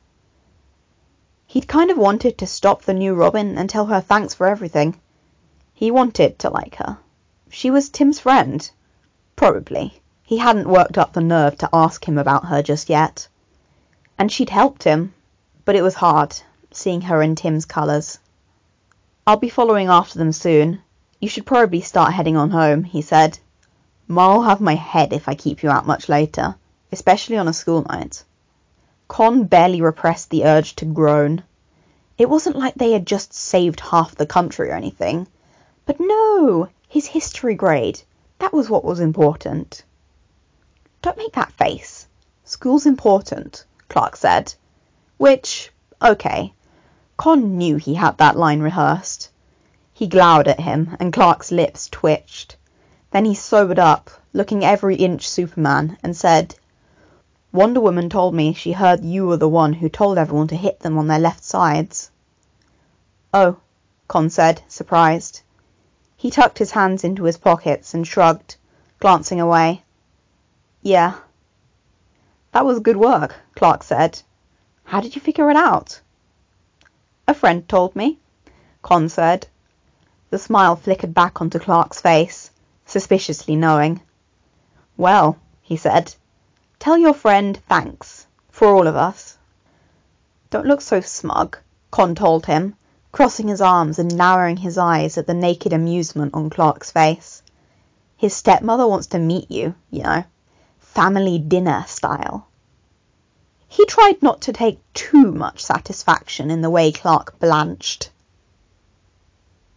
He'd kind of wanted to stop the new Robin and tell her thanks for everything. He wanted to like her. She was Tim's friend. Probably. He hadn't worked up the nerve to ask him about her just yet. And she'd helped him, but it was hard, seeing her in Tim's colours. "I'll be following after them soon. You should probably start heading on home," he said. "Ma'll have my head if I keep you out much later, especially on a school night." Con barely repressed the urge to groan. It wasn't like they had just saved half the country or anything. But no, his history grade. That was what was important. "Don't make that face. School's important," Clark said. Which, okay. Con knew he had that line rehearsed. He glowered at him, and Clark's lips twitched. Then he sobered up, looking every inch Superman, and said, "Wonder Woman told me she heard you were the one who told everyone to hit them on their left sides." "Oh," Con said, surprised. He tucked his hands into his pockets and shrugged, glancing away. "Yeah." "That was good work," Clark said. "How did you figure it out?" "A friend told me," Con said. The smile flickered back onto Clark's face, suspiciously knowing. "Well," he said, "tell your friend thanks, for all of us." "Don't look so smug," Con told him, crossing his arms and narrowing his eyes at the naked amusement on Clark's face. "His stepmother wants to meet you, you know. Family dinner style." He tried not to take too much satisfaction in the way Clark blanched.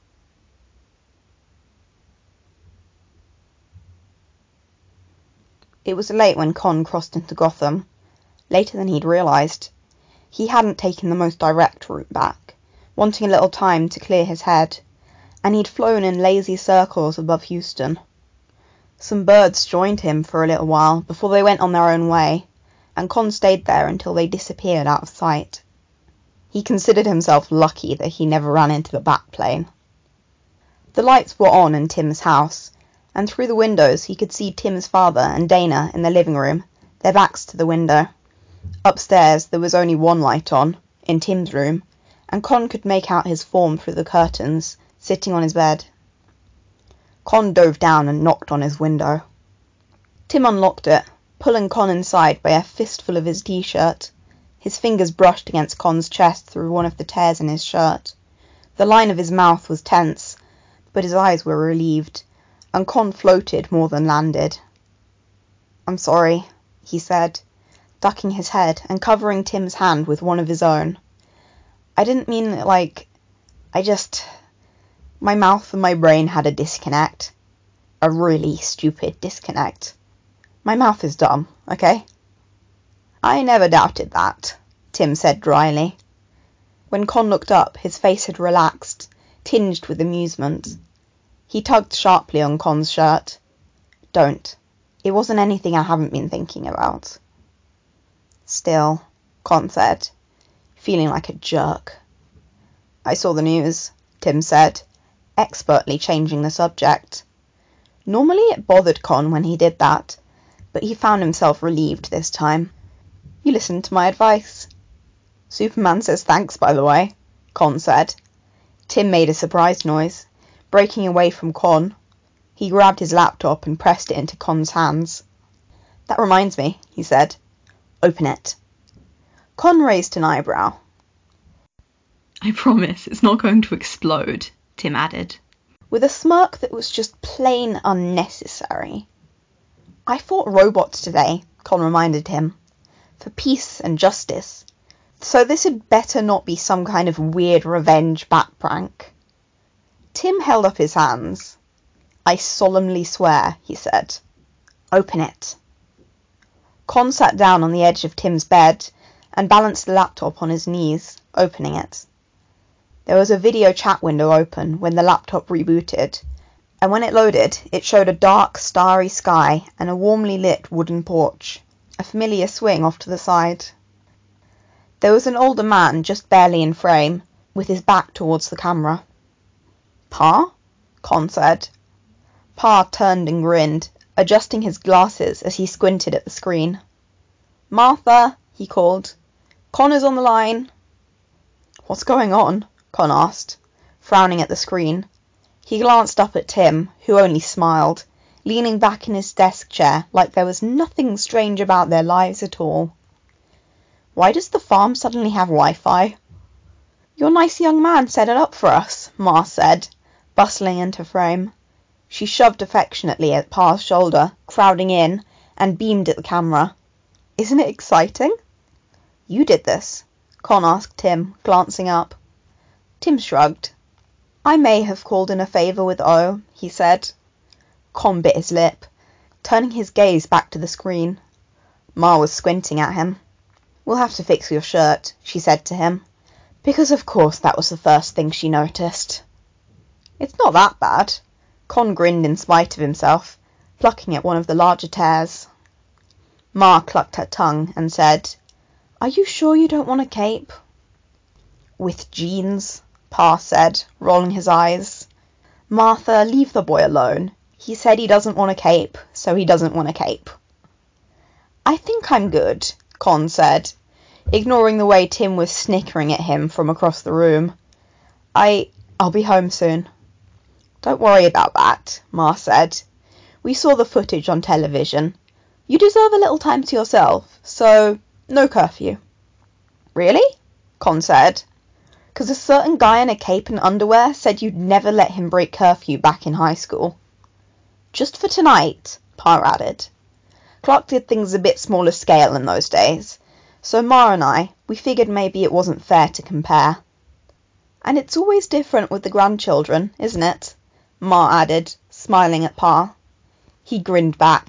It was late when Con crossed into Gotham, later than he'd realised. He hadn't taken the most direct route back, wanting a little time to clear his head, and he'd flown in lazy circles above Houston. Some birds joined him for a little while before they went on their own way, and Con stayed there until they disappeared out of sight. He considered himself lucky that he never ran into the Batplane. The lights were on in Tim's house, and through the windows he could see Tim's father and Dana in the living room, their backs to the window. Upstairs there was only one light on, in Tim's room, and Con could make out his form through the curtains, sitting on his bed. Con dove down and knocked on his window. Tim unlocked it, pulling Con inside by a fistful of his t-shirt. His fingers brushed against Con's chest through one of the tears in his shirt. The line of his mouth was tense, but his eyes were relieved, and Con floated more than landed. "I'm sorry," he said, ducking his head and covering Tim's hand with one of his own. "I didn't mean it like... I just... My mouth and my brain had a disconnect. A really stupid disconnect. My mouth is dumb, okay?" "I never doubted that," Tim said dryly. When Con looked up, his face had relaxed, tinged with amusement. He tugged sharply on Con's shirt. "Don't. It wasn't anything I haven't been thinking about." "Still," Con said, feeling like a jerk. "I saw the news," Tim said, expertly changing the subject. Normally it bothered Con when he did that, but he found himself relieved this time. "You listened to my advice." "Superman says thanks, by the way," Con said. Tim made a surprised noise, breaking away from Con. He grabbed his laptop and pressed it into Con's hands. "That reminds me," he said. "Open it." Con raised an eyebrow. "I promise it's not going to explode," Tim added, with a smirk that was just plain unnecessary. "I fought robots today," Con reminded him, "for peace and justice, so this had better not be some kind of weird revenge bat prank." Tim held up his hands. "I solemnly swear," he said. "Open it." Con sat down on the edge of Tim's bed and balanced the laptop on his knees, opening it. There was a video chat window open when the laptop rebooted, and when it loaded, it showed a dark, starry sky and a warmly lit wooden porch, a familiar swing off to the side. There was an older man just barely in frame, with his back towards the camera. "Pa?" Con said. Pa turned and grinned, adjusting his glasses as he squinted at the screen. "Martha," he called. "Connor's on the line." "What's going on?" Con asked, frowning at the screen. He glanced up at Tim, who only smiled, leaning back in his desk chair like there was nothing strange about their lives at all. "Why does the farm suddenly have Wi-Fi?" "Your nice young man set it up for us," Ma said, bustling into frame. She shoved affectionately at Pa's shoulder, crowding in, and beamed at the camera. "Isn't it exciting?" "You did this?" Con asked Tim, glancing up. Tim shrugged. "I may have called in a favour with O," he said. Con bit his lip, turning his gaze back to the screen. Ma was squinting at him. "We'll have to fix your shirt," she said to him, because of course that was the first thing she noticed. "It's not that bad." Con grinned in spite of himself, plucking at one of the larger tears. Ma clucked her tongue and said, "Are you sure you don't want a cape?" "With jeans," Pa said, rolling his eyes. "Martha, leave the boy alone. He said he doesn't want a cape, so he doesn't want a cape." "I think I'm good," Con said, ignoring the way Tim was snickering at him from across the room. I... I'll be home soon." "Don't worry about that," Ma said. "We saw the footage on television. You deserve a little time to yourself, so no curfew." "Really?" Con said. "'Cause a certain guy in a cape and underwear said you'd never let him break curfew back in high school." "Just for tonight," Pa added. "Clark did things a bit smaller scale in those days, so Ma and I, we figured maybe it wasn't fair to compare." "And it's always different with the grandchildren, isn't it?" Ma added, smiling at Pa. He grinned back,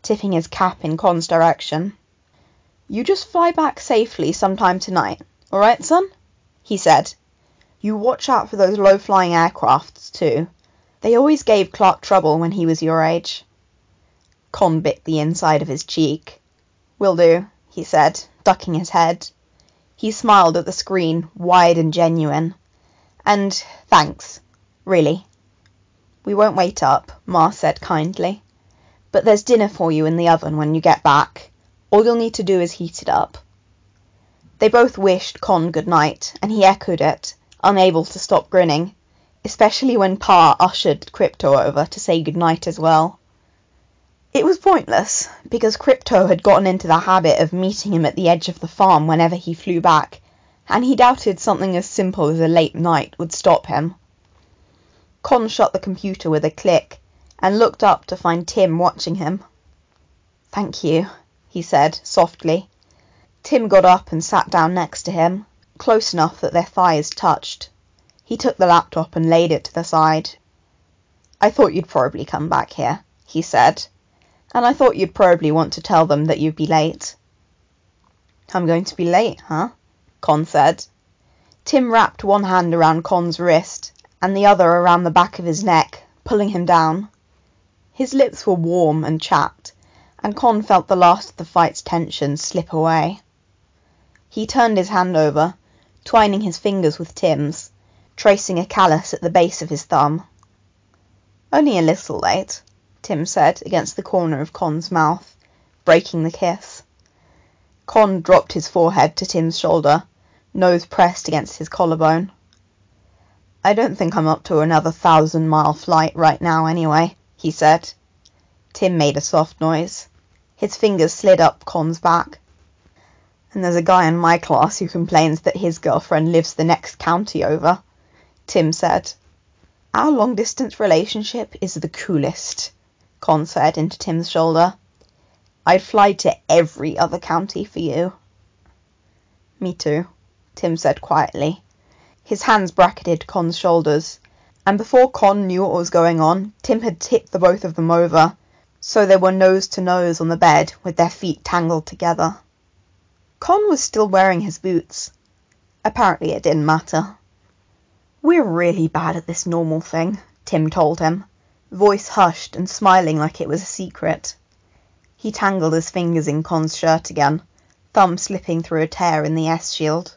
tipping his cap in Con's direction. "You just fly back safely sometime tonight, all right, son?" he said. "You watch out for those low-flying aircrafts, too. They always gave Clark trouble when he was your age." Con bit the inside of his cheek. "Will do," he said, ducking his head. He smiled at the screen, wide and genuine. "And thanks, really." "We won't wait up," Ma said kindly. "But there's dinner for you in the oven when you get back. All you'll need to do is heat it up." They both wished Con good night, and he echoed it, unable to stop grinning, especially when Pa ushered Crypto over to say good night as well. It was pointless, because Crypto had gotten into the habit of meeting him at the edge of the farm whenever he flew back, and he doubted something as simple as a late night would stop him. Con shut the computer with a click, and looked up to find Tim watching him. "Thank you," he said softly. Tim got up and sat down next to him, close enough that their thighs touched. He took the laptop and laid it to the side. "I thought you'd probably come back here," he said. "And I thought you'd probably want to tell them that you'd be late." "I'm going to be late, huh?" Con said. Tim wrapped one hand around Con's wrist and the other around the back of his neck, pulling him down. His lips were warm and chapped, and Con felt the last of the fight's tension slip away. He turned his hand over, twining his fingers with Tim's, tracing a callus at the base of his thumb. "Only a little late," Tim said against the corner of Con's mouth, breaking the kiss. Con dropped his forehead to Tim's shoulder, nose pressed against his collarbone. "I don't think I'm up to another thousand-mile flight right now anyway," he said. Tim made a soft noise. His fingers slid up Con's back. "And there's a guy in my class who complains that his girlfriend lives the next county over," Tim said. "Our long-distance relationship is the coolest," Con said into Tim's shoulder. "I'd fly to every other county for you." "Me too," Tim said quietly. His hands bracketed Con's shoulders, and before Con knew what was going on, Tim had tipped the both of them over, so they were nose to nose on the bed with their feet tangled together. Con was still wearing his boots. Apparently it didn't matter. "We're really bad at this normal thing," Tim told him, voice hushed and smiling like it was a secret. He tangled his fingers in Con's shirt again, thumb slipping through a tear in the S-shield.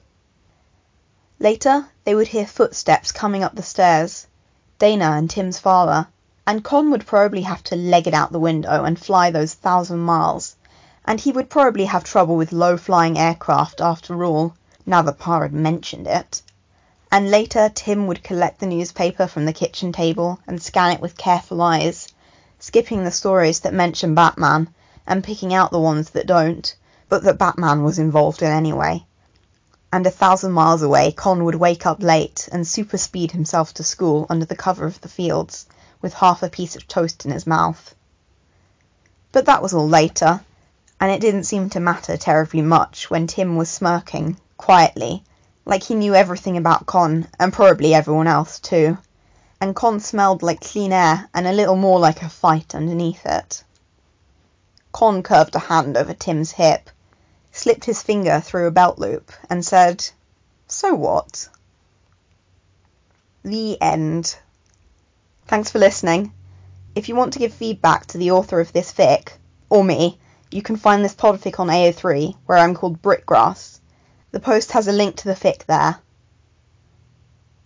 Later, they would hear footsteps coming up the stairs, Dana and Tim's father, and Con would probably have to leg it out the window and fly those thousand miles, and he would probably have trouble with low-flying aircraft after all, now that Pa had mentioned it. And later Tim would collect the newspaper from the kitchen table and scan it with careful eyes, skipping the stories that mention Batman and picking out the ones that don't, but that Batman was involved in anyway. And a thousand miles away, Con would wake up late and super speed himself to school under the cover of the fields, with half a piece of toast in his mouth. But that was all later, and it didn't seem to matter terribly much when Tim was smirking, quietly, like he knew everything about Con, and probably everyone else too, and Con smelled like clean air and a little more like a fight underneath it. Con curved a hand over Tim's hip, slipped his finger through a belt loop, and said, "So what?" The end. Thanks for listening. If you want to give feedback to the author of this fic, or me, you can find this podfic on A O three, where I'm called Brickgrass. The post has a link to the fic there.